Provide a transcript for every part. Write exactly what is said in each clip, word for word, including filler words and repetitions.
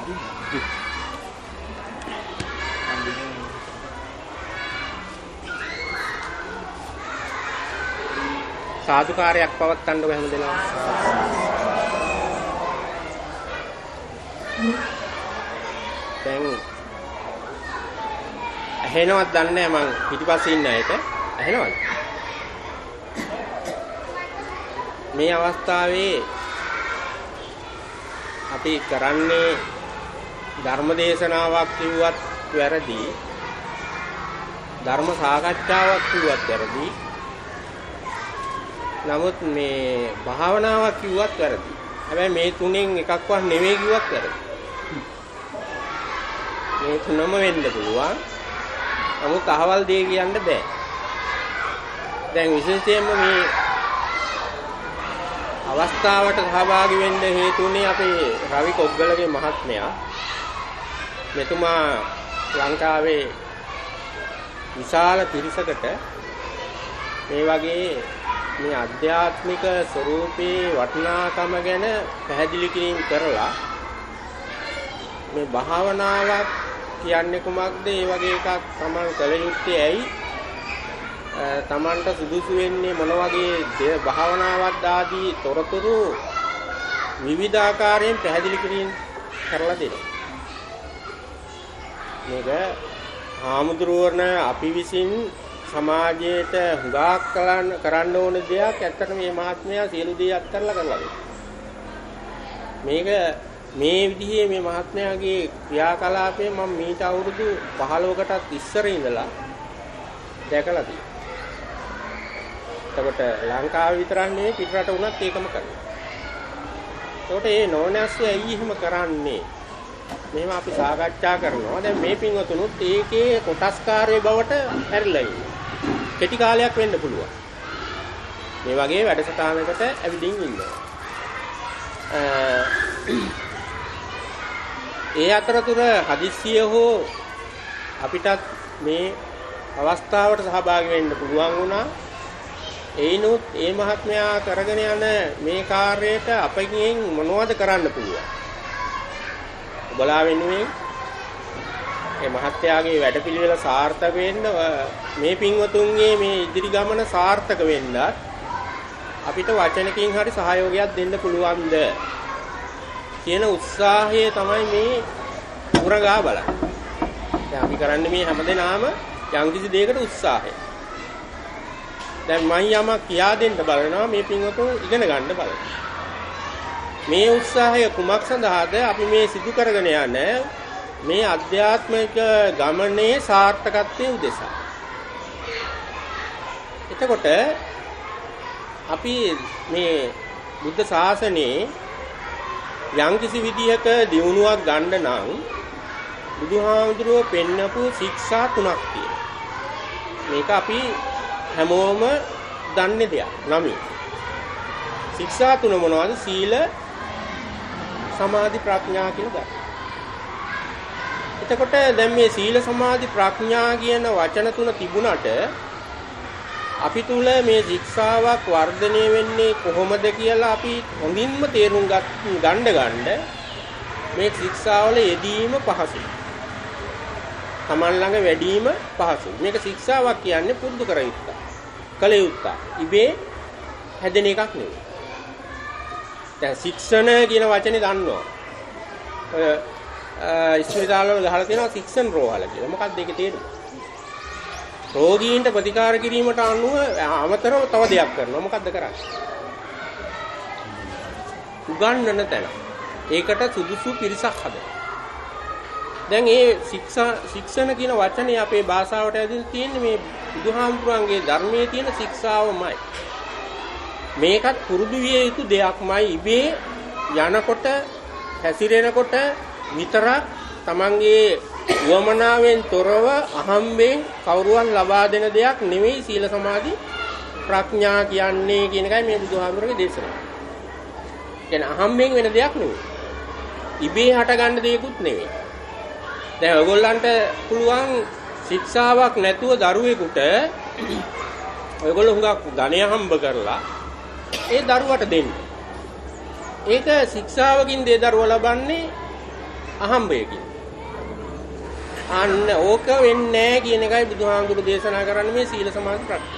සාදුකාරයක් පවත්වන්න බෑ හැමදෙනා. දැන් ඇහෙනවද දන්නේ නැහැ මං පිටිපස්සේ ඉන්න අයට. ඇහෙනවද? මේ අවස්ථාවේ අපි කරන්නේ ධර්ම දේශනාවක් කිව්වත් වැරදි. ධර්ම සාකච්ඡාවක් කිව්වත් වැරදි. නමුත් මේ භාවනාවක් කිව්වත් වැරදි. හැබැයි මේ තුනෙන් එකක්වත් නෙවෙයි කිව්වත් වැරදි. මේ තුනම වෙන්න පුළුවන්. නමුත් අහවල් දේ කියන්න බෑ. දැන් විශේෂයෙන්ම මේ අවස්ථාවට සහභාගී වෙන්න හේතුුනේ අපේ රවි කොග්ගලගේ මහත්මයා. මෙතුමා ලංකාවේ විශාල පිරිසකට මේ වගේ මේ ආධ්‍යාත්මික ස්වરૂපේ වටිනාකම ගැන පැහැදිලි කිරීම කරලා මේ භාවනාවක් කියන්නේ කුමක්ද? ඒ වගේ එකක් Taman කළ යුත්තේ ඇයි? Tamanට සුදුසු වෙන්නේ මොන වගේ භාවනාවක් ආදී තොරතුරු විවිධ ආකාරයෙන් පැහැදිලි කිරීම කරලා දෙනවා. මේක ආමුද්‍රවණ අපි විසින් සමාජයට හුඟක් කරන්න ඕන දෙයක්. ඇත්තටම මේ මහත්මයා සියලු දේ අත්හැරලා කරලා දෙනවා. මේක මේ විදිහේ මේ මහත්මයාගේ ක්‍රියාකලාපය මම මීට අවුරුදු පහළොවකටත් ඉස්සර ඉඳලා දැකලා තියෙනවා. එතකොට ලංකාවේ විතරක් නෙවෙයි පිටරට වුණත් ඒකම කරනවා. එතකොට මේ නෝනැස්සේ ඇයි එහෙම කරන්නේ? මෙහෙම අපි සාකච්ඡා කරනවා. දැන් මේ පින්වතුනුත් ඒකේ කොටස්කාරය බවට හැරිලා ඉන්නවා. කෙටි කාලයක් වෙන්න පුළුවන්. මේ වගේ වැඩසටහනකට ඇවිදින් ඉන්නවා. ඒ අතරතුර හදිස්සිය හෝ අපිටත් මේ අවස්ථාවට සහභාගී වෙන්න පුළුවන් වුණා. ඒනොත් ඒ මහත්මයා කරගෙන යන මේ කාර්යයට අපගෙන් මොනවද කරන්න පුළුවන්? ඔබලා වෙනුවෙන් මේ මහත්යාගේ වැඩපිළිවෙල සාර්ථක වෙන්න මේ පින්වතුන්ගේ මේ ඉදිරි ගමන සාර්ථක වෙන්නත් අපිට වචනකින් හරි සහයෝගයක් දෙන්න පුළුවන්ද කියන උත්සාහය තමයි මේ උරගා බලන්නේ. දැන් අපි කරන්නේ මේ හැමදේනම යම්කිසි දෙයකට උත්සාහය. දැන් මම යමක් කියා දෙන්න බලනවා මේ පින්වතුන් ඉගෙන ගන්න බලනවා. මේ උත්සාහය කුමක් සඳහාද? අපි මේ සිදු කරගෙන යන මේ අධ්‍යාත්මික ගමනේ සාර්ථකත්වයේ උදෙසා. එතකොට අපි මේ බුද්ධ ශාසනයේ යම්කිසි විදිහක දියුණුවක් ගන්න නම් බුදුහාමුදුරුවෝ පෙන්නපු ශික්ෂා තුනක් තියෙනවා. මේක අපි හැමෝම දන්නේ දෙයක්. නමයි. ශික්ෂා තුන මොනවද? සීල, සමාධි, ප්‍රඥා කියලා ගන්න. එතකොට දැන් මේ සීල, සමාධි, ප්‍රඥා කියන වචන තුන තිබුණට අපි තුල මේ ශික්ෂාවක් වර්ධනය වෙන්නේ කොහොමද කියලා අපි හොඳින්ම තේරුම් ගන්න ගන්න මේ ශික්ෂාවල යෙදීම පහසුයි. Taman ළඟ වැඩිම පහසුයි. මේක ශික්ෂාවක් කියන්නේ පුරුදු කර යුත්තක්. කල යුත්තක්. ඉබේ හැදෙන එකක් නෙවෙයි. දැන් ශික්ෂණ කියන වචනේ දන්නවා. ඔය ඉස්පිරිතාල වල ගහලා තියෙනවා ශික්ෂණ රෝහල කියලා. මොකක්ද ඒකේ තේරුම? රෝගීන්ට ප්‍රතිකාර කිරීමට අනුව අමතරව තව දෙයක් කරනවා. මොකද්ද කරන්නේ? උගන්වන තැන. ඒකට සුදුසු පිරිසක් හදනවා. දැන් මේ ශික්ෂා ශික්ෂණ කියන වචනේ අපේ භාෂාවට ඇදලා තියෙන්නේ මේ බුදුහාමුදුරන්ගේ ධර්මයේ තියෙන ශික්ෂාවමයි. මේකත් පුරුදු විය යුතු දෙයක්මයි. ඉබේ යනකොට හැසිරෙනකොට විතරක් තමන්ගේ වමනාවෙන් තොරව අහම්බෙන් කවුරුවන් ලබා දෙන දෙයක් නෙවෙයි සීල, සමාධි, ප්‍රඥා කියන්නේ කියන එකයි මේ බුදුහාමුදුරගේ දේශනාව. කියන්නේ අහම්බෙන් වෙන දෙයක් නෙවෙයි. ඉබේ හට ගන්න දෙයක්ුත් නෙවෙයි. දැන් ඔයගොල්ලන්ට පුළුවන් ශික්ෂාවක් නැතුව දරුවෙකුට ඔයගොල්ලෝ හුඟක් ධනය හම්බ කරලා ඒ දරුවට දෙන්න. ඒක ශික්ෂාවකින් දේ දරුවා ලබන්නේ අහම්බය කියන්නේ. අන්න ඕක වෙන්නේ නැහැ කියන එකයි බුදුහාමුදුරු දේශනා කරන්නේ මේ සීල සමාධි ප්‍රඥා.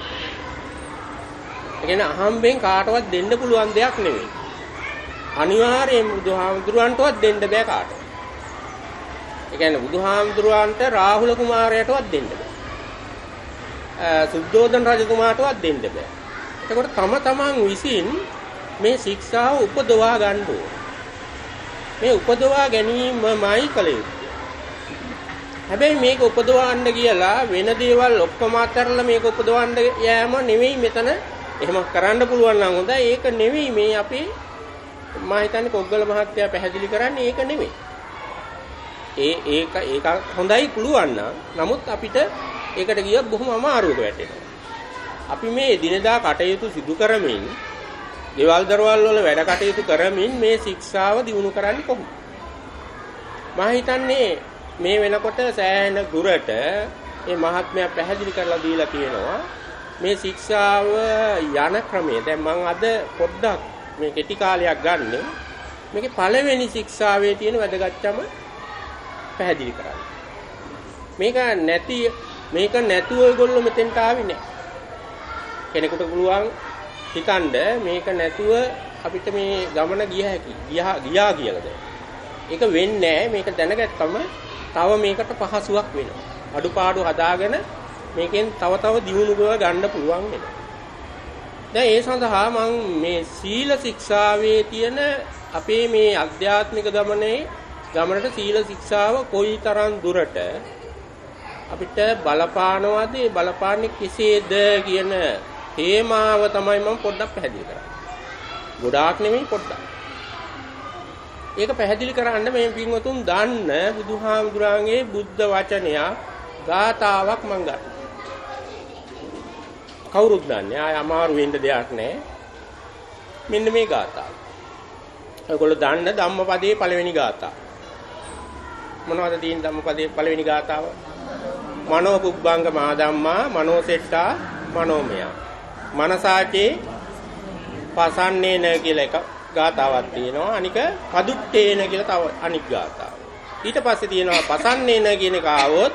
ඒ කියන්නේ අහම්බෙන් කාටවත් දෙන්න පුළුවන් දෙයක් නෙවෙයි. අනිවාර්යයෙන් බුදුහාමුදුරුවන්ටවත් දෙන්න බෑ කාටවත්. ඒ කියන්නේ බුදුහාමුදුරුවන්ට රාහුල කුමාරයාටවත් දෙන්න බෑ. සුද්ධෝදන රජතුමාටවත් දෙන්න බෑ. එතකොට තම තමන් විසින් මේ ශික්ෂාව උපදවා ගන්න ඕනේ. මේ උපදවා ගැනීමමයි කල යුත්තේ. හැබැයි මේක උපදවන්න කියලා වෙන දේවල් ඔක්කොම අතරලා මේක උපදවන්න යෑම නෙවෙයි මෙතන. එහෙම කරන්න පුළුවන් නම් හොඳයි. ඒක නෙවෙයි මේ අපේ මම හිතන්නේ කොග්ගල මහත්තයා පැහැදිලි කරන්නේ ඒක නෙවෙයි. ඒ ඒක ඒක හොඳයි පුළුවන් නම් නමුත් අපිට ඒකට ගියොත් බොහොම අමාරුවක වැටෙනවා. අපි මේ දිනදා කටයුතු සිදු කරමින්, ගෙවල් දරවල් වල වැඩ කටයුතු කරමින් මේ ශික්ෂාව දිනු කරන්නේ කොහොමද? මම හිතන්නේ මේ වෙනකොට සෑහෙන දුරට මේ මහත්මයා පැහැදිලි කරලා දීලා තියෙනවා මේ ශික්ෂාව යන ක්‍රමය. දැන් මම අද පොඩ්ඩක් මේ කෙටි කාලයක් ගන්න මේකේ පළවෙනි ශික්ෂාවේ තියෙන වැදගත්කම පැහැදිලි කරන්න. මේක නැති මේක නැතුව ඔයගොල්ලෝ මෙතෙන්ට ආවේ නැහැ. කෙනෙකුට පුළුවන් හිතන්න මේක නැතුව අපිට මේ ගමන ගිය හැකි ගියා ගියා කියලා දැන්. ඒක වෙන්නේ නැහැ. මේක දැනගත්තම තව මේකට පහසුවක් වෙනවා. අඩුපාඩු හදාගෙන මේකෙන් තව තව දියුණු කරව ගන්න පුළුවන් වෙනවා. දැන් ඒ සඳහා මම මේ සීල ශික්ෂාවේ තියෙන අපේ මේ අධ්‍යාත්මික ගමනේ ගමනට සීල ශික්ෂාව කොයිතරම් දුරට අපිට බලපානවද, ඒ බලපාන්නේ කෙසේද කියන තේමාව තමයි මම පොඩ්ඩක් පැහැදිලි කරන්නේ. ගොඩාක් නෙමෙයි පොඩ්ඩක්. ඒක පැහැදිලි කරන්න මේ පින්වතුන් දන්න බුදුහාමුදුරන්ගේ බුද්ධ වචනය ගාතාවක් මම ගන්න. කවුරුත් දන්නේ. ආය අමාරු වෙන්න දෙයක් නැහැ. මෙන්න මේ ගාතාව. ඔයගොල්ලෝ දන්න ධම්මපදයේ පළවෙනි ගාතාව. මොනවද තියෙන ධම්මපදයේ පළවෙනි ගාතාව? මනෝ පුබ්බංග මා ධම්මා මනෝසෙට්ටා මනෝමය. මනසාචේ පසන්නේන කියලා එක ගාතාවක් තියෙනවා. අනික කදුට්ටේන කියලා තව අනික් ගාතාවක්. ඊට පස්සේ තියෙනවා පසන්නේන කියන එක ආවොත්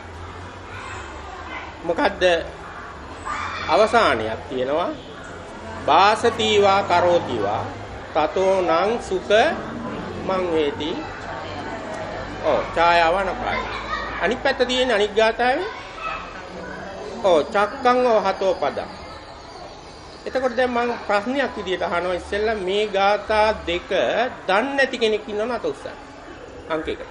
මොකද්ද අවසානයක් තියෙනවා. බාසතිවා කරෝතිවා තතෝ නං සුඛ මං වේති. ඔව් ඡායාව නපයි. අනිත් පැත්ත තියෙන අනිත් ගාතාවේ ඔව් චක්කං හතෝ පදං. එතකොට දැන් මම ප්‍රශ්නයක් විදියට අහනවා ඉස්සෙල්ලා මේ ගාථා දෙක දන්නේ නැති කෙනෙක් ඉන්නවද අත උස්සන්න. අංකයකට.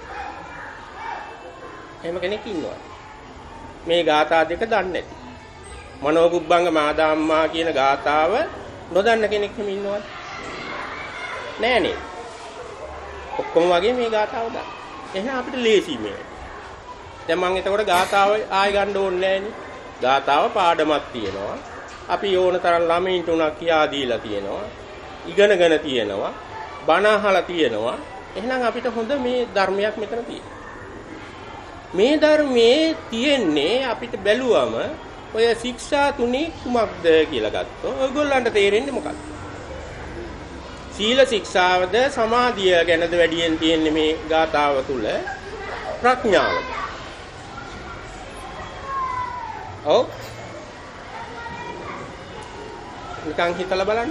එහෙම කෙනෙක් ඉන්නවා. මේ ගාථා දෙක දන්නේ නැති. මනෝගුබ්බංග මාදාම්මා කියන ගාථාව නොදන්න කෙනෙක් හිම ඉන්නවද? නෑ නේ. ඔක්කොම වගේ මේ ගාථාව දන්න. එහෙනම් අපිට ලේසි මේ. දැන් මම එතකොට ගාථාව ආයෙ ගන්න ඕනේ නෑනේ. ගාථාව පාඩමක් තියෙනවා. අපි ඕන තරම් ළමයින්ට උනක් කියා දීලා තියෙනවා. ඉගෙනගෙන තියෙනවා. බණ අහලා තියෙනවා. එහෙනම් අපිට හොඳ මේ ධර්මයක් මෙතන තියෙනවා. මේ ධර්මයේ තියෙන්නේ අපිට බැලුවම ඔය ශික්ෂා තුනේ කුමක්ද කියලා ගත්තොත් ඔයගොල්ලන්ට තේරෙන්නේ මොකක්ද? සීල ශික්ෂාවද සමාධිය ගැනද වැඩියෙන් තියෙන්නේ මේ ගාථාව තුල ප්‍රඥාවද? ඔව් නිකන් හිතලා බලන්න.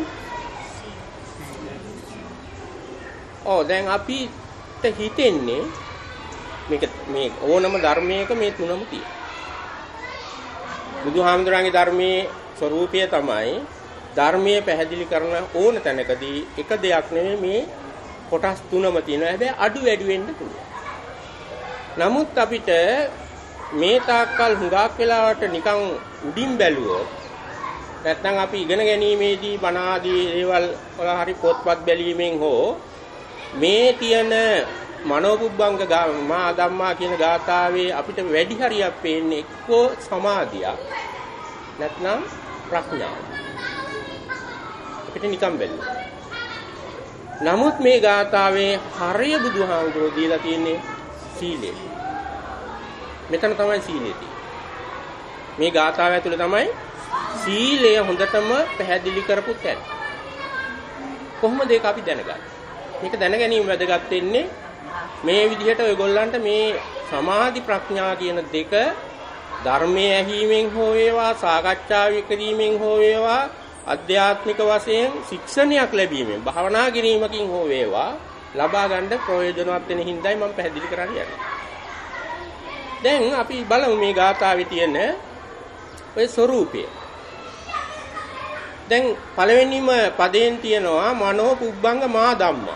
ඔව් දැන් අපිට හිතෙන්නේ මේක මේ ඕනම ධර්මයක මේ තුනම තියෙනවා. බුදුහාමුදුරන්ගේ ධර්මයේ ස්වરૂපය තමයි ධර්මයේ පැහැදිලි කරන ඕන තැනකදී එක දෙයක් නෙමෙයි මේ කොටස් තුනම තියෙනවා. හැබැයි අඩු වැඩි වෙන්න පුළුවන්. නමුත් අපිට මේ තාක්කල් හුඟක් වෙලාවට නිකන් උඩින් බැලුවොත් නැත්නම් අපි ඉගෙන ගැනීමේදී බණ ආදී දේවල් වල හරි පොත්පත් බැලීමෙන් හෝ මේ තියෙන මනෝපුබ්බංග මා ධම්මා කියන ගාථාවේ අපිට වැඩි හරියක් පේන්නේ එක්කෝ සමාධිය නැත්නම් ප්‍රඥාව. අපිට නිකන් බැලුවා. නමුත් මේ ගාථාවේ හරිය බුදුහාමුදුරුවෝ දීලා තියෙන්නේ සීලය. මෙතන තමයි සීලය තියෙන්නේ. මේ ගාථාව ඇතුලේ තමයි සීලය හොඳටම පැහැදිලි කරපු තැන. කොහොමද ඒක අපි දැනගන්නේ? මේක දැන ගැනීම වැදගත් වෙන්නේ මේ විදිහට ඔයගොල්ලන්ට මේ සමාධි ප්‍රඥා කියන දෙක ධර්මයේ ඇහිීමෙන් හෝ වේවා සාකච්ඡා කිරීමෙන් හෝ වේවා අධ්‍යාත්මික වශයෙන් ශික්ෂණයක් ලැබීමෙන් භාවනා කිරීමකින් හෝ වේවා ලබා ගන්න ප්‍රයෝජනවත් වෙන හින්දායි මම පැහැදිලි කරන්න යන්නේ. දැන් අපි බලමු මේ ගාථාවේ තියෙන ඔය ස්වરૂපය. දැන් පළවෙනිම පදයෙන් තියෙනවා මනෝ පුබ්බංග මා ධම්මා.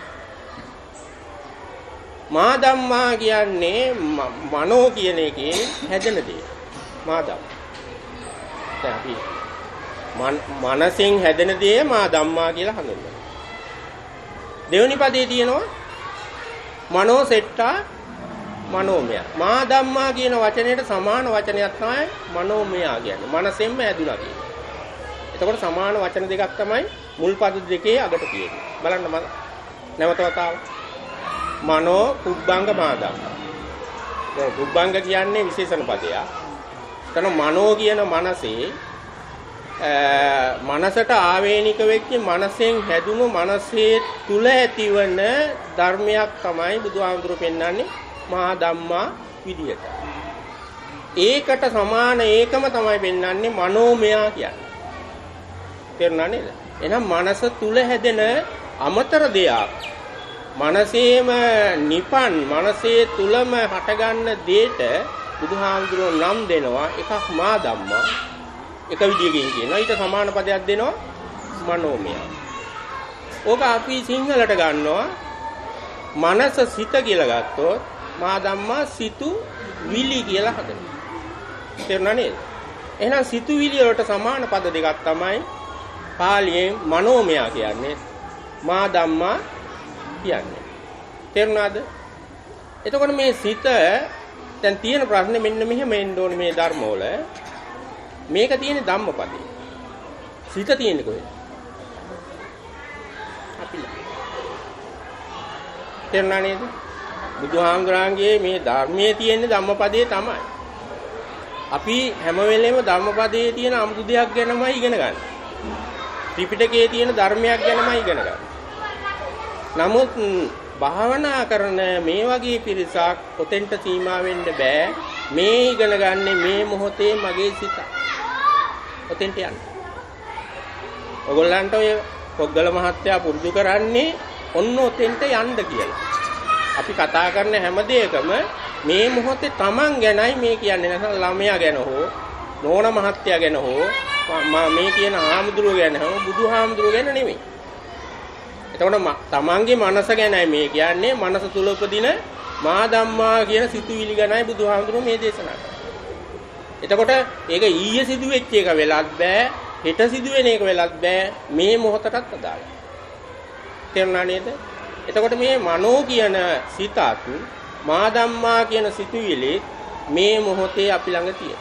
මා ධම්මා කියන්නේ මනෝ කියන එකේ හැදෙන දේ. මා ධම්ම. දැන් අපි මනසෙන් හැදෙන දේ මා ධම්මා කියලා හඳුන්වනවා. දෙවෙනි පදේ තියෙනවා මනෝ සෙට්ටා මනෝමය. මා ධම්මා කියන වචනයට සමාන වචනයක් තමයි මනෝමය කියන්නේ. මනසෙන්ම ඇදුණා කියන්නේ. එතකොට සමාන වචන දෙකක් තමයි මුල් පද දෙකේ අගට තියෙන්නේ. බලන්න මම නැවත වතාවක්. මනෝ පුබ්බංග මා ධම්මා. දැන් පුබ්බංග කියන්නේ විශේෂණ පදයක්. එතන මනෝ කියන මනසේ මනසට ආවේනික වෙච්ච මනසෙන් හැදුණු මනසේ තුල ඇතිවන ධර්මයක් තමයි බුදුහාමුදුරු පෙන්වන්නේ මහා ධම්මා විදියට. ඒකට සමාන ඒකම තමයි පෙන්වන්නේ මනෝමය කියන්නේ. තේරුණා නේද? එහෙනම් මනස තුල හැදෙන අමතර දෙයක් මනසේම නිපන් මනසේ තුලම හටගන්න දෙයට බුදුහාමුදුරුවෝ නම් දෙනවා එකක් මා ධම්මා එක විදියකින් කියනවා ඊට සමාන පදයක් දෙනවා මනෝමය. ඕක අපි සිංහලට ගන්නවා මනස සිත කියලා ගත්තොත් මා ධම්මා සිතු විලි කියලා හදනවා. තේරුණා නේද? එහෙනම් සිතු විලි වලට සමාන පද දෙකක් තමයි පාලියෙන් මනෝමය කියන්නේ මා ධම්මා කියන්නේ. තේරුණාද? එතකොට මේ සිත දැන් තියෙන ප්‍රශ්නේ මෙන්න මෙහෙම එන්න ඕනේ මේ ධර්ම වල. මේක තියෙන්නේ ධම්මපදේ. සිත තියෙන්නේ කොහෙද? අපි ලා. තේරුණා නේද? බුදුහාමුදුරන්ගේ මේ ධර්මයේ තියෙන්නේ ධම්මපදේ තමයි. අපි හැම වෙලේම ධම්මපදයේ තියෙන අමුතු දෙයක් ගැනමයි ඉගෙන ගන්න. ත්‍රිපිටකයේ තියෙන ධර්මයක් ගැනමයි ඉගෙන ගන්න. නමුත් භාවනා කරන මේ වගේ පිරිසක් ඔතෙන්ට සීමා වෙන්න බෑ. මේ ඉගෙන ගන්න මේ මොහොතේ මගේ සිත. ඔතෙන්ට යන්න. ඔයගොල්ලන්ට ඔය පොග්ගල මහත්තයා පුරුදු කරන්නේ ඔන්න ඔතෙන්ට යන්න කියලා. අපි කතා කරන හැම දෙයකම මේ මොහොතේ Taman ගැනයි මේ කියන්නේ. නැත්නම් ළමයා ගැන හෝ නෝන මහත්තයා ගැන හෝ මේ කියන ආමුදුරුව ගැන හෝ බුදුහාමුදුරුව ගැන නෙමෙයි. එතකොට තමන්ගේ මනස ගැනයි මේ කියන්නේ. මනස තුල උපදින මා ධම්මා කියන සිතුවිලි ගැනයි බුදුහාමුදුරුවෝ මේ දේශනා කරන්නේ. එතකොට ඒක ඊයේ සිදුවෙච්ච එක වෙලත් බෑ, හෙට සිදුවෙන එක වෙලත් බෑ, මේ මොහොතටත් අදාළයි. තේරුණා නේද? එතකොට මේ මනෝ කියන සිතත් මා ධම්මා කියන සිතුවිලි මේ මොහොතේ අපි ළඟ තියෙන.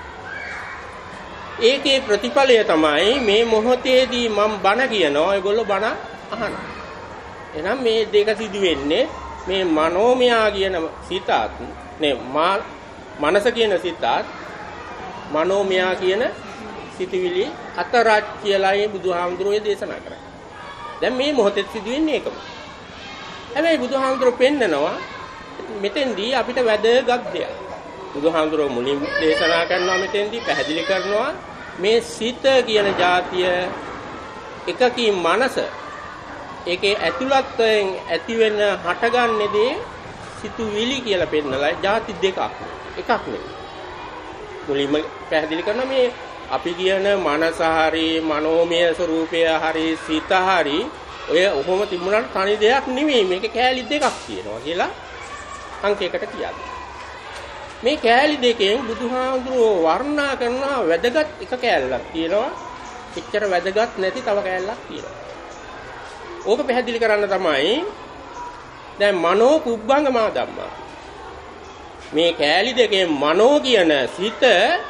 ඒකේ ප්‍රතිඵලය තමයි මේ මොහොතේදී මම බණ කියනවා, ඒගොල්ලෝ බණ අහනවා. එහෙනම් මේ දෙක සිදු වෙන්නේ මේ මනෝමය කියන සිතත් නේ මනස කියන සිතත් මනෝමය කියන සිතවිලි අතරක් කියලායි බුදුහාමුදුරුවෝ දේශනා කරන්නේ. දැන් මේ මොහොතේ සිදු වෙන්නේ ඒකම. හැබැයි බුදුහාමුදුරුවෝ පෙන්නනවා මෙතෙන්දී අපිට වැදගත් දෙයක්. බුදුහාමුදුරුවෝ මුලින් දේශනා කරනවා මෙතෙන්දී පැහැදිලි කරනවා මේ සිත කියන જાතිය එකකින් මනස ඒකේ ඇතුළත්යෙන් ඇති වෙන හටගන්නේදී සිතුවිලි කියලා පෙන්නලා ಜಾති දෙකක් එකක් නෙවෙයි. මුලින්ම පැහැදිලි කරනවා මේ අපි කියන මනස හරි මනෝමය ස්වરૂපය හරි සිත හරි ඔය ඔහොම තිබුණාට තනි දෙයක් නෙවෙයි, මේක කෑලි දෙකක් තියෙනවා කියලා අංකයකට කියන්නේ. මේ කෑලි දෙකෙන් බුදුහාමුදුරුවෝ වර්ණනා කරන වැදගත් එක කෑල්ලක් තියෙනවා, එච්චර වැදගත් නැති තව කෑල්ලක් තියෙනවා. ඕක පැහැදිලි කරන්න තමයි දැන් මනෝ පුබ්බංග මා ධම්මා. මේ කෑලි දෙකේ මනෝ කියන සිත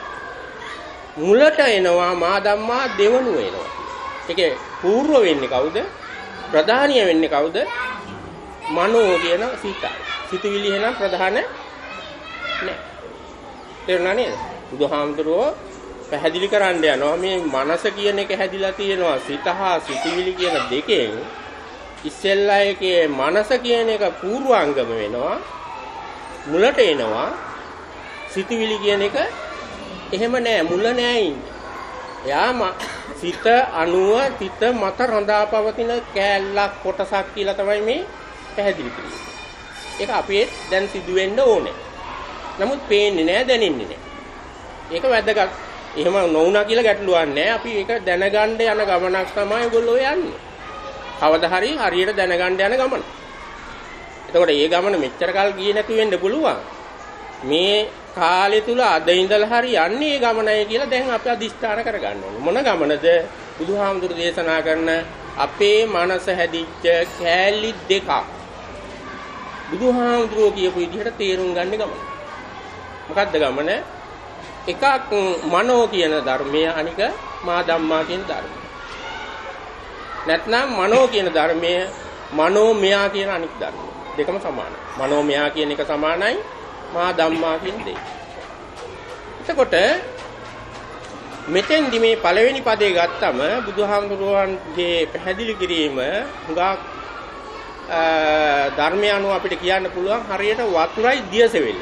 මුලට එනවා, මා ධම්මා දෙවනුව එනවා. ඒකේ පූර්ව වෙන්නේ කවුද? ප්‍රධානිය වෙන්නේ කවුද? මනෝ කියන සිතයි. සිතුවිලි එහෙනම් ප්‍රධාන නෑ. තේරුණා නේද? බුදුහාමුදුරුවෝ පැහැදිලි කරන්න යනවා මේ මනස කියන එක හැදිලා තියෙනවා සිත හා සිතුවිලි කියන දෙකෙන්. ඉස්සෙල්ලා එකේ මනස කියන එක පූර්වාංගම වෙනවා. මුලට එනවා. සිතුවිලි කියන එක එහෙම නෑ මුල නෑ ඉන්නේ. එයාම සිත අණුව තිත මත රඳාපවතින කෑල්ලක් කොටසක් කියලා තමයි මේ පැහැදිලි කරන්නේ. ඒක අපේ දැන් සිදු වෙන්න ඕනේ. නමුත් පේන්නේ නෑ දැනෙන්නේ නෑ. ඒක වැදගත්. එහෙම නොවුනා කියලා ගැටලුවක් නෑ. අපි ඒක දැනගන්න යන ගමනක් තමයි ඔයගොල්ලෝ යන්නේ. කවදා හරි හරියට දැනගන්න යන ගමන. එතකොට මේ ගමන මෙච්චර කල් ගියේ නැති වෙන්න පුළුවන්. මේ කාලය තුල අද ඉඳලා හරි යන්නේ මේ ගමනයි කියලා දැන් අපි අදිස්ථාන කරගන්න ඕනේ. මොන ගමනද? බුදුහාමුදුරු දේශනා කරන අපේ මනස හැදිච්ච කෑලි දෙකක්. බුදුහාමුදුරුවෝ කියපු විදිහට තේරුම් ගන්න ගමන. මොකද්ද ගමන? එකක් මනෝ කියන ධර්මය, අනික මා ධම්මා කියන ධර්මය. නැත්නම් මනෝ කියන ධර්මය, මනෝමයා කියන අනික් ධර්මය. දෙකම සමානයි. මනෝමයා කියන එක සමානයි මා ධම්මා කියන දෙක. එතකොට මෙතෙන්දි මේ පළවෙනි පදේ ගත්තම බුදුහාමුදුරුවන්ගේ පැහැදිලි කිරීම හුඟක් ධර්මය අනුව අපිට කියන්න පුළුවන් හරියට වතුරයි දියසෙවිල්ල.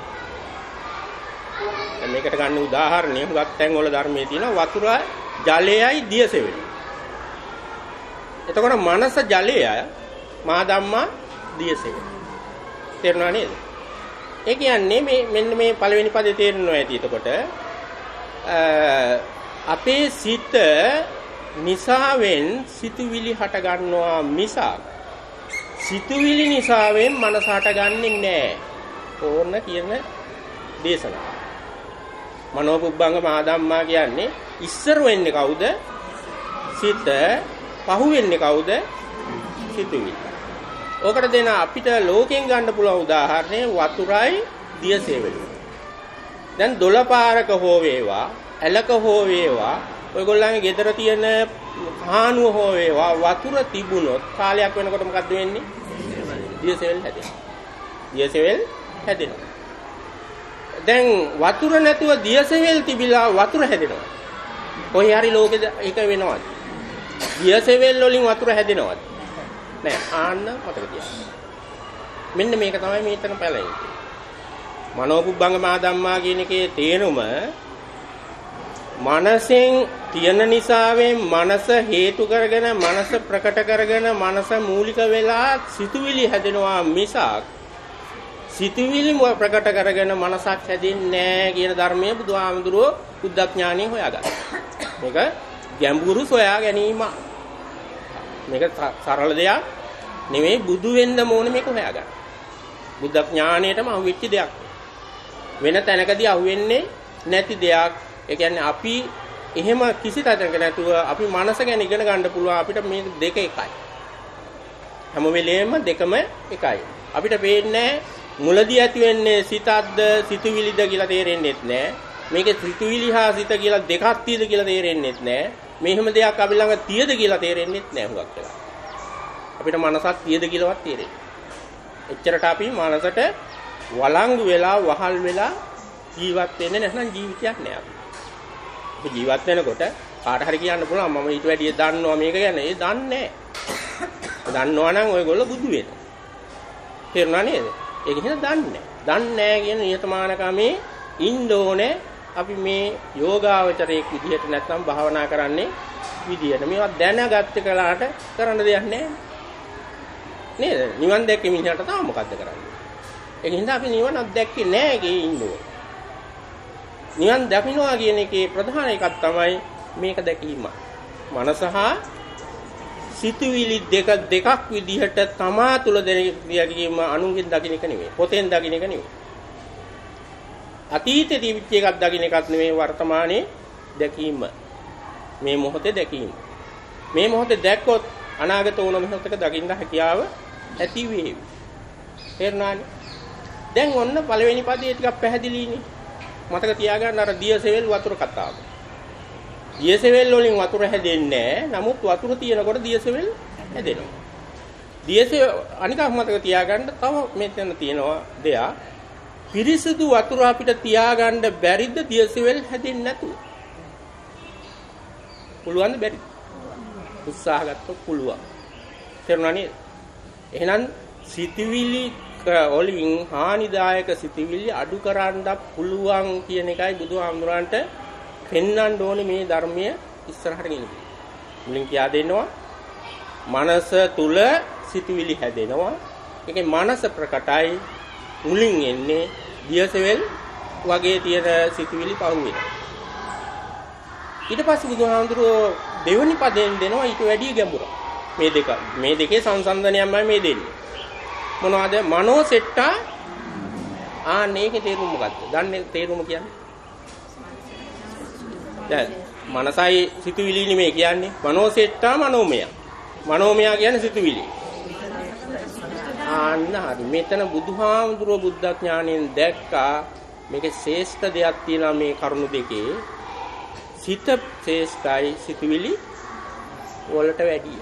දැන් මේකට ගන්න උදාහරණය හුඟක් තැන්වල ධර්මයේ තියෙන වතුර ජලයයි දියසෙවිල්ල. එතකොට මනස ජලයයි මා ධම්මා දියසෙවිල්ල. තේරුණා නේද? ඒ කියන්නේ මේ මෙන්න මේ පළවෙනි පදේ තේරෙනවා ඇති. එතකොට අපේ සිත නිසාවෙන් සිතුවිලි හට ගන්නවා මිසක් සිතුවිලි නිසාවෙන් මනස හටගන්නේ නැහැ. ඕන කියන දේශනාව. මනෝපුබ්බංග මහධම්මා කියන්නේ ඉස්සර වෙන්නේ කවුද? සිත. පහු වෙන්නේ කවුද? සිතුවිලි. ඕකට දෙන අපිට ලෝකෙන් ගන්න පුළුවන් උදාහරණය වතුරයි දියසෙවිලි. දැන් දොළ පාරක හෝ වේවා, ඇලක හෝ වේවා, ඔයගොල්ලන්ගේ ගෙදර තියෙන හානුව හෝ වේවා වතුර තිබුණොත් කාලයක් වෙනකොට මොකද්ද වෙන්නේ? දියසෙවිල් හැදෙනවා. දියසෙවිල් හැදෙනවා. දැන් වතුර නැතුව දියසෙවිල් තිබිලා වතුර හැදෙනවා. කොහේ හරි ලෝකෙද ඒක වෙනවද? දියසෙවිල් වලින් වතුර හැදෙනවද? නෑ. ආන්න මතක තියාගන්න. මෙන්න මේක තමයි මේතන පැලෙන්නේ. මනෝපුබ්බංග මා ධම්මා කියන එකේ තේරුම මනසෙන් තියෙන නිසාවෙන් මනස හේතු කරගෙන මනස ප්‍රකට කරගෙන මනස මූලික වෙලා සිතුවිලි හැදෙනවා මිසක් සිතුවිලි ප්‍රකට කරගෙන මනසක් හැදෙන්නේ නැහැ කියන ධර්මයේ බුදුහාමුදුරුවෝ බුද්ධඥානිය හොයාගත්තා. මේක ගැඹුරු සොයා ගැනීම. මේක සරල දෙයක් නෙමෙයි බුදු වෙන්න ඕනේ මේක හොයාගන්න. බුද්ධඥාණයටම අහුවෙච්ච දෙයක්. වෙන තැනකදී අහුවෙන්නේ නැති දෙයක්. ඒ කියන්නේ අපි එහෙම කිසි තැනක නැතුව අපි මනස ගැන ඉගෙන ගන්න පුළුවන් අපිට මේ දෙක එකයි. හැම වෙලේම දෙකම එකයි. අපිට පේන්නේ මුලදී ඇති වෙන්නේ සිතක්ද සිතුවිලිද කියලා තේරෙන්නේ නැහැ. මේකේ සිතුවිලි හා සිත කියලා දෙකක් තියෙද කියලා තේරෙන්නේ නැහැ. මේ හැම දෙයක් අපි ළඟ තියෙද කියලා තේරෙන්නේ නැහැ හුඟක් වෙලා. අපිට මනසක් තියෙද කියලාවත් තේරෙන්නේ. එච්චරට අපි මනසට වළංගු වෙලා වහල් වෙලා ජීවත් වෙන්නේ නැත්නම් ජීවිතයක් නෑ අපි. අපි ජීවත් වෙනකොට කාට හරි කියන්න පුළුවන් මම ඊට වැඩිය දන්නවා මේක ගැන. ඒ දන්නේ නෑ. දන්නවා නම් ඔයගොල්ලෝ බුදු වෙනවා. තේරුණා නේද? ඒක හින්දා දන්නේ නෑ. දන්නේ නෑ කියන නියතමානකමේ ඉන්න ඕනේ අපි මේ යෝගාවචරයේ විදිහට නැත්නම් භාවනා කරන්නේ විදිහට. මේවා දැනගත්ත කලාට කරන්න දෙයක් නෑ. නේද? නිවන් දැක්කේ මිනිහට තාම මොකද්ද කරන්නේ? ඒක හින්දා අපි නිවන් අත්දැක්කේ නෑ ගේ ඉන්න ඕනේ. නිවන් දකින්නවා කියන එකේ ප්‍රධාන එකක් තමයි මේක දැකීම. මනස හා සිතුවිලි දෙක දෙකක් විදිහට තමා තුල දැකීම අනුන්ගෙන් දකින්න එක නෙමෙයි. පොතෙන් දකින්න එක නෙමෙයි. අතීතයේ තිබිච්ච එකක් දකින්න එකක් නෙමෙයි වර්තමානයේ දැකීම. මේ මොහොතේ දැකීම. මේ මොහොතේ දැක්කොත් අනාගත වුණ මොහොතක දකින්න හැකියාව ඇති වේවි. තේරුණානේ? දැන් ඔන්න පළවෙනි පදේ ටිකක් පැහැදිලිනේ. මතක තියාගන්න අර දියසෙවල් වතුර කතාව. දියසෙවල් වලින් වතුර හැදෙන්නේ නැහැ. නමුත් වතුර තියෙනකොට දියසෙවල් හැදෙනවා. දියසෙව අනිකක් මතක තියාගන්න තව මෙතන තියෙනවා දෙයක්. පිරිසිදු වතුර අපිට තියාගන්න බැරිද දියසෙවල් හැදෙන්නේ නැතුව? පුළුවන්ද බැරිද? උත්සාහ ගත්තොත් පුළුවන්. තේරුණා නේද? එහෙනම් සිතවිලි වලින් හානිදායක සිතවිලි අඩු කරන්න පුළුවන් කියන එකයි බුදුහාමුදුරන්ට පෙන්වන්න ඕනේ මේ ධර්මය ඉස්සරහට ගෙනියන්න. මුලින් කියා දෙන්නවා මනස තුල සිතවිලි හැදෙනවා. ඒකේ මනස ප්‍රකටයි මුලින් එන්නේ දියසෙවල් වගේ තියෙන සිතවිලි පහුවෙන. ඊට පස්සේ බුදුහාමුදුරෝ දෙවෙනි පදයෙන් දෙනවා ඊට වැඩි ගැඹුරක්. මේ දෙක මේ දෙකේ සංසන්දනයක්මයි මේ දෙන්නේ. මොනවද? මනෝ සෙට්ටා ආන්නේ ඒකේ තේරුම මොකද්ද? දන්නේ තේරුම කියන්නේ? දැන් මනසයි සිතුවිලි නෙමෙයි කියන්නේ. මනෝ සෙට්ටා මනෝමය. මනෝමය කියන්නේ සිතුවිලි. ආන්න හරි. මෙතන බුදුහාමුදුරුවෝ බුද්ධ ඥාණයෙන් දැක්කා මේකේ ශ්‍රේෂ්ඨ දෙයක් තියෙනවා මේ කරුණු දෙකේ. සිත ශ්‍රේෂ්ඨයි සිතුවිලි වලට වැඩිය.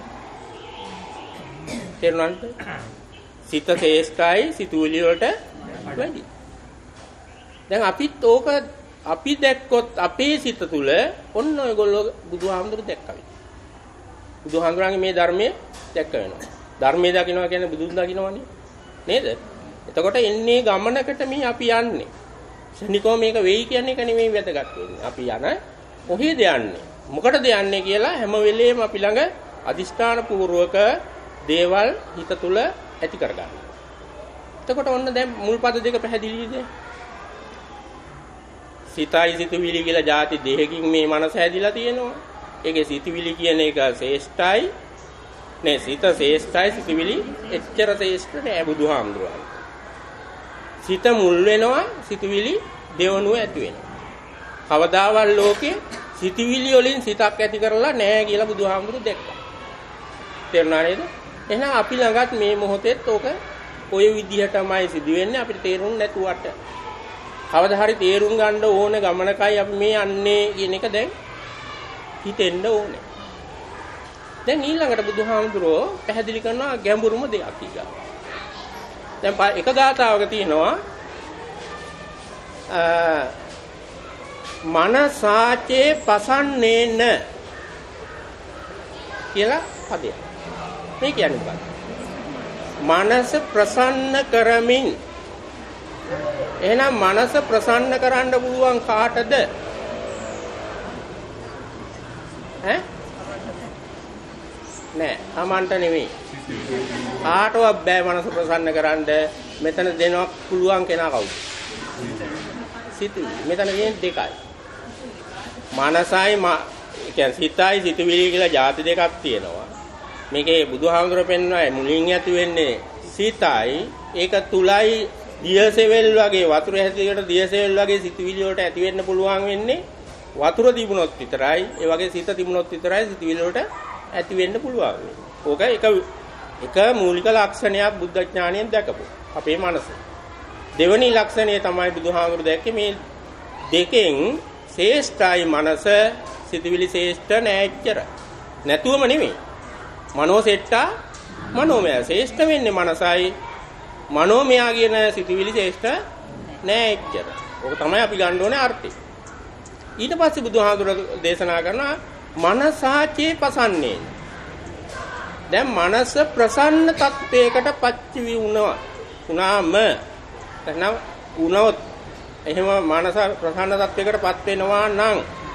තේරුණාද? සිත ශ්‍රේෂ්ඨයි සිතුවිලි වලට වැඩි. දැන් අපිත් ඕක අපි දැක්කොත් අපේ සිත තුළ ඔන්න ඔයගොල්ලෝ බුදුහාමුදුරු දැක්කා. බුදුහාමුදුරන්ගේ මේ ධර්මයේ දැක්ක වෙනවා. ධර්මයේ දකින්නවා කියන්නේ බුදුන් දකින්නවනේ. නේද? එතකොට එන්නේ ගමනකට මේ අපි යන්නේ. ශනිකෝ මේක වෙයි කියන්නේ එක නෙමෙයි වැදගත් වෙන්නේ. අපි යන කොහෙද යන්නේ? මොකටද යන්නේ කියලා හැම වෙලෙම අපි ළඟ අදිෂ්ඨාන පූර්වක දේවල් හිත තුළ ඇති කරගන්න. එතකොට ඔන්න දැන් මුල් පද දෙක පැහැදිලිද? සිතයි සිතුවිලි කියලා ಜಾති දෙකකින් මේ මනස හැදිලා තියෙනවා. ඒකේ සිතුවිලි කියන එක ශ්‍රේෂ්ඨයි. නේ සිත ශ්‍රේෂ්ඨයි සිතුවිලි එච්චර ශ්‍රේෂ්ඨ නෑ බුදුහාමුදුරුවෝ. සිත මුල් වෙනවා සිතුවිලි දෙවනුව ඇති වෙනවා. කවදාවත් ලෝකේ සිතුවිලි වලින් සිතක් ඇති කරලා නෑ කියලා බුදුහාමුදුරුවෝ දැක්කා. තේරුණා නේද? එහෙනම් අපි ළඟත් මේ මොහොතේත් ඕක ඔය විදිහටමයි සිදු වෙන්නේ අපිට තේරුම් නැතුවට. කවදා හරි තේරුම් ගන්න ඕන ගමනකයි අපි මේ යන්නේ කියන එක දැන් හිතෙන්න ඕනේ. දැන් ඊළඟට බුදුහාමුදුරුවෝ පැහැදිලි කරනවා ගැඹුරුම දෙයක් ඊගා. දැන් එක ගාථාවක තියෙනවා මනසාචේ පසන්නේන කියලා පදයක්. මේ කියන්නේ මොකක්ද? මනස ප්‍රසන්න කරමින්. එහෙනම් මනස ප්‍රසන්න කරන්න පුළුවන් කාටද? ඈ? නෑ, Tamanට නෙමෙයි. කාටවත් බෑ මනස ප්‍රසන්න කරන්න. මෙතන දෙනවා පුළුවන් කෙනා කවුද? සිතුවිලි. මෙතන කියන්නේ දෙකයි. මනසයි කියන්නේ සිතයි සිතුවිලි කියලා ಜಾති දෙකක් තියෙනවා. මේකේ බුදුහාමුදුර පෙන්වන්නේ මුලින් ඇති වෙන්නේ සිතයි ඒක තුලයි දියසෙවල් වගේ වතුර හැදිකට දියසෙවල් වගේ සිතුවිලි වලට ඇති වෙන්න පුළුවන් වෙන්නේ වතුර තිබුණොත් විතරයි ඒ වගේ සිත තිබුණොත් විතරයි සිතුවිලි වලට ඇති වෙන්න පුළුවන් වෙන්නේ. ඕක එක එක මූලික ලක්ෂණයක් බුද්ධ ඥාණයෙන් දැකපු අපේ මනස. දෙවෙනි ලක්ෂණය තමයි බුදුහාමුදුර දැක්කේ මේ දෙකෙන් ශ්‍රේෂ්ඨයි මනස සිතුවිලි ශ්‍රේෂ්ඨ නෑච්චර. නැතුවම නෙමෙයි. මනෝ සෙට්ටා මනෝමය ශ්‍රේෂ්ඨ වෙන්නේ මනසයි මනෝමය කියන සිතුවිලි ශ්‍රේෂ්ඨ නෑ එච්චර. ඕක තමයි අපි ගන්න ඕනේ අර්ථය. ඊට පස්සේ බුදුහාමුදුර දේශනා කරනවා මනසාචේ පසන්නේ. දැන් මනස ප්‍රසන්න තත්වයකට පත්වි වුණා. උනාම එහෙනම් උනොත් එහෙම මනස ප්‍රසන්න තත්වයකට පත් වෙනවා නම්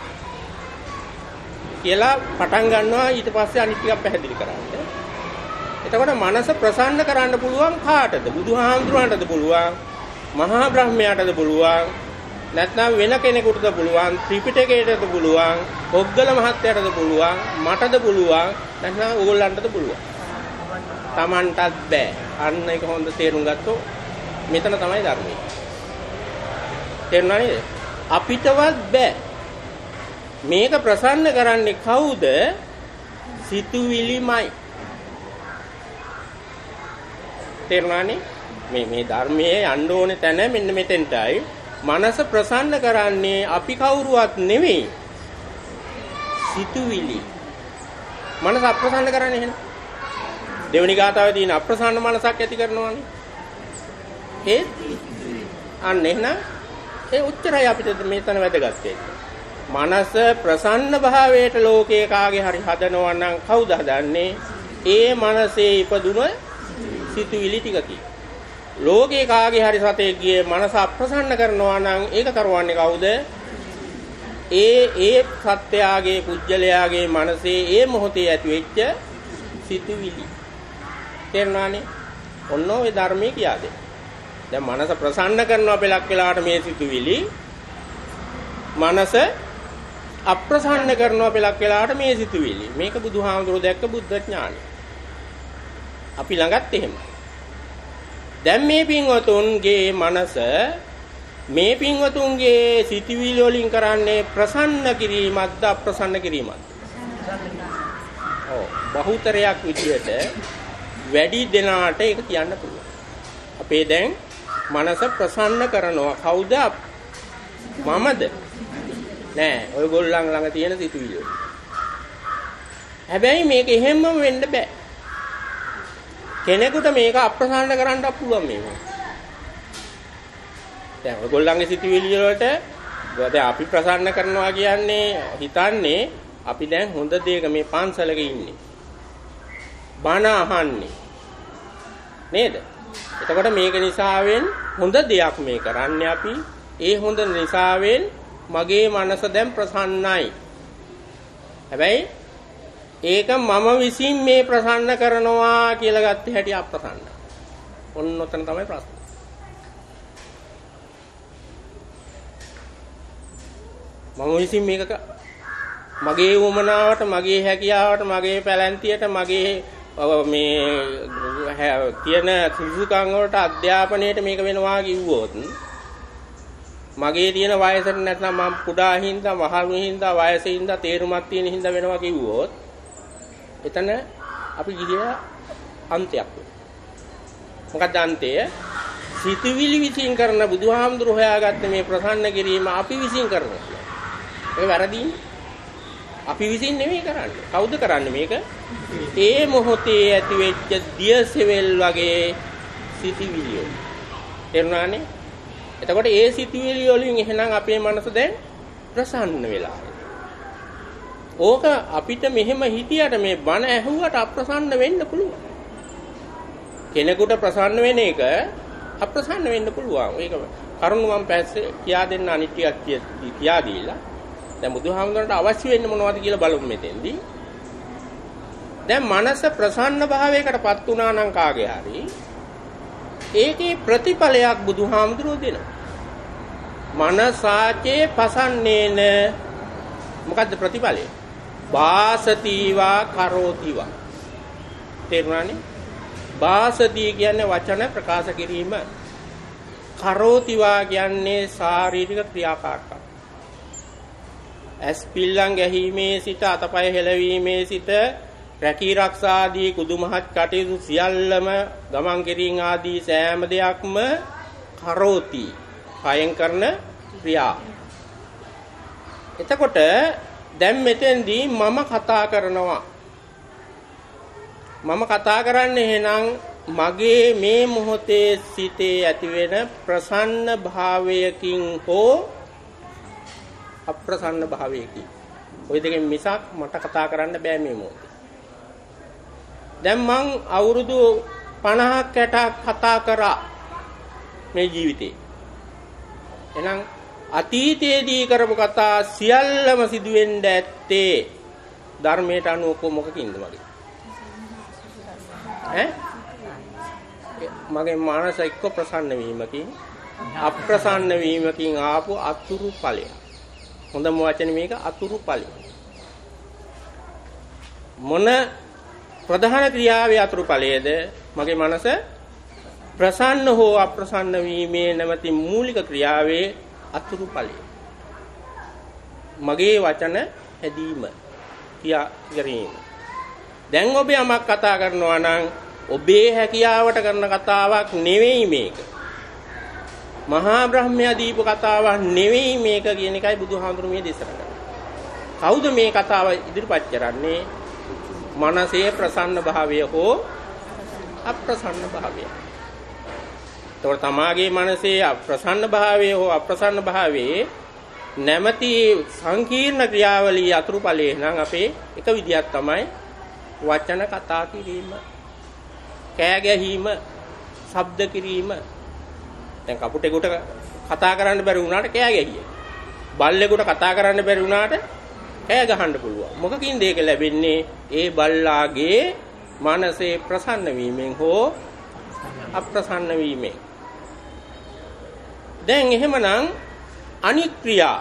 කියලා පටන් ගන්නවා ඊට පස්සේ අනිත් ටිකක් පැහැදිලි කරන්නේ. එතකොට මනස ප්‍රසන්න කරන්න පුළුවන් කාටද? බුදුහාමුදුරන්ටද පුළුවන්? මහා බ්‍රහ්මයාටද පුළුවන්? නැත්නම් වෙන කෙනෙකුටද පුළුවන්? ත්‍රිපිටකයටද පුළුවන්? ඔග්ගල මහත්තයාටද පුළුවන්? මටද පුළුවන්? නැත්නම් ඕගොල්ලන්ටද පුළුවන්? Tamanටත් බෑ. අන්න ඒක හොඳ තේරුම් ගත්තොත් මෙතන තමයි ධර්මය. තේරුණා නේද? අපිටවත් බෑ. මේක ප්‍රසන්න කරන්නේ කවුද? සිතුවිලිමයි. තේරුණානේ? මේ මේ ධර්මයේ යන්න ඕනේ තැන මෙන්න මෙතෙන්ටයි. මනස ප්‍රසන්න කරන්නේ අපි කවුරුවත් නෙවෙයි. සිතුවිලි. මනස අප්‍රසන්න කරන්නේ එහෙනම්. දෙවෙනි ගාථාවේ තියෙන අප්‍රසන්න මනසක් ඇති කරනවානේ. ඒ අන්න එහෙනම් ඒ උච්චරයි අපිට මෙතන වැදගත් වෙන්නේ. මනස ප්‍රසන්න භාවයට ලෝකේ කාගේ හරි හදනවා නම් කවුද හදන්නේ? ඒ මනසේ ඉපදුන සිතුවිලි ටිකකි. ලෝකේ කාගේ හරි සතෙක්ගේ මනස අප්‍රසන්න කරනවා නම් ඒක කරවන්නේ කවුද? ඒ ඒ සත්‍යයාගේ පුජ්‍යලයාගේ මනසේ ඒ මොහොතේ ඇති වෙච්ච සිතුවිලි. තේරුණානේ? ඔන්න ඔය ධර්මයේ කියාදේ. දැන් මනස ප්‍රසන්න කරනවා පෙලක් වෙලාවට මේ සිතුවිලි. මනස අප්‍රසන්න කරනවා පෙලක් වෙලාවට මේ සිතුවිලි. මේක බුදුහාමුදුරුවෝ දැක්ක බුද්ධ ඥානය. අපි ළඟත් එහෙම. දැන් මේ පින්වතුන්ගේ මනස මේ පින්වතුන්ගේ සිතුවිලි වලින් කරන්නේ ප්‍රසන්න කිරීමක්ද අප්‍රසන්න කිරීමක්ද? ඔව් බහුතරයක් විදියට වැඩි දෙනාට ඒක කියන්න පුළුවන්. අපේ දැන් මනස ප්‍රසන්න කරනවා කවුද? මමද? නෑ ඔයගොල්ලන් ළඟ තියෙන සිතුවිලි. හැබැයි මේක එහෙමම වෙන්න බෑ. කෙනෙකුට මේක අප්‍රසන්න කරන්න පුළුවන් මේක. දැන් ඔයගොල්ලන්ගේ සිතුවිලි වලට දැන් අපි ප්‍රසන්න කරනවා කියන්නේ හිතන්නේ අපි දැන් හොඳ දෙයක මේ පන්සලක ඉන්නේ. බණ අහන්නේ. නේද? එතකොට මේක නිසාවෙන් හොඳ දෙයක් මේ කරන්නේ අපි. ඒ හොඳ නිසාවෙන් මගේ මනස දැන් ප්‍රසන්නයි. හැබැයි ඒක මම විසින් මේ ප්‍රසන්න කරනවා කියලා ගත්ත හැටි අප්‍රසන්නයි. ඔන්න ඔතන තමයි ප්‍රශ්නේ. මම විසින් මේක මගේ වමනාවට, මගේ හැකියාවට, මගේ පැලැන්තියට, මගේ මේ තියෙන සුසුකම් වලට අධ්‍යාපනයට මේක වෙනවා කිව්වොත් මගේ තියෙන වයසට නැත්නම් මම කුඩා හින්දා, මහලු හින්දා, වයසේ හින්දා, තේරුමක් තියෙන හින්දා වෙනවා කිව්වොත් එතන අපි ගිහිලා අන්තයක් වෙනවා. මොකක්ද අන්තය? සිතුවිලි විසින් කරන බුදුහාමුදුරුවෝ හොයාගත්ත මේ ප්‍රසන්න කිරීම අපි විසින් කරනවා. ඒක වැරදිනේ. අපි විසින් නෙමෙයි කරන්නේ. කවුද කරන්නේ මේක? ඒ මොහොතේ ඇති වෙච්ච දියසෙවල් වගේ සිතුවිලි. තේරුණානේ? එතකොට ඒ සිතුවිලි වලින් එහෙනම් අපේ මනස දැන් ප්‍රසන්න වෙලා. ඕක අපිට මෙහෙම හිතියට මේ බණ ඇහුවට අප්‍රසන්න වෙන්න පුළුවන්. කෙනෙකුට ප්‍රසන්න වෙන එක අප්‍රසන්න වෙන්න පුළුවන්. ඒක කරුණු මම පස්සේ කියා දෙන්න අනිත් ටිකක් කියා දීලා. දැන් බුදුහාමුදුරන්ට අවශ්‍ය වෙන්නේ මොනවද කියලා බලමු මෙතෙන්දී. දැන් මනස ප්‍රසන්න භාවයකටපත් වුණා නම් කාගේ හරි ඒකේ ප්‍රතිඵලයක් බුදුහාමුදුරුවෝ දෙනවා. මනසාචේ පසන්නේන මොකද්ද ප්‍රතිඵලය? වාසතිවා කරෝතිවා. තේරුණානේ? වාසති කියන්නේ වචන ප්‍රකාශ කිරීම. කරෝතිවා කියන්නේ ශාරීරික ක්‍රියාකාරකම්. ඇස් පිල්ලම් ගැහිීමේ සිට අතපය හෙලවීමේ සිට රැකී රක්ෂා ආදී කුදුමහත් කටයුතු සියල්ලම ගමන් කිරීම ආදී සෑම දෙයක්ම කරෝති. කයෙන් කරන ක්‍රියා. එතකොට දැන් මෙතෙන්දී මම කතා කරනවා. මම කතා කරන්නේ එහෙනම් මගේ මේ මොහොතේ සිතේ ඇතිවෙන ප්‍රසන්න භාවයකින් හෝ අප්‍රසන්න භාවයකින්. ওই දෙකෙන් මිසක් මට කතා කරන්න බෑ මේ මොහොතේ. දැන් මං අවුරුදු පනහක් හැටක් කතා කරා මේ ජීවිතේ. එහෙනම් අතීතයේදී කරපු කතා සියල්ලම සිදුවෙන්න ඇත්තේ ධර්මයට අනුව මොකකින්ද මගේ? ඈ? මගේ මානස එක්ක ප්‍රසන්න වීමකින් අප්‍රසන්න වීමකින් ආපු අතුරු ඵලය. හොඳම වචනේ මේක අතුරු ඵලය. මොන ප්‍රධාන ක්‍රියාවේ අතුරු ඵලයේද? මගේ මනස ප්‍රසන්න හෝ අප්‍රසන්න වීමේ නැමැති මූලික ක්‍රියාවේ අතුරු ඵලය. මගේ වචන හැදීම කියා ගැනීම. දැන් ඔබ යමක් කතා කරනවා නම් ඔබේ හැකියාවට කරන කතාවක් නෙවෙයි මේක. මහා බ්‍රහ්මයා දීපු කතාවක් නෙවෙයි මේක කියන එකයි බුදුහාමුදුරු මේ දේශනා කරන්නේ. කවුද මේ කතාව ඉදිරිපත් කරන්නේ? මනසේ ප්‍රසන්න භාවය හෝ අප්‍රසන්න භාවය. ඒතකොට තමාගේ මනසේ අප්‍රසන්න භාවය හෝ අප්‍රසන්න භාවයේ නැමැති සංකීර්ණ ක්‍රියාවලිය අතුරුඵලේ නම් අපේ එක විදියක් තමයි වචන කතා කිරීම, කෑ ගැහිම, ශබ්ද කිරීම. දැන් කපුටෙකුට කතා කරන්න බැරි වුණාට කෑ ගැහිය. බල්ලෙකුට කතා කරන්න බැරි වුණාට කෑ ගහන්න පුළුවන්. මොකකින්ද ඒක ලැබෙන්නේ? ඒ බල්ලාගේ මනසේ ප්‍රසන්න වීමෙන් හෝ අප්‍රසන්න වීමෙන්. දැන් එහෙමනම් අනික්‍රියා.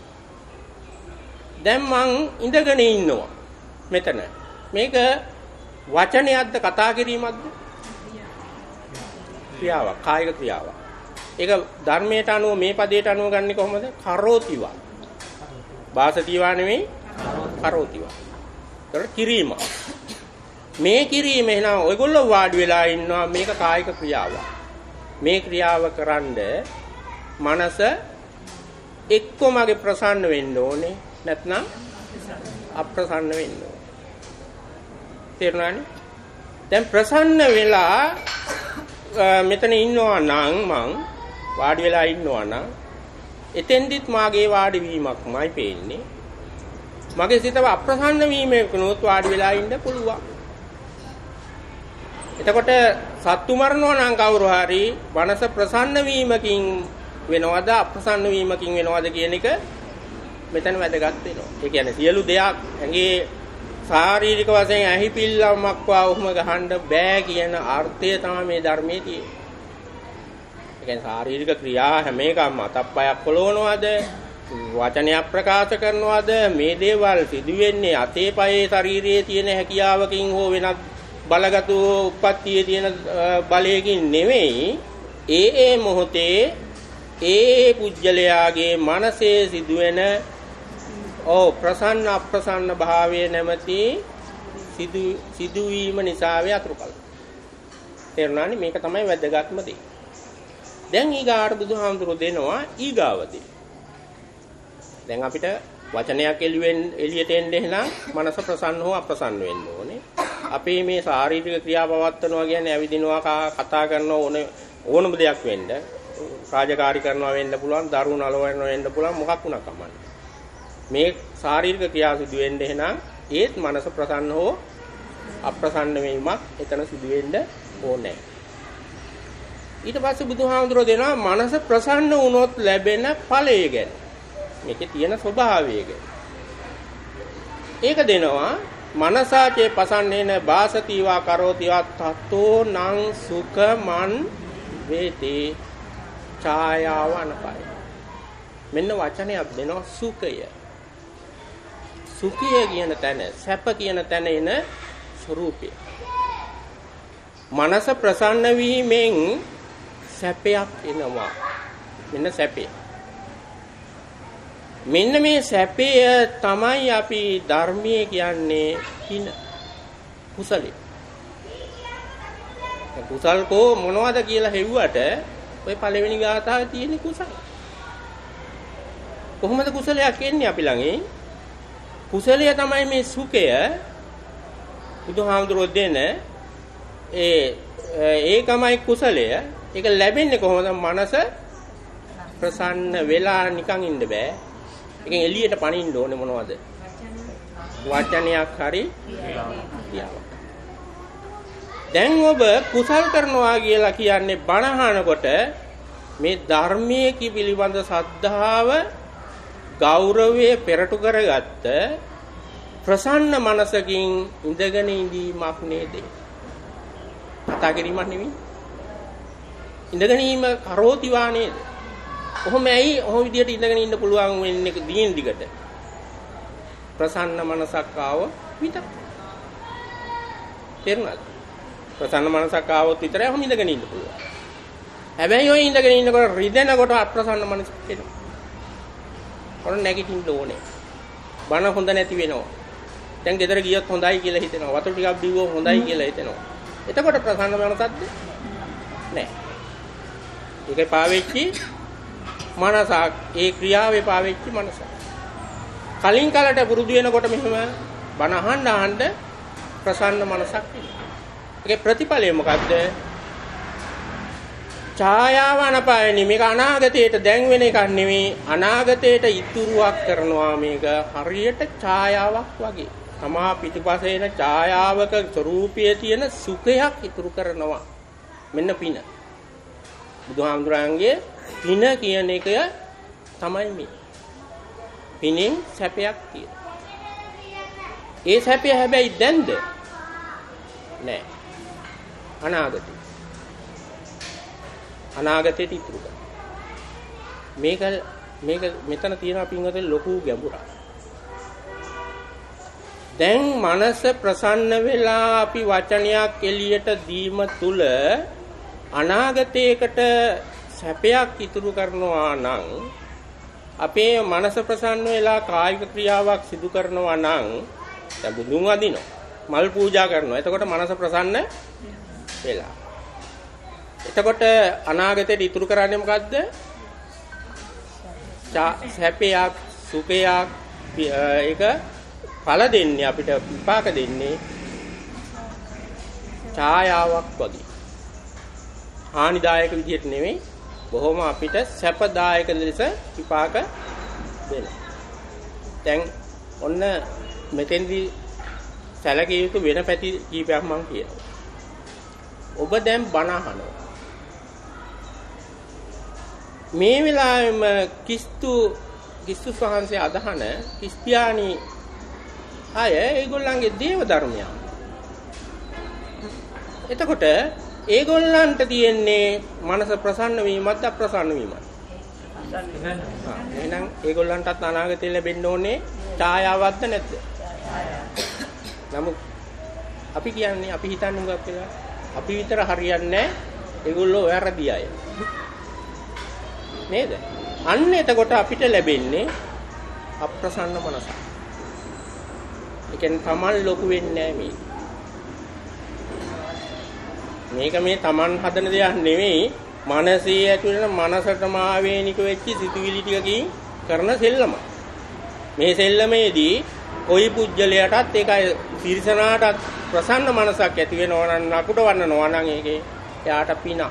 දැන් මං ඉඳගෙන ඉන්නවා මෙතන. මේක වචනයක්ද කතා කිරීමක්ද? ක්‍රියාවක්, කායික ක්‍රියාවක්. ඒක ධර්මයට අනුව මේ පදයට අනුව ගන්නේ කොහොමද? කරෝතිවා. වාසතිවා නෙමෙයි කරෝතිවා. ඒතර කිරීම. මේ කිරීම එහෙනම් ඔයගොල්ලෝ වාඩි වෙලා ඉන්නවා මේක කායික ක්‍රියාවක්. මේ ක්‍රියාව කරන්ඩ මනස එක්කමගේ ප්‍රසන්න වෙන්න ඕනේ නැත්නම් අප්‍රසන්න වෙන්න ඕනේ. තේරුණානේ? දැන් ප්‍රසන්න වෙලා මෙතන ඉන්නවා නම් මං වාඩි වෙලා ඉන්නවා නම් එතෙන්දිත් මාගේ වාඩි වීමක්මයි පේන්නේ. මගේ සිතව අප්‍රසන්න වීමකුණොත් වාඩි වෙලා ඉන්න පුළුවන්. එතකොට සත්තු මරනවා නම් කවුරු හරි මනස ප්‍රසන්න වීමකින් වෙනවද අප්‍රසන්න වීමකින් වෙනවද කියන එක මෙතන වැදගත් වෙනවා. ඒ කියන්නේ සියලු දෙයක් ඇඟේ ශාරීරික වශයෙන් ඇහිපිල්ලමක් වා ඔහුම ගහන්න බෑ කියන අර්ථය තමයි මේ ධර්මයේ තියෙන්නේ. ඒ කියන්නේ ශාරීරික ක්‍රියා හැම එකක්ම අතප්පයක් පොළවනවද, වචනයක් ප්‍රකාශ කරනවද, මේ දේවල් සිදු වෙන්නේ අතේ පයේ ශරීරයේ තියෙන හැකියාවකින් හෝ වෙනත් බලගතු උප්පත්තියේ තියෙන බලයකින් නෙවෙයි. ඒ ඒ මොහොතේ ඒ පුජ්‍යලයාගේ මනසේ සිදුවෙන ඕ ප්‍රසන්න අප්‍රසන්න භාවයේ නැමැති සිදු සිදුවීම නිසා වේ අතුරුකල. තේරුණානේ? මේක තමයි වැදගත්ම දේ. දැන් ඊගාට බුදුහාමුදුරුවෝ දෙනවා ඊගාවදී. දැන් අපිට වචනයක් එළියෙන් එළියට එන්න එහෙනම් මනස ප්‍රසන්න හෝ අප්‍රසන්න වෙන්න ඕනේ. අපේ මේ ශාරීරික ක්‍රියා පවත්වනවා කියන්නේ ඇවිදිනවා, කතා කරනවා ඕන ඕනම දෙයක් වෙන්න. රාජකාරී කරනවා වෙන්න පුළුවන්, දරුණු නලවනවා වෙන්න පුළුවන්, මොකක් වුණා කමන්නේ. මේ ශාරීරික ක්‍රියා සිදු වෙන්න එහෙනම් ඒත් මනස ප්‍රසන්න හෝ අප්‍රසන්න වීමක් එතන සිදු වෙන්න ඕනේ. ඊට පස්සේ බුදුහාමුදුරුවෝ දෙනවා මනස ප්‍රසන්න වුණොත් ලැබෙන ඵලය ගැන. මේකේ තියෙන ස්වභාවය ගැන. ඒක දෙනවා මනසාචේ පසන්නේන වාසතිවා කරෝතිවා තතෝ නං සුඛමන් වේතේ ඡායාව අනපය. මෙන්න වචනයක් දෙනවා සුඛය. සුඛය කියන තැන, සැප කියන තැන එන ස්වરૂපය. මනස ප්‍රසන්න වීමෙන් සැපයක් එනවා. මෙන්න සැපය. මෙන්න මේ සැපය තමයි අපි ධර්මයේ කියන්නේ කින කුසලයි. කුසල් කෝ මොනවද කියලා හෙව්වට ඔය පළවෙනි ගාථාවේ තියෙන කුසල. කොහොමද කුසලයක් එන්නේ අපි ළඟින්? කුසලය තමයි මේ සුඛය. බුදුහාමුදුරුවෝ දෙන ඒ ඒකමයි කුසලය. ඒක ලැබෙන්නේ කොහොමද? මනස ප්‍රසන්න වෙලා නිකන් ඉන්න බෑ. එකෙන් එළියට පනින්න ඕනේ මොනවද? වචනයක් හරි ක්‍රියාවක්. දැන් ඔබ කුසල් කරනවා කියලා කියන්නේ බණ අහනකොට මේ ධර්මයේ පිළිබඳ ශ්‍රද්ධාව, ගෞරවය පෙරටු කරගත්ත ප්‍රසන්න මනසකින් ඉඳගෙන ඉඳීමක් නේද? කතා කිරීමක් නෙවෙයි. ඉඳගෙන ඉීම කරෝතිවා නේද? කොහොම ඇයි ඔහොම විදියට ඉඳගෙන ඉන්න පුළුවන් වෙන්නේ දින දිගට? ප්‍රසන්න මනසක් ආව විතර. තේරුණාද? ප්‍රසන්න මනසක් ආවොත් විතරයි ඔහොම ඉඳගෙන ඉන්න පුළුවන්. හැබැයි ඔය ඉඳගෙන ඉන්නකොට රිදෙනකොට අප්‍රසන්න මනසක් එනවා. ඔන්න නැගිටින්න ඕනේ. බන හොඳ නැති වෙනවා. දැන් ගෙදර ගියොත් හොඳයි කියලා හිතෙනවා. වතුර ටිකක් බිව්වොත් හොඳයි කියලා හිතෙනවා. එතකොට ප්‍රසන්න මනසක්ද? නැහැ. ඒකේ පාවෙච්චි මනසක්, ඒ ක්‍රියාවේ පාවෙච්චි මනසක්. කලින් කලට පුරුදු වෙනකොට මෙහෙම බණ අහන්න අහන්න ප්‍රසන්න මනසක් එනවා. ඒකේ ප්‍රතිඵලය මොකද්ද? ඡායාව අනපායනි. මේක අනාගතයට දැන් වෙන එකක් නෙමෙයි, අනාගතයට ඉතුරුවක් කරනවා. මේක හරියට ඡායාවක් වගේ. තමා පිටුපසේ එන ඡායාවක ස්වરૂපයේ තියෙන සුඛයක් ඉතුරු කරනවා. මෙන්න පින. බුදුහාමුදුරන්ගේ පින කියන එක තමයි මේ. පිනෙන් සැපයක් තියෙන. ඒ සැපය හැබැයි දැන්ද? නෑ. අනාගතේ. අනාගතේට ඉතුරු කරනවා. මේක මේක මෙතන තියෙනවා පින්වතුනි ලොකු ගැඹුරක්. දැන් මනස ප්‍රසන්න වෙලා අපි වචනයක් එළියට දීම තුල අනාගතයකට සැපයක් ඉතුරු කරනවා නම් අපේ මනස ප්‍රසන්න වෙලා කායික ක්‍රියාවක් සිදු කරනවා නම් දැන් බුදුන් වදිනවා මල් පූජා කරනවා. එතකොට මනස ප්‍රසන්න වෙලා. එතකොට අනාගතයට ඉතුරු කරන්නේ මොකද්ද? සැපයක් සුඛයක් ඒක ඵල දෙන්නේ අපිට විපාක දෙන්නේ ඡායාවක් වගේ. හානිදායක විදිහට නෙමෙයි බොහොම අපිට සැපදායක ලෙස විපාක දෙනවා. දැන් ඔන්න මෙතෙන්දී සැලකිය යුතු වෙන පැති කීපයක් මම කියනවා. ඔබ දැන් බණ අහනවා. මේ වෙලාවෙම කිස්තු කිස්තු වහන්සේ අදහන ක්‍රිස්තියානි අය ඒගොල්ලන්ගේ දේව ධර්මය. එතකොට ඒගොල්ලන්ට තියෙන්නේ මනස ප්‍රසන්න වීමත් අප්‍රසන්න වීමත්. එහෙනම් ඒගොල්ලන්ටත් අනාගතේ ලැබෙන්න ඕනේ ඡායාවක්ද නැද්ද? නමුත් අපි කියන්නේ අපි හිතන්නේ මොකක්ද කියලා? අපි විතර හරියන්නේ නැහැ. ඒගොල්ලෝ වැරදි අය. නේද? අන්න එතකොට අපිට ලැබෙන්නේ අප්‍රසන්න මනස. ඒ කියන්නේ Taman ලොකු වෙන්නේ නැහැ මේක. මේක මේ Taman හදන දෙයක් නෙවෙයි. මනසේ ඇතුළේ මනසටම ආවේනික වෙච්ච සිතුවිලි ටිකකින් කරන සෙල්ලම. මේ සෙල්ලමේදී කොයි පුජ්‍යලයටත් ඒකයි තිරසනාටත් ප්‍රසන්න මනසක් ඇති වෙනවා නම් අකුඩ වන්නනවා නම් ඒකේ එයාට පින.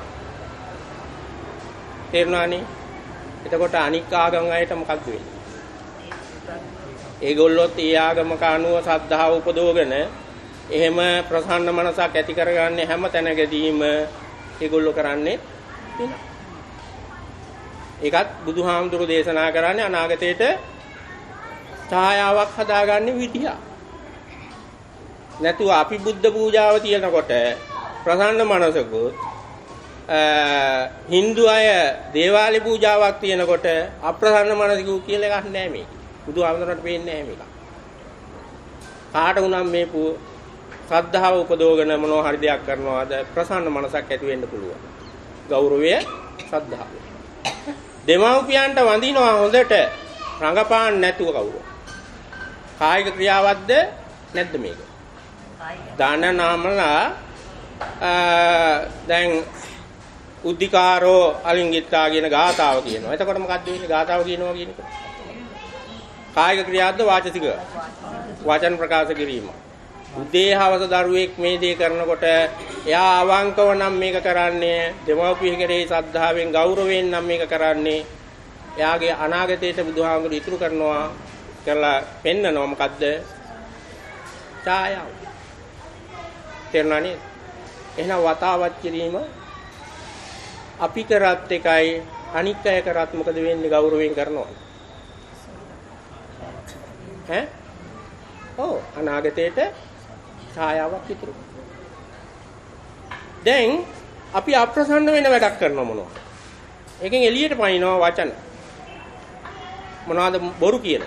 තේරුණානේ? එතකොට අනික් ආගම් අයට මොකක්ද වෙන්නේ? ඒගොල්ලොත් ඒ ආගමක අනුව සද්ධාව උපදවගෙන එහෙම ප්‍රසන්න මනසක් ඇති කරගන්නේ හැම තැනකදීම ඒගොල්ලෝ කරන්නේ පින. ඒකත් බුදුහාමුදුරු දේශනා කරන්නේ අනාගතේට ඡායාවක් හදාගන්න විදිය. නැතුව අපි බුද්ධ පූජාව තියනකොට ප්‍රසන්න මනසකුත් හින්දු අය දේවාලේ පූජාවක් තියනකොට අප්‍රසන්න මනසකු කියලා එකක් නැහැ මේක. බුදුහාමුදුරන්ට පේන්නේ නැහැ මේක. කාට වුණත් මේ ශ්‍රද්ධාව උපදවගෙන මොනවා හරි දෙයක් කරනවාද ප්‍රසන්න මනසක් ඇති වෙන්න පුළුවන්. ගෞරවය ශ්‍රද්ධාව. දෙමව්පියන්ට වඳිනවා හොඳට රඟපාන්න නැතුව කවුරු. කායික ක්‍රියාවක්ද නැද්ද මේක? දාන නාමලා දැන් උද්ධිකාරෝ අලිංගිත්තා කියන ගාථාව කියනවා. එතකොට මොකක්ද වෙන්නේ? ගාථාව කියනවා කියන එක. කායික ක්‍රියාවක්ද වාචික? වචන ප්‍රකාශ කිරීම. උදේ හවස දරුවෙක් මේ දේ කරනකොට එයා අවංකව නම් මේක කරන්නේ දෙමව්පිය කෙරෙහි ශ්‍රද්ධාවෙන් ගෞරවයෙන් නම් මේක කරන්නේ. එයාගේ අනාගතයට බුදුහාමුදුරු ඉතුරු කරනවා කියලා පෙන්නනවා. මොකද්ද? ඡායාව. තේරුණානේ? එහෙනම් වතාවත් කිරීම අපි කරත් එකයි අනික් අය කරත් මොකද වෙන්නේ? ගෞරවයෙන් කරනවා. ඈ? ඔව් අනාගතයට ඡායාවක් ඉතුරු. දැන් අපි අප්‍රසන්න වෙන වැඩක් කරනවා මොනවද? ඒකෙන් එළියට පනිනවා වචන. මොනවද? බොරු කියන.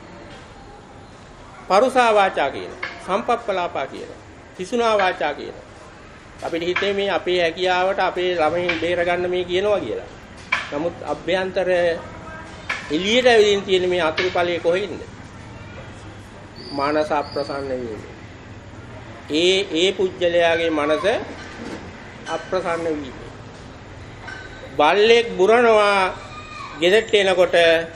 පරුසා වාචා කියන. සම්පප්පලාපා කියන. කිසුනා වාචා කියන. අපිට හිතේ මේ අපේ හැකියාවට අපේ ළමයින් බේර ගන්න මේ කියනවා කියලා. නමුත් අභ්‍යන්තර එළියට ඇවිදින් තියෙන මේ අතුරුපලයේ කොහෙන්ද? මානස අප්‍රසන්න වීම. ඒ ඒ පුජ්‍යලයාගේ මනස අප්‍රසන්න වීම. බල්ලෙක් බුරනවා ගෙදරට එනකොට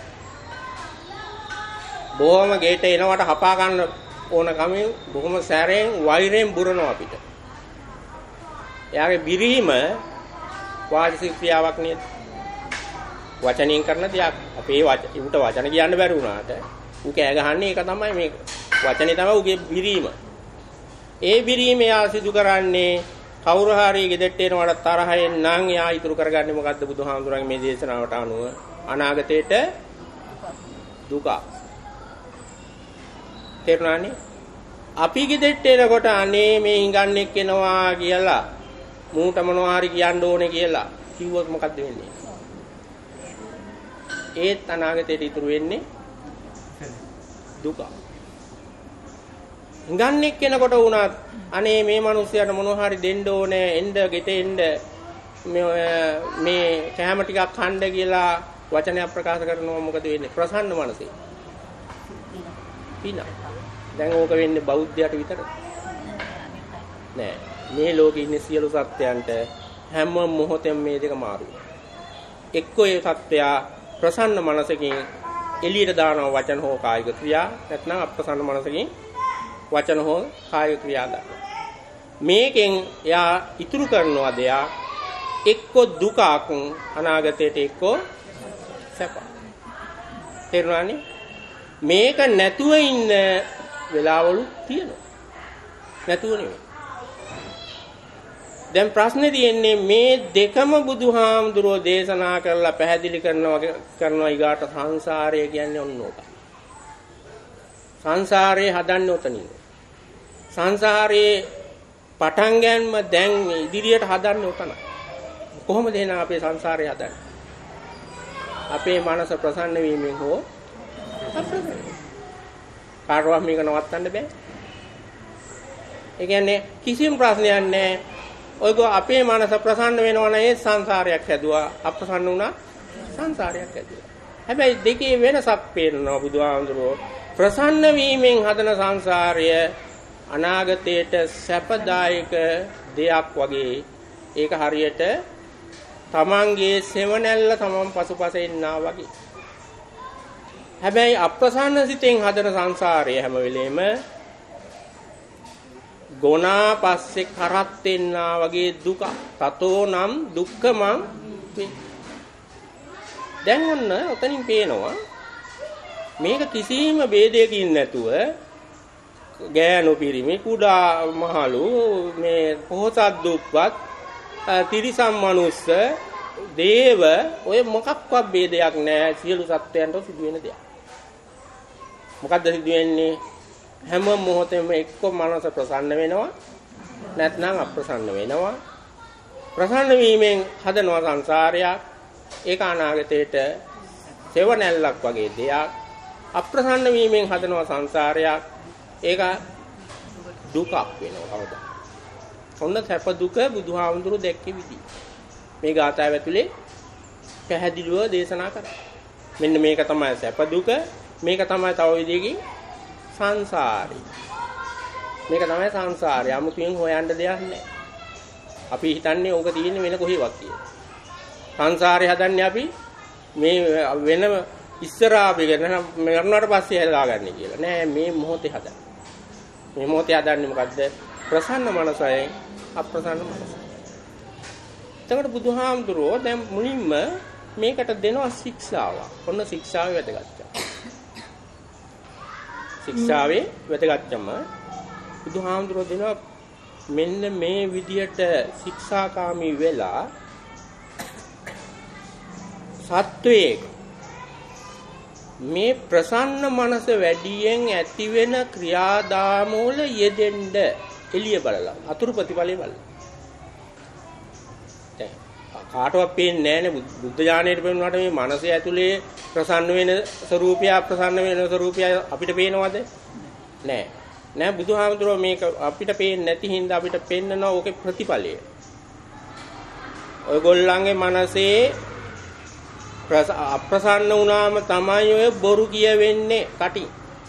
බොහොම ගේට එනවට හපා ගන්න ඕන කමින් බොහොම සැරෙන් වෛරයෙන් බුරනවා අපිට. එයාගේ බිරීම වාචික ක්‍රියාවක් නේද? වචනෙන් කරන දෙයක්. අපේ උට වචන කියන්න බැරි වුණාට ඌ කෑ ගහන්නේ ඒක තමයි මේක. වචනේ තමයි උගේ බිරීම. ඒ බිරීම යා සිදු කරන්නේ කවුරු හරි ගෙදෙට්ට එනවට තරහෙන් නම් යා ඉතුරු කරගන්නේ මොකද්ද බුදුහාමුදුරන්ගේ මේ දේශනාවට අනුව අනාගතේට දුක. තේරුණානේ? අපි ගෙදෙට්ට එනකොට අනේ මේ හිඟන්නෙක් එනවා කියලා මූට මොනවා හරි කියන්න ඕනේ කියලා කිව්වොත් මොකද්ද වෙන්නේ? ඒත් අනාගතේට ඉතුරු වෙන්නේ දුක. හිඟන්නෙක් කෙනකොට වුණත් අනේ මේ මිනිස්සයාට මොනවා හරි දෙන්න ඕනේ එන්න ගෙට එන්න මේ මේ කැම ටිකක් කන්න කියලා වචනයක් ප්‍රකාශ කරනවා මොකද වෙන්නේ? ප්‍රසන්න මනසේ. පින. දැන් ඕක වෙන්නේ බෞද්ධයට විතරද? නෑ. මේ ලෝකේ ඉන්න සියලු සත්‍යයන්ට හැම මොහොතෙම මේ දෙක මාරු. එක්කෝ ඒ සත්‍යය ප්‍රසන්න මනසකින් එළියට දානවා වචන හෝ කායික ක්‍රියා නැත්නම් අප්‍රසන්න මනසකින් වචන හෝ කායික ක්‍රියා දානවා. මේකෙන් යා ඉතුරු කරනවා දෙයක් එක්ක දුකක් අනාගතයට එක්ක සැප. තේරුණානේ? මේක නැතුව ඉන්න වෙලාවලු තියෙනවා. නැතුව නෙවෙයි. දැන් ප්‍රශ්නේ තියෙන්නේ මේ දෙකම බුදුහාමුදුරෝ දේශනා කරලා පැහැදිලි කරනවා කරනවා ඊගාට සංසාරය කියන්නේ ඔන්න ඕක. සංසාරේ හදන්නේ උතනින්. සංසාරේ පටන් ගන්නම දැන් ඉදිරියට හදන්නේ උතන. කොහොමද එහෙනම් අපේ සංසාරය හදන්නේ? අපේ මනස ප්‍රසන්න වීමෙන් හෝ අප්‍රසන්න. කාටවත් මේක නවත්තන්න බෑ. ඒ කියන්නේ කිසිම ප්‍රශ්නයක් නැහැ. ඔයගොල්ලෝ අපේ මනස ප්‍රසන්න වෙනවා නම් ඒ සංසාරයක් හැදුවා. අප්‍රසන්න වුණා සංසාරයක් හැදුවා. හැබැයි දෙකේ වෙනසක් පේනවා බුදුහාමුදුරුවෝ. ප්‍රසන්න වීමෙන් හදන සංසාරය අනාගතයට සැපදායක දෙයක් වගේ. ඒක හරියට තමන්ගේ සෙවණැල්ල තමන් පසුපස එන්නා වගේ. හැබැයි අප්‍රසන්න සිතෙන් හදන සංසාරය හැම වෙලෙම ගොනා පස්සේ කරත් වෙන්නා වගේ දුක. තතෝ නම් දුක්ඛමං. දැන් ඔන්න ඔතනින් පේනවා මේක කිසිම ભેදයකින් නැතුව ගෑනු පිරිමි කුඩා මහලු මේ පොහොසත් දුප්පත් තිරිසන් මනුස්ස දේව ඔය මොකක්වත් ભેදයක් නැහැ සියලු සත්වයන්ට සිදු වෙන දෙයක්. මොකද්ද සිදු වෙන්නේ? හැම මොහොතෙම එක්ක මනස ප්‍රසන්න වෙනවා නැත්නම් අප්‍රසන්න වෙනවා. ප්‍රසන්න වීමෙන් හදනවා සංසාරයක්. ඒක අනාගතයට සෙවණැල්ලක් වගේ දෙයක්. අප්‍රසන්න වීමෙන් හදනවා සංසාරයක්. ඒක දුකක් වෙනවා කවදා. ඔන්න සැප දුක බුදුහාමුදුරු දැක්කේ විදිහ. මේ ගාථාව ඇතුලේ පැහැදිලිව දේශනා කරා. මෙන්න මේක තමයි සැප දුක. මේක තමයි තව විදිහකින් සංසාරේ. මේක තමයි සංසාරය. 아무තුයෙන් හොයන්න දෙයක් නැහැ. අපි හිතන්නේ ඕක තියෙන්නේ වෙන කොහෙවත් කියලා. සංසාරේ හදන්නේ අපි මේ වෙන ඉස්සරහා බෙගෙන මරණයට පස්සේ හදාගන්නේ කියලා. නෑ මේ මොහොතේ හදන්නේ. මේ මොහොතේ හදන්නේ මොකද්ද? ප්‍රසන්න මනසයෙන් අප්‍රසන්න මනස. එතකොට බුදුහාමුදුරුවෝ දැන් මුලින්ම මේකට දෙනවා ශික්ෂාවක්. ඔන්න ශික්ෂාවේ වැදගත්කම. ශික්ෂාවේ වැදගත්කම බුදුහාමුදුරුවෝ දෙනවා මෙන්න මේ විදියට ශික්ෂාකාමී වෙලා සත්වයේ මේ ප්‍රසන්න මනස වැඩියෙන් ඇති වෙන ක්‍රියාදාම වල යෙදෙන්න එළිය බලලා අතුරු ප්‍රතිඵලය බලලා දැන් කාටවත් පේන්නේ නැහැනේ බුද්ධ ඥානයට පෙන්වන්නට මේ මනසේ ඇතුලේ ප්‍රසන්න වෙන ස්වરૂපය ප්‍රසන්න වෙන ස්වરૂපය අපිට පේනවද නෑ නෑ බුදුහාමුදුරුවෝ මේක අපිට පේන්නේ නැති හින්දා අපිට පෙන්නනවා ඕකේ ප්‍රතිඵලය ඔයගොල්ලන්ගේ මනසේ අප්‍රසන්න වුණාම තමයි ඔය බොරු කියවෙන්නේ කටින්.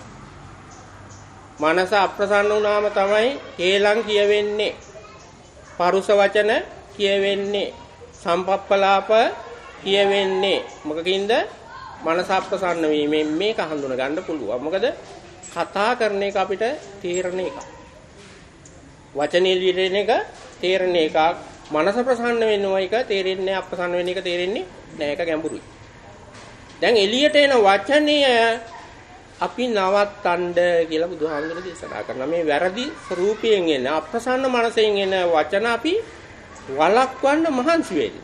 මනස අප්‍රසන්න වුණාම තමයි හේලම් කියවෙන්නේ. පරුස වචන කියවෙන්නේ. සම්පප්පලාප කියවෙන්නේ. මොකකින්ද? මනස අප්‍රසන්න වීමෙන් මේක හඳුනා ගන්න පුළුවන්. මොකද කතා කරන එක අපිට තේරෙන එකක්. වචනේ ලියන එක තේරෙන එකක්. මනස ප්‍රසන්න වෙනවා එක තේරෙන්නේ අප්‍රසන්න වෙන එක තේරෙන්නේ නෑ ඒක ගැඹුරුයි. දැන් එළියට එන වචනය අපි නවත්තන්න කියලා බුදුහාමුදුරුවෝ දේශනා කරනවා. මේ වැරදි ස්වરૂපයෙන් එන අප්‍රසන්න මනසෙන් එන වචන අපි වළක්වන්න මහන්සි වෙන්න.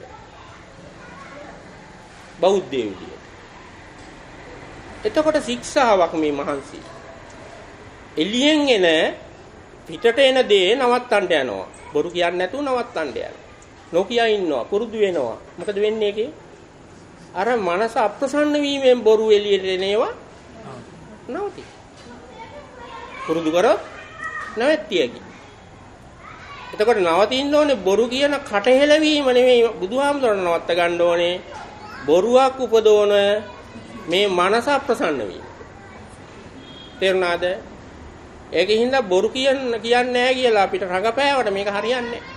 බෞද්ධයෝ විදියට. එතකොට ශික්ෂාවක් මේ මහන්සි. එළියෙන් එන පිටට එන දේ නවත්තන්න යනවා. බොරු කියන්නේ නැතුව නවත්තන්න යනවා. නොකිය ඉන්නවා. පුරුදු වෙනවා. මොකද වෙන්නේ ඒකේ? අර මනස අප්‍රසන්න වීමෙන් බොරු එළියට එනවා. නවති. පුරුදු කරොත් නැවැත්තියකි. එතකොට නවතින්න ඕනේ බොරු කියන කටහෙලවීම නෙමෙයි බුදුහාමුදුරන් නවත්ත ගන්න ඕනේ. බොරුවක් උපදවන මේ මනස අප්‍රසන්න වීම. තේරුණාද? ඒකින්ද බොරු කියන කියන්නේ නැහැ කියලා අපිට රඟපෑවට මේක හරියන්නේ නැහැ.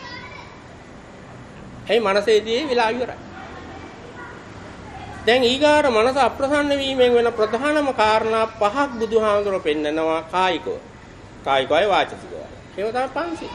ඒ මනසේදී වෙලා ඉවරයි. දැන් ඊගාර මනස අප්‍රසන්න වීමෙන් වෙන ප්‍රධානම කාරණා පහක් බුදුහාමුදුරුවෝ පෙන්නනවා කායිකව. කායිකවයි වාචිකවයි. ඒක තමයි පංචිල්.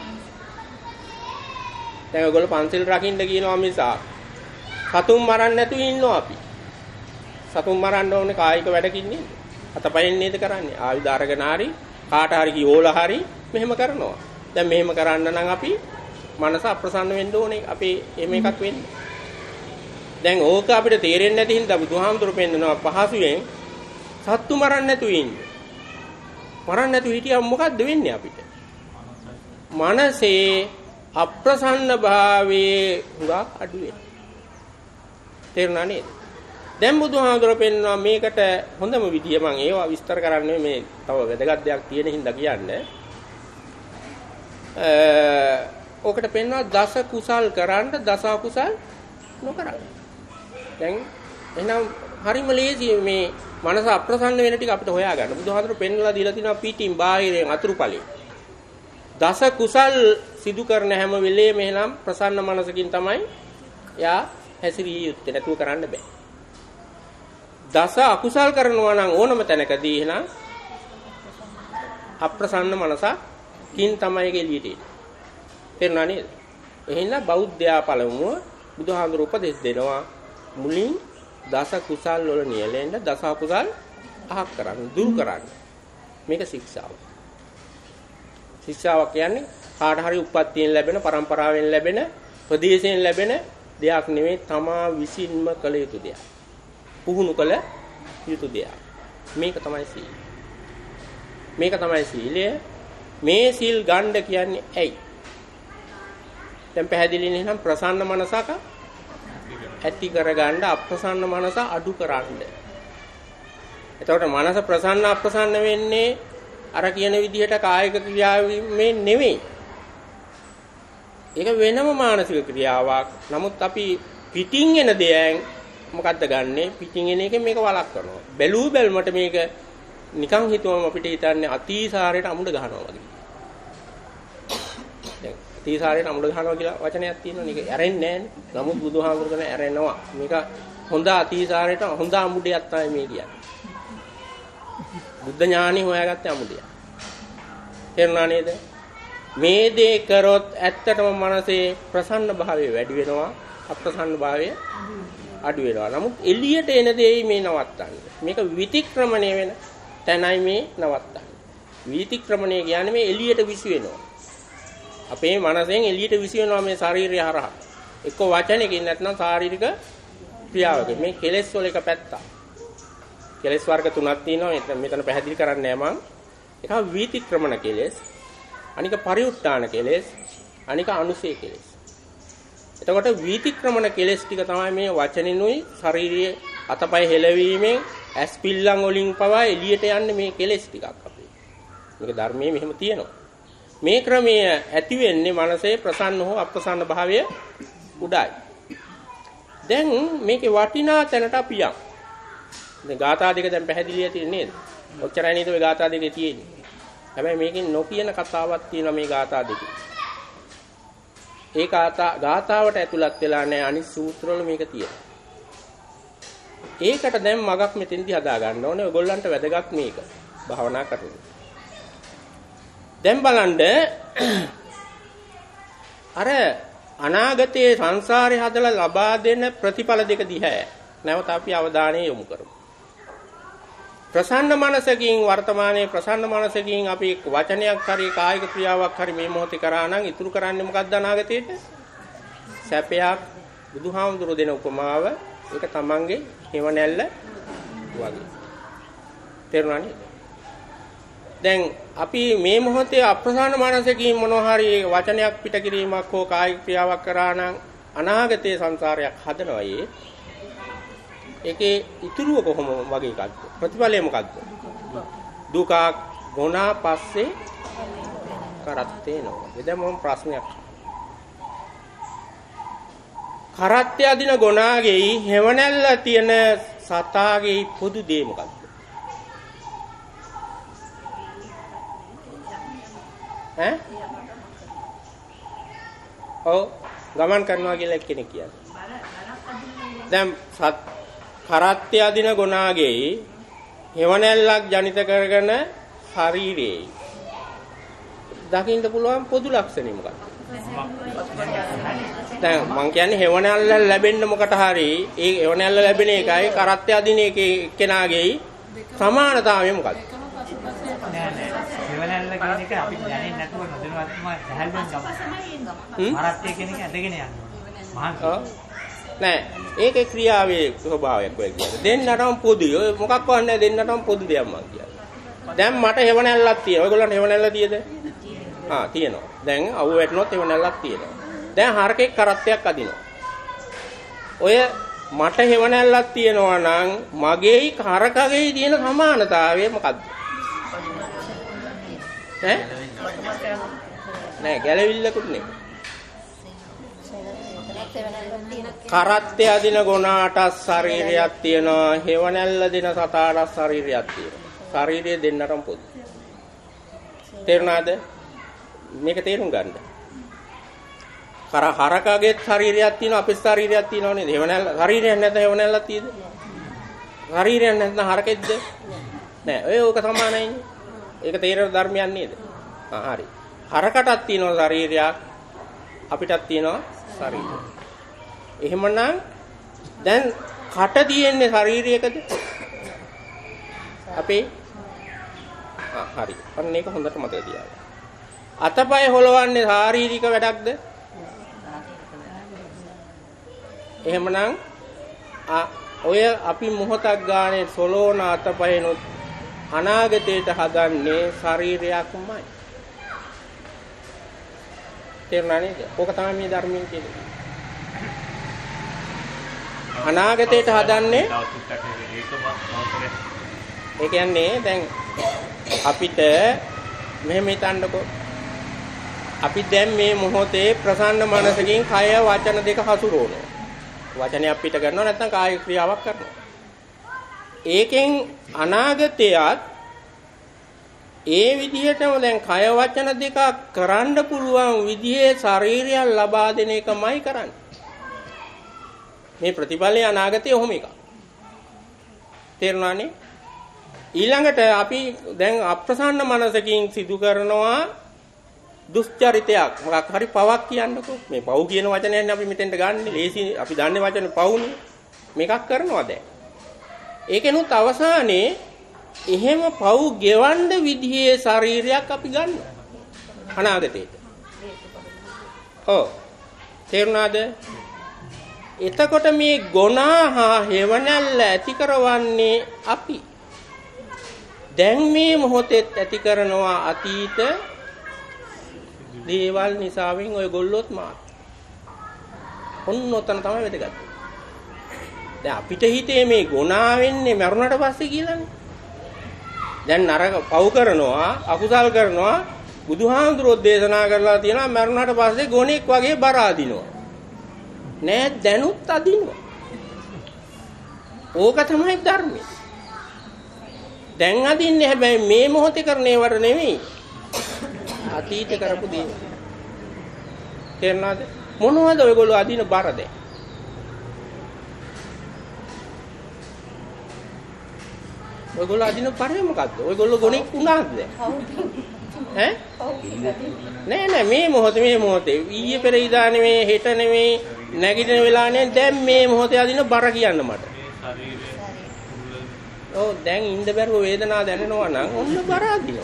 දැන් ඔයගොල්ලෝ පංචිල් රකින්න කියනවා මිසා සතුන් මරන්න නැතුව ඉන්නවා අපි. සතුන් මරන්න ඕනේ කායික වැඩකින් නේද? අතපයෙන් නේද කරන්නේ? ආයුධ අරගෙන හරි කාට හරි කියෝලා හරි මෙහෙම කරනවා. දැන් මෙහෙම කරන්න නම් අපි මනස අප්‍රසන්න වෙන්න ඕනේ. අපි එහෙම එකක් වෙන්නේ. දැන් ඕක අපිට තේරෙන්නේ නැති හින්දා බුදුහාමුදුරු පෙන්නනවා පහසුවෙන් සත්තු මරන්න නැතුව ඉන්න. මරන්න නැතුව හිටියම මොකද්ද වෙන්නේ අපිට? මනසේ අප්‍රසන්න භාවයේ හුඟක් අඩු වෙනවා. තේරුණා නේද? දැන් බුදුහාමුදුරු පෙන්නනවා මේකට හොඳම විදිය මම ඒවා විස්තර කරන්නේ මේ තව වැදගත් දෙයක් තියෙන හින්දා කියන්නේ. අ ඕකට පෙන්නනවා දස කුසල් කරන්න දස අකුසල් නොකරන්න. දැන් එහෙනම් හරිම ලේසි මේ මනස අප්‍රසන්න වෙන ටික අපිට හොයාගන්න. බුදුහාමුදුරු පෙන්වලා දීලා තිනවා පිටින් බාහිරෙන් අතුරුපලෙන්. දස කුසල් සිදු කරන හැම වෙලේම එහෙනම් ප්‍රසන්න මනසකින් තමයි යා හැසිරිය යුත්තේ. නැතුව කරන්න බෑ. දස අකුසල් කරනවා නම් ඕනම තැනකදී එහෙනම් අප්‍රසන්න මනසකින් තමයි ඒක එළියට එන්නේ. තේරුණා නේද? එහෙනම් බෞද්ධයා පළමුව බුදුහාමුදුරු උපදෙස් දෙනවා මුලින් දස කුසල් වල නියැලෙන්න දස අකුසල් අහක් කරන්න දුරු කරන්න. මේක ශික්ෂාව. ශික්ෂාව කියන්නේ කාට හරි උප්පත්තියෙන් ලැබෙන පරම්පරාවෙන් ලැබෙන ප්‍රදේශයෙන් ලැබෙන දෙයක් නෙමෙයි තමා විසින්ම කළ යුතු දෙයක්. පුහුණු කළ යුතු දෙයක්. මේක තමයි සීලය. මේක තමයි සීලය. මේ සීල් ගන්න කියන්නේ ඇයි? දැන් පැහැදිලි නේනම් ප්‍රසන්න මනසක ඇති කරගන්න අප්‍රසන්න මනස අඩු කරන්න. එතකොට මනස ප්‍රසන්න අප්‍රසන්න වෙන්නේ අර කියන විදිහට කායික ක්‍රියාවෙන් නෙවෙයි. ඒක වෙනම මානසික ක්‍රියාවක්. නමුත් අපි පිටින් එන දෙයන් මොකද්ද ගන්නෙ? පිටින් එන එකෙන් මේක වළක්වනවා. බැලූ බැලමට මේක නිකන් හිතුවම අපිට හිතන්නේ අතීසාරයට අමුඩ ගහනවා වගේ. දැන් අතීසාරයට අමුඩ ගහනවා කියලා වචනයක් තියෙනවනේ. ඒක ඇරෙන්නේ නැහැ. නමුත් බුදුහාමුදුරගෙන ඇරෙනවා. මේක හොඳ අතීසාරයට හොඳ අමුඩයක් තමයි මේ කියන්නේ. බුද්ධ ඥානෙ හොයාගත්තේ අමුඩයක්. තේරුණා නේද? මේ දේ කරොත් ඇත්තටම මනසේ ප්‍රසන්න භාවය වැඩි වෙනවා. අප්‍රසන්න භාවය අඩු වෙනවා. නමුත් එළියට එන දෙයි මේ නවත්තන්නේ. මේක විතික්‍රමණය වෙන තැනයි මේ නවත්තන්නේ. විතික්‍රමණය කියන්නේ මේ එළියට විසි වෙනවා. අපේ මනසෙන් එළියට විසි වෙනවා මේ ශාරීරිය හරහා. එක්ක වචනයකින් නැත්නම් ශාරීරික ක්‍රියාවකින්. මේ කෙලෙස් වල එක පැත්තක්. කෙලෙස් වර්ග තුනක් තියෙනවා. මෙතන පැහැදිලි කරන්නේ නැහැ මම. එක විතික්‍රමණ කෙලෙස්, අනික පරිඋත්ථාන කෙලෙස්, අනික අනුසය කෙලෙස්. එතකොට විතික්‍රමණ කෙලෙස් ටික තමයි මේ වචනිනුයි ශාරීරියේ අතපය හෙලවීමෙන් ඇස් පිල්ලම් වලින් පවා එළියට යන්නේ මේ කෙලෙස් ටිකක් අපේ. මේක ධර්මයේ මෙහෙම තියෙනවා. මේ ක්‍රමය ඇති වෙන්නේ මනසේ ප්‍රසන්න හෝ අප්‍රසන්න භාවය උඩයි. දැන් මේකේ වටිනා තැනට අපි යමු. දැන් ගාථා දෙක දැන් පැහැදිලි ඇති නේද? ඔච්චරයි නේද ඔය ගාථා දෙකේ තියෙන්නේ. හැබැයි මේකෙන් නොකියන කතාවක් තියෙනවා මේ ගාථා දෙකේ. ඒ ගාථා ගාථාවට ඇතුළත් වෙලා නැහැ අනිත් සූත්‍රවල මේක තියෙනවා. ඒකට දැන් මගක් මෙතෙන්දී හදා ගන්න ඕනේ. ඔයගොල්ලන්ට වැදගත් මේක. භාවනා කරනවා. දැන් බලන්න අර අනාගතයේ සංසාරේ හදලා ලබා දෙන ප්‍රතිඵල දෙක දිහා නැවත අපි අවධානය යොමු කරමු. ප්‍රසන්න මනසකින් වර්තමානයේ ප්‍රසන්න මනසකින් අපි වචනයක් හරි කායික ක්‍රියාවක් හරි මේ මොහොතේ කරා නම් ඉතුරු කරන්නේ මොකක්ද අනාගතේට? සැපයක්. බුදුහාමුදුරුවෝ දෙන උපමාව ඒක තමන්ගේ හේවණැල්ල වගේ. තේරුණානේ? දැන් අපි මේ මොහොතේ අප්‍රසන්න මනසකින් මොනවා හරි වචනයක් පිට කිරීමක් හෝ කායික ක්‍රියාවක් කරා නම් අනාගතයේ සංසාරයක් හදනවා. ඒ ඒකේ ඉතුරුව කොහොම වගේ එකක්ද? ප්‍රතිඵලය මොකක්ද? දුකක් ගුණා පස්සේ කරත්තේ නෝ. එදම මම ප්‍රශ්නයක්. කරත්තේ අදින ගුණාගේ හැවණැල්ල තියෙන සතාගේ පොදු දේ මොකක්ද? ඈ? ඔව් ගමන් කරනවා කියලා එක්කෙනෙක් කියන්නේ. දැන් සත් කරත්තේ අදින ගුණාගේ හේවණැල්ලක් ජනිත කරගෙන ශරීරයේ දකින්න පුළුවන් පොදු ලක්ෂණය මොකක්ද? දැන් මං කියන්නේ හේවණැල්ල ලැබෙන්න මොකට හරි ඒ හේවණැල්ල ලැබෙන එකයි කරත්තේ අදින එකේ කෙනාගේ සමානතාවය මොකක්ද? නෑ නෑ හේවණැල්ල කියන එක අපි දැනෙන්නේ නැතුව නොදැනුවත්වම සැහැල්ලුවෙන් ගමු. කරත්තේ කියන එක ඇදගෙන යනවා. මහා නෑ ඒකේ ක්‍රියාවේ ස්වභාවයක් වෙයි කියන්නේ. දෙන්නටම පොදුයි. ඔය මොකක් වන්නේ දෙන්නටම පොදු දෙයක් මං කියන්නේ. දැන් මට හේවණැල්ලක් තියෙනවා. ඔයගොල්ලන්ට හේවණැල්ල තියෙද? ආ තියෙනවා. දැන් අවු වැටුනොත් හේවණැල්ලක් තියෙනවා. දැන් හරකෙක් කරත්තයක් අදිනවා. ඔය මට හේවණැල්ලක් තියෙනවා නම් මගේයි කරකගේ තියෙන සමානතාවය මොකද්ද? ඈ? නෑ ගැලවිල්ලකුත් නෙමෙයි. කරත්තේ අදින ගුණාට ශරීරයක් තියෙනවා. හේවණැල්ල දෙන සතාට ශරීරයක් තියෙනවා. ශරීරය දෙන්නටම පොදු. තේරුණාද? මේක තේරුම් ගන්න. කර හරකගේ ශරීරයක් තියෙනවා අපේ ශරීරයක් තියෙනව නේද? හේවණැල්ල ශරීරයක් නැත්නම් හේවණැල්ලක් තියෙද? ශරීරයක් නැත්නම් හරකෙක්ද? නෑ. ඔය ඕක සමානයිනේ. ඒක තේරෙන ධර්මයක් නේද? ආ හරි. හරකටත් තියෙනවා ශරීරයක් අපිටත් තියෙනවා ශරීරයක්. එහෙමනම් දැන් කට තියෙන්නේ ශරීරයකද? අපේ ආ හරි. අන්න ඒක හොඳට මතක තියාගන්න. අතපය හොලවන්නේ ශාරීරික වැඩක්ද? එහෙමනම් ඔය අපි මොහොතක් ගානේ සොලෝන අතපයනොත් අනාගතයට හදන්නේ ශරීරයක්මයි. තේරුණා නේද? ඕක තමයි මේ ධර්මයෙන් කියන්නේ. අනාගතයට හදන්නේ ඒ කියන්නේ දැන් අපිට මෙහෙම හිතන්නකෝ. අපි දැන් මේ මොහොතේ ප්‍රසන්න මනසකින් කය වචන දෙක හසුරවනවා. වචනයක් පිට කරනවා නැත්නම් කාය ක්‍රියාවක් කරනවා. ඒකෙන් අනාගතයත් ඒ විදිහටම දැන් කය වචන දෙක කරන්න පුළුවන් විදිහේ ශරීරයක් ලබා දෙන එකමයි කරන්නේ. මේ ප්‍රතිඵලයේ අනාගතයේ ඔහොම එකක්. තේරුණානේ? ඊළඟට අපි දැන් අප්‍රසන්න මනසකින් සිදු කරනවා දුස්චරිතයක්. මොකක් හරි පවක් කියන්නකෝ. මේ පව් කියන වචනයන්නේ අපි මෙතෙන්ට ගන්න. ලේසි අපි දන්නේ වචනේ පව්නේ. මේකක් කරනවා දැන්. ඒකෙනුත් අවසානයේ එහෙම පව් ගෙවන්න විදිහේ ශරීරයක් අපි ගන්නවා. අනාගතේට. ඔව්. තේරුණාද? එතකොට මේ ගුණා හා හේවණැල්ල ඇති කරවන්නේ අපි. දැන් මේ මොහොතේ ඇති කරනවා අතීත දේවල් නිසාවෙන් ඔයගොල්ලොත් මාත්. ඔන්න ඔතන තමයි වැදගත්. දැන් අපිට හිතේ මේ ගුණා වෙන්නේ මරුණට පස්සේ කියලානේ. දැන් නරක පව් කරනවා අකුසල් කරනවා බුදුහාමුදුරුවෝ දේශනා කරලා තියෙනවා මරුණට පස්සේ ගොනෙක් වගේ බර අදිනවා. නෑ දැනුත් අදිනවා. ඕක තමයි ධර්මය. දැන් අදින්නේ හැබැයි මේ මොහොතේ කරන ඒවට නෙමෙයි. අතීත කරපු දේ. තේරුණාද? මොනවද ඔයගොල්ලෝ අදින බර දැන්? ඔයගොල්ලෝ අදින බර මොකද්ද? ඔයගොල්ලෝ ගොනෙක් වුණාද දැන්? ඈ? නෑ නෑ මේ මොහොතේ මේ මොහොතේ ඊයේ පෙරේදා නෙමෙයි හෙට නෙමෙයි නැගිටින වෙලාවනේ දැන් මේ මොහොතේ අදින බර කියන්න මට. ඔව් දැන් ඉන්න බැරුව වේදනාව දැනෙනවා නම් ඔන්න බර අදිනවා.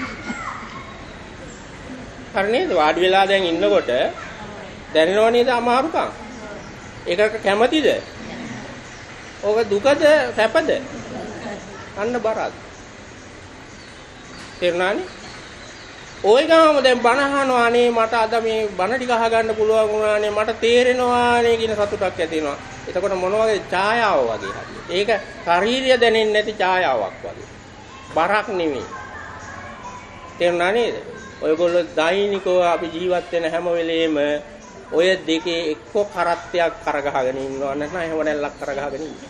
හරි නේද? වාඩි වෙලා දැන් ඉන්නකොට දැනෙනව නේද අමාරුකම්? ඒකට කැමතිද? ඔක දුකද සැපද? අන්න බරද. තේරුණානේ? ওই ගාම දැන් බණ අහනවා අනේ මට අද මේ බණ ටික අහගන්න පුළුවන් වුණානේ මට තේරෙනවානේ කියන සතුටක් ඇති වෙනවා. එතකොට මොන වගේ ඡායාව වගේ හරි. ඒක ශාරීරිය දැනෙන්නේ නැති ඡායාවක් වගේ. බරක් නෙමෙයි. තේරුණා නේද? ඔයගොල්ලෝ දෛනිකව අපි ජීවත් වෙන හැම වෙලෙම ඔය දෙකේ එක්ක කරත්තයක් කරගහගෙන ඉන්නවා නැත්නම් හේවණල්ලක් කරගහගෙන ඉන්නවා.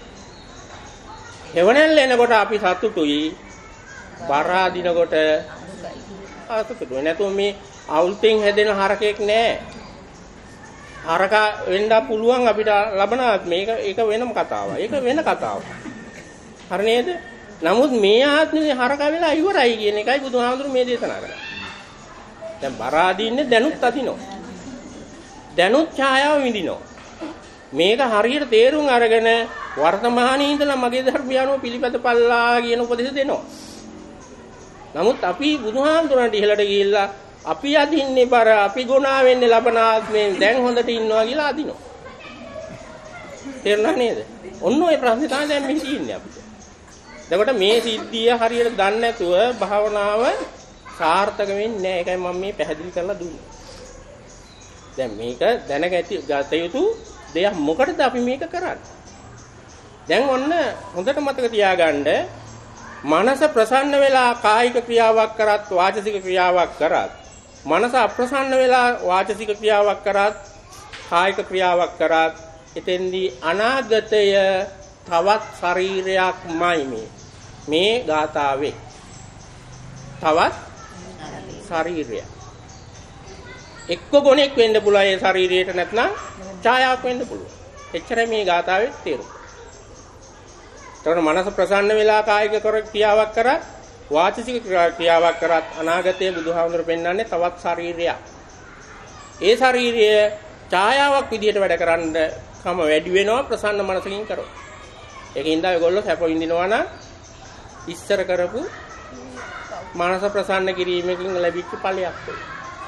හේවණල්ල එනකොට අපි සතුටුයි. බර අදිනකොට අසතුටුයි. නැතුව මේ අවුල්තෙන් හැදෙන හරකෙක් නෑ. හරක වෙන්න පුළුවන් අපිට ලබන මේක ඒක වෙනම කතාවක්. ඒක වෙන කතාවක්. හරි නේද? නමුත් මේ ආත්මේ හරක වෙලා ඉවරයි කියන එකයි බුදුහාමුදුරු මේ දේශනා කරන්නේ. දැන් බර අදින්නේ දැනුත් අදිනවා. දැනුත් ඡායාව විඳිනවා. මේක හරියට තේරුම් අරගෙන වර්තමානයේ ඉඳලා මගේ ධර්මියානෝ පිළිපදපල්ලා කියන උපදෙස් දෙනවා. නමුත් අපි බුදුහාමුදුරන්ට ඉහළට ගිහිල්ලා අපි අදින්නේ බර අපි ගුණා වෙන්නේ ලබන ආත්මයෙන් දැන් හොඳට ඉන්නවා කියලා අදිනවා. තේරුණා නේද? ඔන්න ඔය ප්‍රශ්නේ තමයි දැන් මෙහි තියෙන්නේ අපිට. එතකොට මේ සිද්ධිය හරියට දන්නේ නැතුව භාවනාව සාර්ථක වෙන්නේ නැහැ. ඒකයි මම මේ පැහැදිලි කරලා දුන්නේ. දැන් මේක දැනගැති ගත යුතු දෙයක් මොකටද අපි මේක කරන්නේ? දැන් ඔන්න හොඳට මතක තියාගන්න මනස ප්‍රසන්න වෙලා කායික ක්‍රියාවක් කරත් වාචසික ක්‍රියාවක් කරත් මනස අප්‍රසන්න වෙලා වාචසික ක්‍රියාවක් කරත් කායික ක්‍රියාවක් කරත් එතෙන්දී අනාගතය තවත් ශරීරයක්මයි මේ මේ ගාථාවේ තවත් ශරීරයක් එක්ක ගොනෙක් වෙන්න පුළුවන් ඒ ශරීරයට නැත්නම් ඡායාවක් වෙන්න පුළුවන් එච්චරයි මේ ගාථාවේ තේරුම. එතකොට මනස ප්‍රසන්න වෙලා කායික ක්‍රියාවක් කරත් වාචික ක්‍රියාවක් කරත් අනාගතයේ බුදුහාමුදුරු පෙන්වන්නේ තවත් ශරීරයක්. ඒ ශරීරය ඡායාවක් විදියට වැඩ කරන්න කම වැඩි වෙනවා ප්‍රසන්න මනසකින් කරොත්. ඒකින්ද ඔයගොල්ලෝ සැප විඳිනවා නම් ඉස්සර කරපු මනස ප්‍රසන්න කිරීමකින් ලැබිච්ච ඵලයක් වෙයි.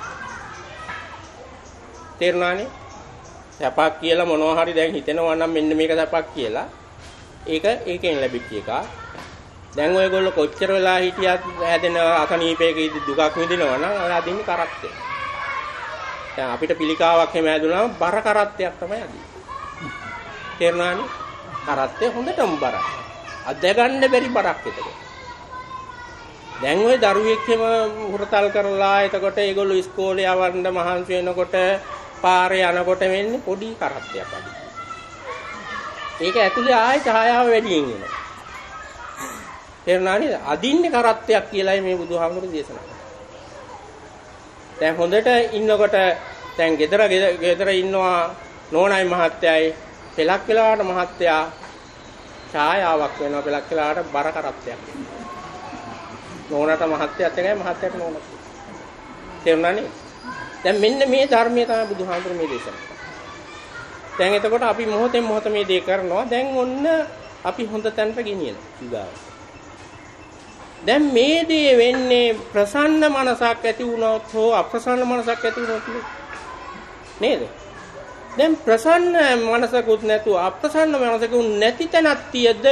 තේරුණානේ? සැපක් කියලා මොනවා හරි දැන් හිතෙනවා නම් මෙන්න මේක සැපක් කියලා ඒක ඒකෙන් ලැබිච්ච එක. දැන් ඔයගොල්ලෝ කොච්චර වෙලා හිටියත් හැදෙන අසනීපයකදී දුකක් විඳිනවා නම් ඔය අදින්නේ කරත්තේ. දැන් අපිට පිළිකාවක් හැම ඇදුනම බර කරත්තයක් තමයි අදින්නේ. තේරුණානේ? කරත්තේ හොඳටම බරයි. අද ගන්න බැරි බරක් එතකොට. දැන් ওই දරුවෙක් හැම හුරතල් කරලා එතකොට ඒගොල්ලෝ ඉස්කෝලේ යවන්න මහන්සි වෙනකොට පාරේ යනකොට වෙන්නේ පොඩි කරත්තයක් අදින්න. ඒක ඇතුලේ ආයෙ ඡායාව වැඩියෙන් එනවා. තේරුණා නේද? අදින්නේ කරත්තයක් කියලායි මේ බුදුහාමුදුරු දේශනා කරන්නේ. දැන් හොඳට ඉන්නකොට දැන් ගෙදර ගෙදර ඉන්නවා නෝනායි මහත්තයයි පෙලක් වෙලාවට මහත්තයා ඡායාවක් වෙනවා පෙලක් වෙලාවට බර කරත්තයක්. නෝනාට මහත්තයත් එකයි මහත්තයාට නෝනාත්. තේරුණා නේද? දැන් මෙන්න මේ ධර්මයේ තමයි බුදුහාමුදුරු මේ දේශනා කරන්නේ. දැන් එතකොට අපි මොහොතෙන් මොහොත මේ දේ කරනවා. දැන් ඔන්න අපි හොඳ තැනට ගෙනියනවා. දැන් මේ දේ වෙන්නේ ප්‍රසන්න මනසක් ඇති වුණොත් හෝ අප්‍රසන්න මනසක් ඇති වුණොත් නේද? දැන් ප්‍රසන්න මනසකුත් නැතුව අප්‍රසන්න මනසකුත් නැති තැනක් තියද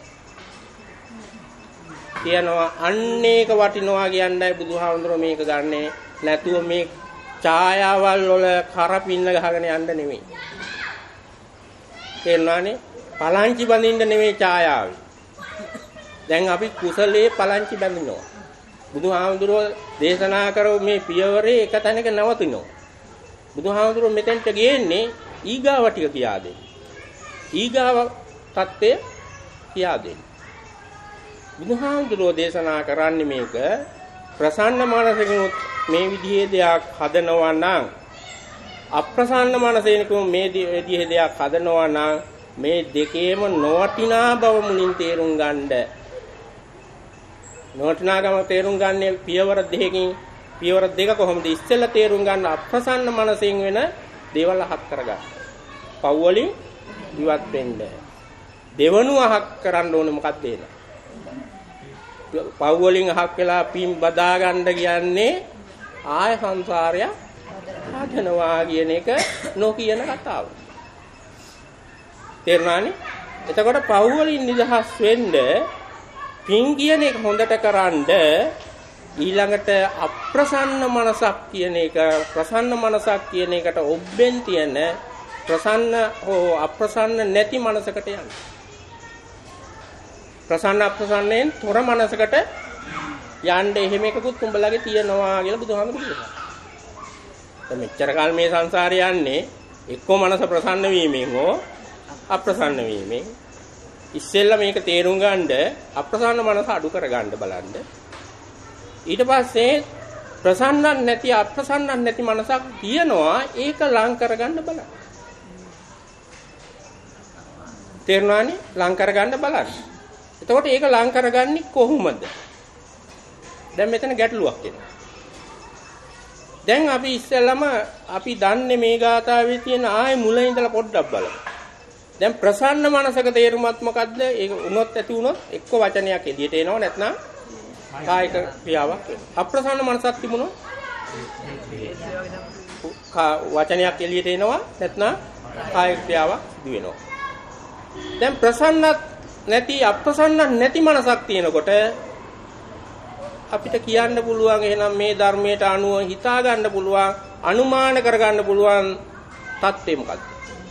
කියනවා අන්න ඒක වටිනවා කියන්නයි බුදුහාමුදුරුවෝ මේක ගන්නෙ. නැතුව මේ ඡායාවල් වල කරපින්න ගහගෙන යන්න නෙමෙයි. තේරුණානේ? පලංචි බඳින්න නෙමෙයි ඡායාවේ. දැන් අපි කුසලයේ පලංචි බඳිනවා. බුදුහාමුදුරුවෝ දේශනා කරව මේ පියවරේ එක තැනක නවතිනවා. බුදුහාමුදුරුවෝ මෙතෙන්ට ගේන්නේ ඊගාව ටික කියා දෙන්නේ. ඊගාව தත්ත්වය කියා දෙන්නේ. බුදුහාමුදුරුවෝ දේශනා කරන්නේ මේක ප්‍රසන්න මානසිකුත් මේ විදිහේ දෙයක් හදනවා නම් අප්‍රසන්න මානසිකුත් මේ විදිහේ දෙයක් හදනවා නම් මේ දෙකේම නොවටිනා බව මුලින් තේරුම් ගන්නද නොවටිනාකම තේරුම් ගන්න පියවර දෙකකින් පියවර දෙක කොහොමද ඉස්සෙල්ලා තේරුම් ගන්න අප්‍රසන්න මනසෙන් වෙන දේවල් අහක් කරගන්න. පව් වලින් ඉවත් වෙන්න. දෙවනුව අහක් කරන්න ඕනේ මොකක්ද එන? පව් වලින් අහක් වෙලා පින් බදා ගන්න කියන්නේ ආය සංසාරය හදනවා කියන එක නොකියන කතාව. තේරුණානේ? එතකොට පව් වලින් නිදහස් වෙන්න පින් කියන එක හොඳට කරන්ඩ ඊළඟට අප්‍රසන්න මනසක් කියන එක ප්‍රසන්න මනසක් කියන එකට ඔබෙන් තියෙන ප්‍රසන්න හෝ අප්‍රසන්න නැති මනසකට යන්න. ප්‍රසන්න අප්‍රසන්නයෙන් තොර මනසකට යන්න එහෙම එකකුත් උඹලගේ තියනවා කියලා බුදුහාමුදුරුවෝ කියනවා. දැන් මෙච්චර කාල මේ සංසාරේ යන්නේ එක්කෝ මනස ප්‍රසන්න වීමෙන් හෝ අප්‍රසන්න වීමෙන්. ඉස්සෙල්ලා මේක තේරුම් ගන්න අප්‍රසන්න මනස අඩු කර ගන්න බලන්න. ඊට පස්සේ ප්‍රසන්න නැති අප්‍රසන්න නැති මනසක් තියනවා ඒක ලං කර ගන්න බලන්න. තේරුණානේ? ලං කර ගන්න බලන්න. එතකොට ඒක ලං කරගන්නේ කොහොමද? දැන් මෙතන ගැටලුවක් එනවා. දැන් අපි ඉස්සෙල්ලාම අපි දන්නේ මේ ගාථාවේ තියෙන ආයේ මුල ඉඳලා පොඩ්ඩක් බලමු. දැන් ප්‍රසන්න මනසක තේරුමත් මොකද්ද? ඒක උනොත් ඇති උනොත් එක්ක වචනයක් එළියට එනවා නැත්නම් කායික ක්‍රියාවක් වෙනවා. අප්‍රසන්න මනසක් තිබුණොත් වචනයක් එළියට එනවා නැත්නම් කායික ක්‍රියාවක් සිදු වෙනවා. දැන් ප්‍රසන්න නැති අප්‍රසන්න නැති මනසක් තියෙනකොට අපිට කියන්න පුළුවන් එහෙනම් මේ ධර්මයට අනුව හිතා ගන්න පුළුවන් අනුමාන කර ගන්න පුළුවන් தත්ත්වය මොකක්ද?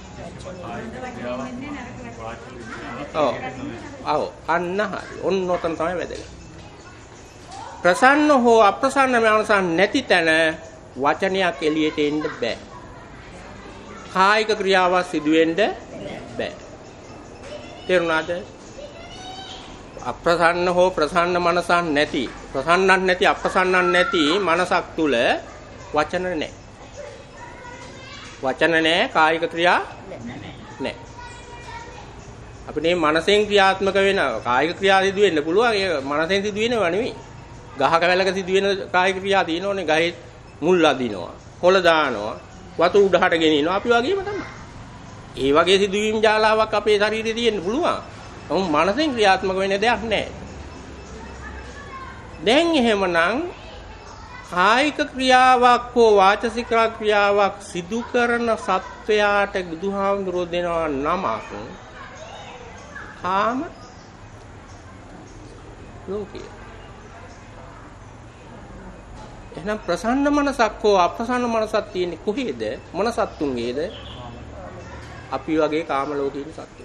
ඔව්. ආව අන්න හරි. ඔන්න ඔතන තමයි වැදගත්. ප්‍රසන්න හෝ අප්‍රසන්න මනසක් නැති තැන වචනයක් එළියට එන්න බෑ. කායික ක්‍රියාවක් සිදු වෙන්න බෑ. තේරුණාද? අප්‍රසන්න හෝ ප්‍රසන්න මනසක් නැති ප්‍රසන්නක් නැති අප්‍රසන්නක් නැති මනසක් තුල වචන නැහැ. වචන නැහැ, කායික ක්‍රියා නැහැ. අපිට මේ මනසෙන් ක්‍රියාත්මක වෙන කායික ක්‍රියා සිදු වෙන්න පුළුවන්. ඒක මනසෙන් සිදු වෙනව නෙවෙයි. ගහක වැලක සිදු වෙන කායික ක්‍රියා තියෙනෝනේ. ගහේ මුල් අදිනවා, කොළ දානවා, වතු උඩහට ගෙනිනවා. අපි වගේම තමයි. ඒ වගේ සිදුවීම් ජාලාවක් අපේ ශරීරේ තියෙන්න පුළුවන්. නමුත් මනසෙන් ක්‍රියාත්මක වෙන දෙයක් නැහැ. දැන් එහෙමනම් කායික ක්‍රියාවක් හෝ වාචසික ක්‍රියාවක් සිදු කරන සත්වයාට බුදුහාමුදුරෝ දෙනවා නමක් කාම ලෝකය. එහෙනම් ප්‍රසන්න මනසක් හෝ අප්‍රසන්න මනසක් තියෙන්නේ කොහේද? මොන සත්තුන්ගේද? අපි වගේ කාම ලෝකයේ සත්තු.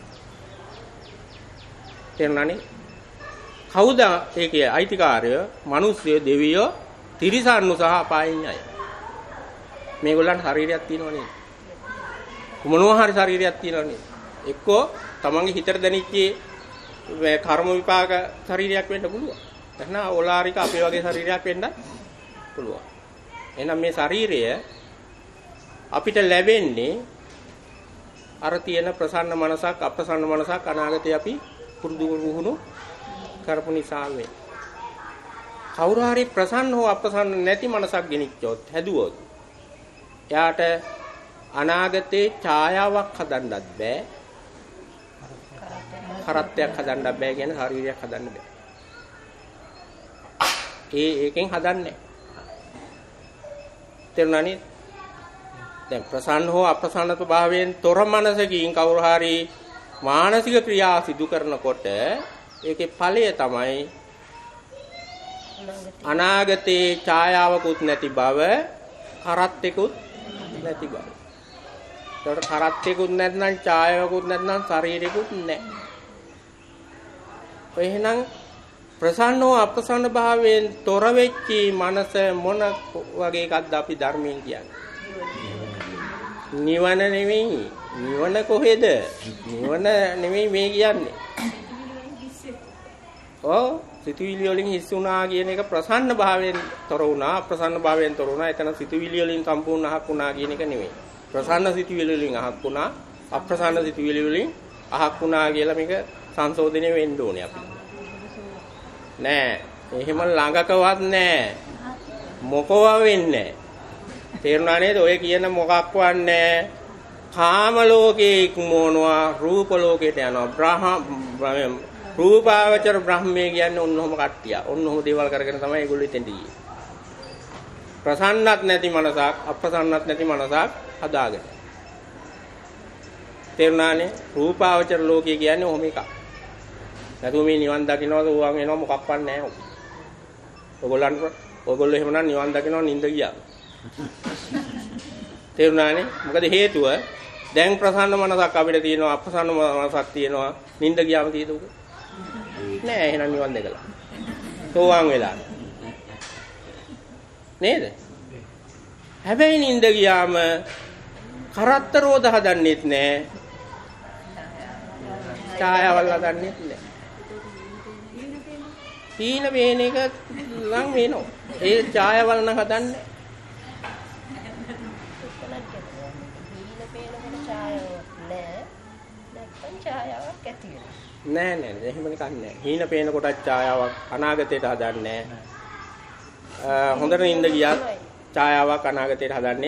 තේරුණානේ? කවුද ඒකේ අයිතිකාරය? මිනිස්සු, දෙවියෝ, තිරිසන්නු සහ අපායන් අය. මේගොල්ලන්ට ශරීරයක් තියෙනව නේද? මොනවා හරි ශරීරයක් තියෙනව නේද? එක්කෝ තමන්ගේ හිතට දැනෙච්ච කර්ම විපාක ශරීරයක් වෙන්න පුළුවන්. එහෙනම් ඕලාරික අපේ වගේ ශරීරයක් වෙන්න පුළුවන්. එහෙනම් මේ ශරීරය අපිට ලැබෙන්නේ අර තියෙන ප්‍රසන්න මනසක් අප්‍රසන්න මනසක් අනාගතේ අපි පුරුදු වුණු කරපු නිසා වේ. කවුරු හරි ප්‍රසන්න හෝ අප්‍රසන්න නැති මනසක් ගෙනිච්චොත් හැදුවොත් එයාට අනාගතේ ඡායාවක් හදන්නත් බෑ. කරත්තයක් හදන්නත් බෑ කියන්නේ ශරීරයක් හදන්න බෑ. ඒ ඒකෙන් හදන්නේ. තේරුණානේ? දැන් ප්‍රසන්න හෝ අප්‍රසන්න ස්වභාවයෙන් තොර මනසකින් කවුරු හරි මානසික ක්‍රියා සිදු කරනකොට ඒකේ ඵලය තමයි අනාගතේ ඡායාවකුත් නැති බව, කරත්තෙකුත් නැති බව. ඒකට කරත්තෙකුත් නැත්නම් ඡායාවකුත් නැත්නම් ශරීරෙකුත් නැහැ. ඔය එහෙනම් ප්‍රසන්න හෝ අප්‍රසන්න භාවයෙන් තොර වෙච්ච මනස මොන වගේ එකක්ද අපි ධර්මයෙන් කියන්නේ? නිවන නෙවෙයි. නිවන කොහෙද? නිවන නෙවෙයි මේ කියන්නේ. ඔව් සිතුවිලි වලින් හිස් වුණා කියන එක ප්‍රසන්න භාවයෙන් තොර වුණා, අප්‍රසන්න භාවයෙන් තොර වුණා. එතන සිතුවිලි වලින් සම්පූර්ණ අහක් වුණා කියන එක නෙවෙයි. ප්‍රසන්න සිතුවිලි වලින් අහක් වුණා, අප්‍රසන්න සිතුවිලි වලින් අහක් වුණා කියලා මේක සංශෝධනය වෙන්න ඕනේ අපිට. නෑ, එහෙම ළඟකවත් නෑ. මොකව වෙන්නේ? තේරුණා නේද? ඔය කියන මොකක්වත් නෑ. කාම ලෝකයේ ඉක්මවනවා රූප ලෝකයට යනවා. බ්‍රහ්ම රූපාවචර බ්‍රහ්මයේ කියන්නේ ඔන්නෝම කට්ටිය. ඔන්නෝම දේවල් කරගෙන තමයි ඒගොල්ලෝ ඉතින් ඉන්නේ. ප්‍රසන්නත් නැති මනසක් අප්‍රසන්නත් නැති මනසක් හදාගෙන. තේරුණානේ? රූපාවචර ලෝකය කියන්නේ ඔහොම එකක්. නැතුව මේ නිවන් දකින්නවද උවන් එනවා මොකක්වත් නැහැ. ඔයගොල්ලන්ට ඔයගොල්ලෝ එහෙමනම් නිවන් දකින්නව නින්ද ගියා. තේරුණානේ? මොකද හේතුව දැන් ප්‍රසන්න මනසක් අපිට තියෙනවා අප්‍රසන්න මනසක් තියෙනවා. නින්ද ගියාම තියෙද උක? නෑ එහෙනම් නිවන් දැකලා. සෝවාන් වෙලා. නේද? හැබැයි නින්ද ගියාම කරත්තරෝද හදන්නෙත් නෑ. ඡායාවල් හදන්නෙත් නෑ. හීන වේන එක ලං වෙනවා. ඒ ඡායාවල් නම් හදන්නේ නෑ නෑ එහෙම නිකන් නෑ. හීන පේන කොටත් ඡායාවක් අනාගතයට හදන්නේ නෑ. හොඳට නින්ද ගියත් ඡායාවක් අනාගතයට හදන්නේ.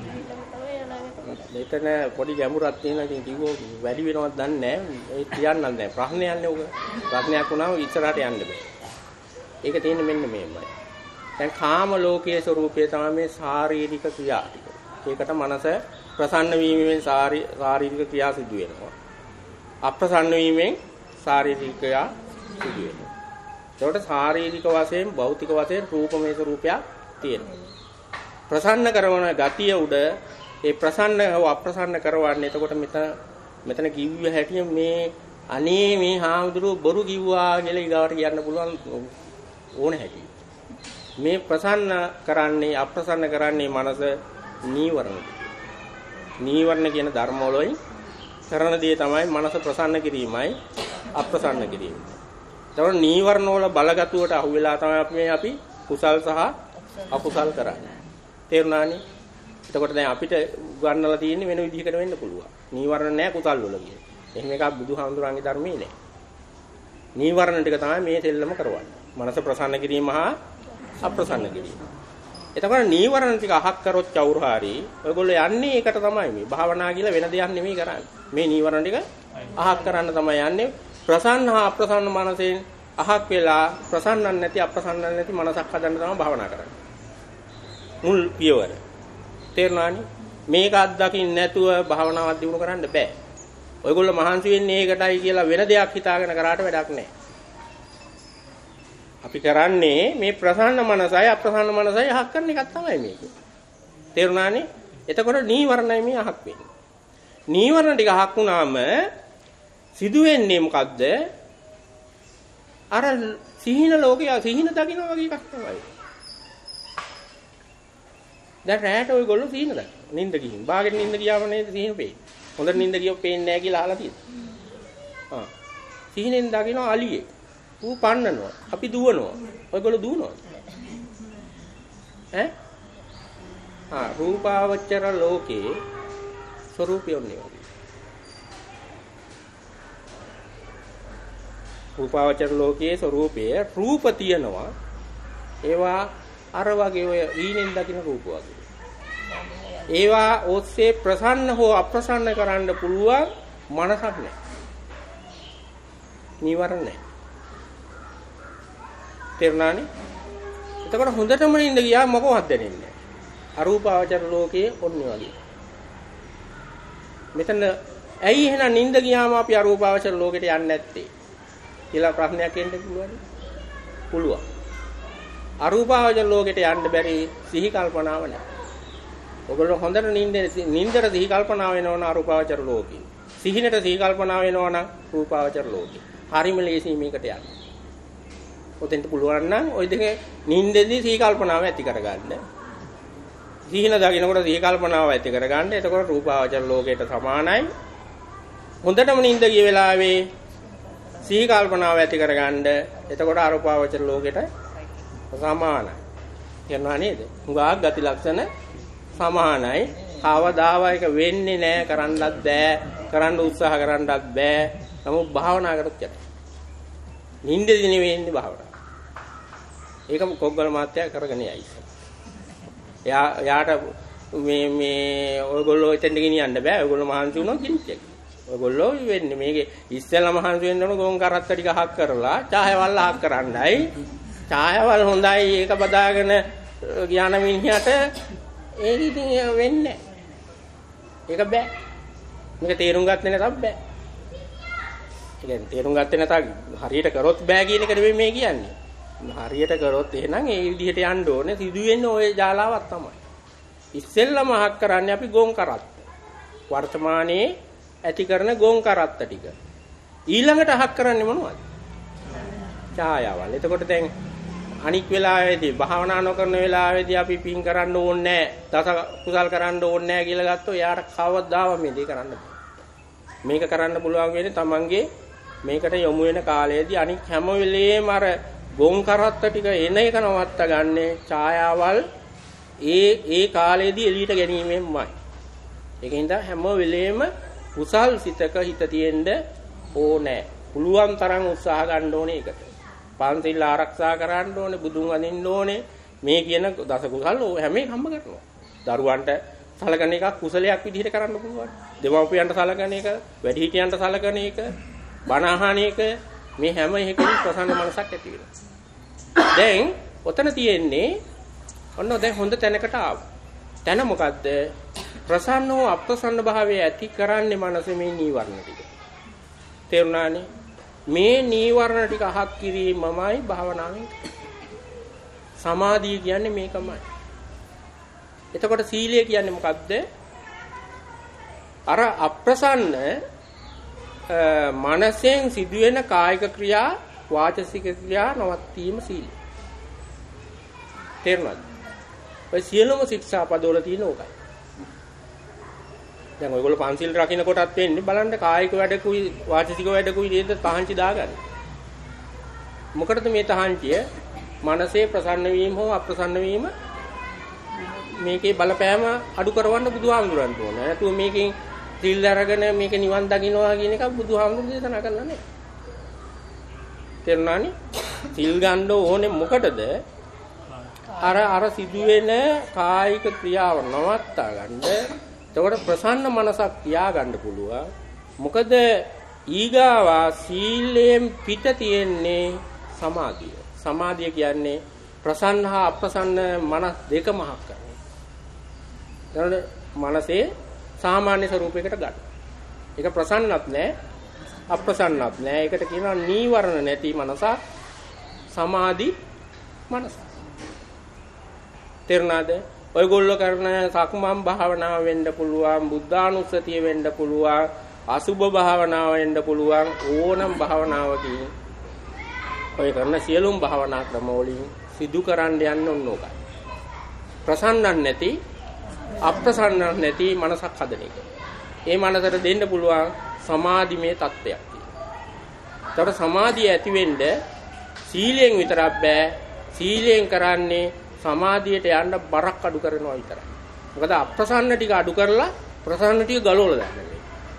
මෙතන පොඩි ගැඹුරක් තියෙනවා. ඉතින් කිව්වෝ වැඩි වෙනවද දන්නේ නෑ. ඒ කියන්නත් නෑ. ප්‍රශ්නයක් යන්නේ උග. ප්‍රශ්නයක් වුණාම ඉස්සරහට යන්න බෑ. ඒක තියෙන්නේ මෙන්න මේමයි. දැන් කාම ලෝකයේ ස්වરૂපය තමයි මේ ශාරීරික ක්‍රියා ටික. ඒකට මනස ප්‍රසන්න වීමෙන් ශාරීරික ක්‍රියා සිදු වෙනවා. අප්‍රසන්න වීමෙන් ශාරීරික ක්‍රියා සිදු වෙනවා. ඒකට ශාරීරික වශයෙන් භෞතික වශයෙන් රූපමය ස්වરૂපයක් තියෙනවා. ප්‍රසන්න කරන ගතිය උඩ ඒ ප්‍රසන්න හෝ අප්‍රසන්න කරවන්නේ. එතකොට මෙතන මෙතන කිව්ව හැටි මේ අනේ මේ හාමුදුරුවෝ බොරු කිව්වා කියලා ඊගාවට කියන්න පුළුවන් ඕන හැටි. මේ ප්‍රසන්න කරන්නේ අප්‍රසන්න කරන්නේ මනස නීවරණ. නීවරණ කියන ධර්ම වලින් කරන දේ තමයි මනස ප්‍රසන්න කිරීමයි අප්‍රසන්න කිරීම. ඒතකොට නීවරණ වල බලගතුවට අහු වෙලා තමයි අපි මේ අපි කුසල් සහ අකුසල් කරන්නේ. තේරුණානේ? එතකොට දැන් අපිට ගන්නලා තියෙන්නේ වෙන විදිහකට වෙන්න පුළුවන්. නීවරණ නැහැ කුසල් වල කියන්නේ. එහෙම එකක් බුදුහාමුදුරන්ගේ ධර්මයේ නැහැ. නීවරණ ටික තමයි මේ දෙල්ලම කරවන්නේ. මනස ප්‍රසන්න කිරීම හා අප්‍රසන්න කිරීම. එතකොට නීවරණ ටික අහක් කරොත් චෞරහාරි ඔයගොල්ලෝ යන්නේ ඒකට තමයි මේ භාවනා කියලා වෙන දෙයක් නෙමෙයි කරන්නේ. මේ නීවරණ ටික අහක් කරන්න තමයි යන්නේ. ප්‍රසන්න හා අප්‍රසන්න මනසෙන් අහක් වෙලා ප්‍රසන්නන් නැති අප්‍රසන්නන් නැති මනසක් හදන්න තමයි භාවනා කරන්නේ. මුල් පියවර. තේරුණානේ? මේක අත්දකින්න නැතුව භාවනාවක් දිනු කරන්න බෑ. ඔයගොල්ලෝ මහන්සි වෙන්නේ ඒකටයි කියලා වෙන දෙයක් හිතාගෙන කරාට වැඩක් නැහැ. අපි කරන්නේ මේ ප්‍රසන්න මනසයි අප්‍රසන්න මනසයි අහක් කරන එකක් තමයි මේක. තේරුණානේ? එතකොට නීවරණයි මේ අහක් වෙන්නේ. නීවරණ ටික අහක් වුණාම සිදු වෙන්නේ මොකද්ද? අර සිහින ලෝකයේ සිහින දකින්න වගේ එකක් තමයි. දැන් රැට ඔයගොල්ලෝ සිහින දකින්න. නිින්ද ගිහින්. බාගෙට නිින්ද ගියාම නේද සිහින පේන්නේ. හොඳට නිින්ද ගියොත් පේන්නේ නැහැ කියලා අහලා තියෙනවා. ආ. සිහිනෙන් දකින්න අලියේ. ඌ පන්නනවා. අපි දුවනවා. ඔයගොල්ලෝ දුවනවා. ඈ? ආ රූපාවචර ලෝකේ ස්වરૂපයෝනේ. රූපාවචර ලෝකයේ ස්වરૂපයේ රූප තියෙනවා. ඒවා අර වගේ ඔය ඊනෙන් දකින්න රූප වගේ. ඒවා ඔස්සේ ප්‍රසන්න හෝ අප්‍රසන්න කරන්න පුළුවන් මනසක් නැහැ. නීවරණ නැහැ. තේරුණානේ? එතකොට හොඳටම නින්ද ගියා මොකවත් දැනෙන්නේ නැහැ. අරූපාවචර ලෝකයේ ඔන්නේ වගේ. මෙතන ඇයි එහෙනම් නින්ද ගියාම අපි අරූපාවචර ලෝකෙට යන්නේ නැත්තේ කියලා ප්‍රශ්නයක් එන්න පුළුවන්. පුළුවන්. අරූපාවචර ලෝකෙට යන්න බැරි සිහි කල්පනාව නැහැ. ඔයගොල්ලෝ හොඳට නින්ද නින්දට සිහි කල්පනාව වෙනවන අරූපාවචර ලෝකෙ. සිහිනට සිහි කල්පනාව වෙනවන රූපාවචර ලෝකෙ. හරිම ලේසි මේකට යන්න. ඔතෙන්ට පුළුවන් නම් ওই දෙකේ නින්දෙදී සිහි කල්පනාව ඇති කරගන්න. සිහින දකින්නකොට සිහි කල්පනාව ඇති කරගන්න. එතකොට රූපාවචර ලෝකයට සමානයි. හොඳටම නින්ද ගිය වෙලාවේ සිහි කල්පනාව ඇති කරගන්න. එතකොට අරූපාවචර ලෝකයට සමානයි. කියනවා නේද? හුඟක් ගති ලක්ෂණ සමානයි. කවදාව එක වෙන්නේ නැහැ, කරන්නත් බෑ, කරන්න උත්සාහ කරන්නත් බෑ. නමුත් භාවනා කරොත් යට. නින්දෙදි නෙවෙයි භාවනා. ඒක කොග්ගල මාත්‍යා කරගෙන යයි. එයා යාට මේ මේ ඔයගොල්ලෝ එතෙන්ට ගෙනියන්න බෑ. ඔයගොල්ලෝ මහන්සි වුණොත් ගෙනිච්ච. ඔයගොල්ලෝ වෙන්නේ මේකේ ඉස්සෙල්ලා මහන්සි වෙන්න ඕන ගොන් කරත්ත ටික හක් කරලා චායවල් හක් කරන්නයි. චායවල් හොඳයි ඒක බදාගෙන ගියාන මිනිහට ඒක ඉතින් වෙන්නේ ඒක බෑ. මේක තේරුම් ගත්තේ නැතත් බෑ. ඒ කියන්නේ තේරුම් ගත්තේ නැත හරියට කරොත් බෑ කියන එක නෙවෙයි මේ කියන්නේ. හරියට කරොත් එහෙනම් ඒ විදිහට යන්න ඕනේ. සිදු වෙන්නේ ওই ජාලාවක් තමයි. ඉස්සෙල්ලාම හක් කරන්නේ අපි ගොන් කරත්ත. වර්තමානයේ ඇති කරන ගොන් කරත්ත ටික. ඊළඟට හක් කරන්නේ මොනවද? ඡායාවල්. එතකොට දැන් අනික් වෙලාවේදී භාවනා නොකරන වෙලාවේදී අපි පින් කරන්න ඕනේ නැහැ. දස කුසල් කරන්න ඕනේ නැහැ කියලා ගත්තොත් එයාට කවදාව මේ දේ කරන්න බෑ. මේක කරන්න පුළුවන් වෙන්නේ Tamange මේකට යොමු වෙන කාලයේදී අනික් හැම වෙලේම අර ගොන් කරත්ත ටික එන එක නවත්ත ගන්නේ ඡායාවල් ඒ ඒ කාලයේදී එළියට ගැනීමෙන්මයි. ඒකින්ද හැම වෙලේම කුසල් සිතක හිත තියෙන්න ඕනේ. පුළුවන් තරම් උත්සාහ ගන්න ඕනේ ඒකට. පන්සිල් ආරක්ෂා කරන්න ඕනේ, බුදුන් වඳින්න ඕනේ. මේ කියන දස කුසල් හැම එකක්ම කරනවා. දරුවන්ට සලකන එකක් කුසලයක් විදිහට කරන්න පුළුවන්. දෙමව්පියන්ට සලකන එක, වැඩිහිටියන්ට සලකන එක, බණ අහන එක මේ හැම එකකින් ප්‍රසන්න මනසක් ඇති වෙනවා. දැන් ඔතන තියෙන්නේ ඔන්න දැන් හොඳ තැනකට ආවා. තැන මොකද්ද? ප්‍රසන්න හෝ අප්‍රසන්න භාවය ඇති කරන්නේ මනසේ මේ නීවරණ ටික. තේරුණානේ? මේ නීවරණ ටික අහක් කිරීමමයි භාවනාවෙන්. සමාධිය කියන්නේ මේකමයි. එතකොට සීලය කියන්නේ මොකද්ද? අර අප්‍රසන්න මනසෙන් සිදුවෙන කායික ක්‍රියා, වාචසික ක්‍රියා නවත්තීම සීලය. තේරුණාද? ඔය සියලුම ශික්ෂා පදවල තියෙන ඕකයි. දැන් ඔයගොල්ලෝ පන්සිල් රකින්න කොටත් වෙන්නේ බලන්න කායික වැඩකුයි වාචික වැඩකුයි නේද තහංචි දාගන්නේ. මොකටද මේ තහංචිය? මනසේ ප්‍රසන්න වීම හෝ අප්‍රසන්න වීම මේකේ බලපෑම අඩු කරවන්න බුදුහාමුදුරන්ට ඕන. නැතුව මේකෙන් සිල් අරගෙන මේක නිවන් දකින්නවා කියන එක බුදුහාමුදුරු දේශනා කරලා නැහැ. තේරුණානේ? සිල් ගන්න ඕනේ මොකටද? අර අර සිදුවෙන කායික ක්‍රියාව නවත්තා ගන්න. එතකොට ප්‍රසන්න මනසක් තියාගන්න පුළුවන්. මොකද ඊගාවා සීලයෙන් පිට තියෙන්නේ සමාධිය. සමාධිය කියන්නේ ප්‍රසන්න හා අප්‍රසන්න මනස් දෙකම හක් කරනවා. එතකොට මනසේ සාමාන්‍ය ස්වරූපයකට ගන්න. ඒක ප්‍රසන්නත් නැහැ, අප්‍රසන්නත් නැහැ. ඒකට කියනවා නීවරණ නැති මනසක්, සමාධි මනස. තේරුණාද? ඔයගොල්ලෝ කරන සක්මන් භාවනාව වෙන්න පුළුවන්, බුද්ධානුස්සතිය වෙන්න පුළුවන්, අසුබ භාවනාව වෙන්න පුළුවන්, ඕනම් භාවනාවකින් ඔය කරන සියලුම භාවනා ක්‍රම වලින් සිදු කරන්න යන්න ඕන ඕකයි. ප්‍රසන්නන් නැති, අප්‍රසන්නන් නැති මනසක් හදන එක. ඒ මනසට දෙන්න පුළුවන් සමාධිමය තත්ත්වයක් තියෙනවා. ඒතකොට සමාධිය ඇති වෙන්න සීලයෙන් විතරක් බෑ. සීලයෙන් කරන්නේ සමාධියට යන්න බරක් අඩු කරනවා විතරයි. මොකද අප්‍රසන්න ටික අඩු කරලා ප්‍රසන්න ටික ගලවලා දාන්න.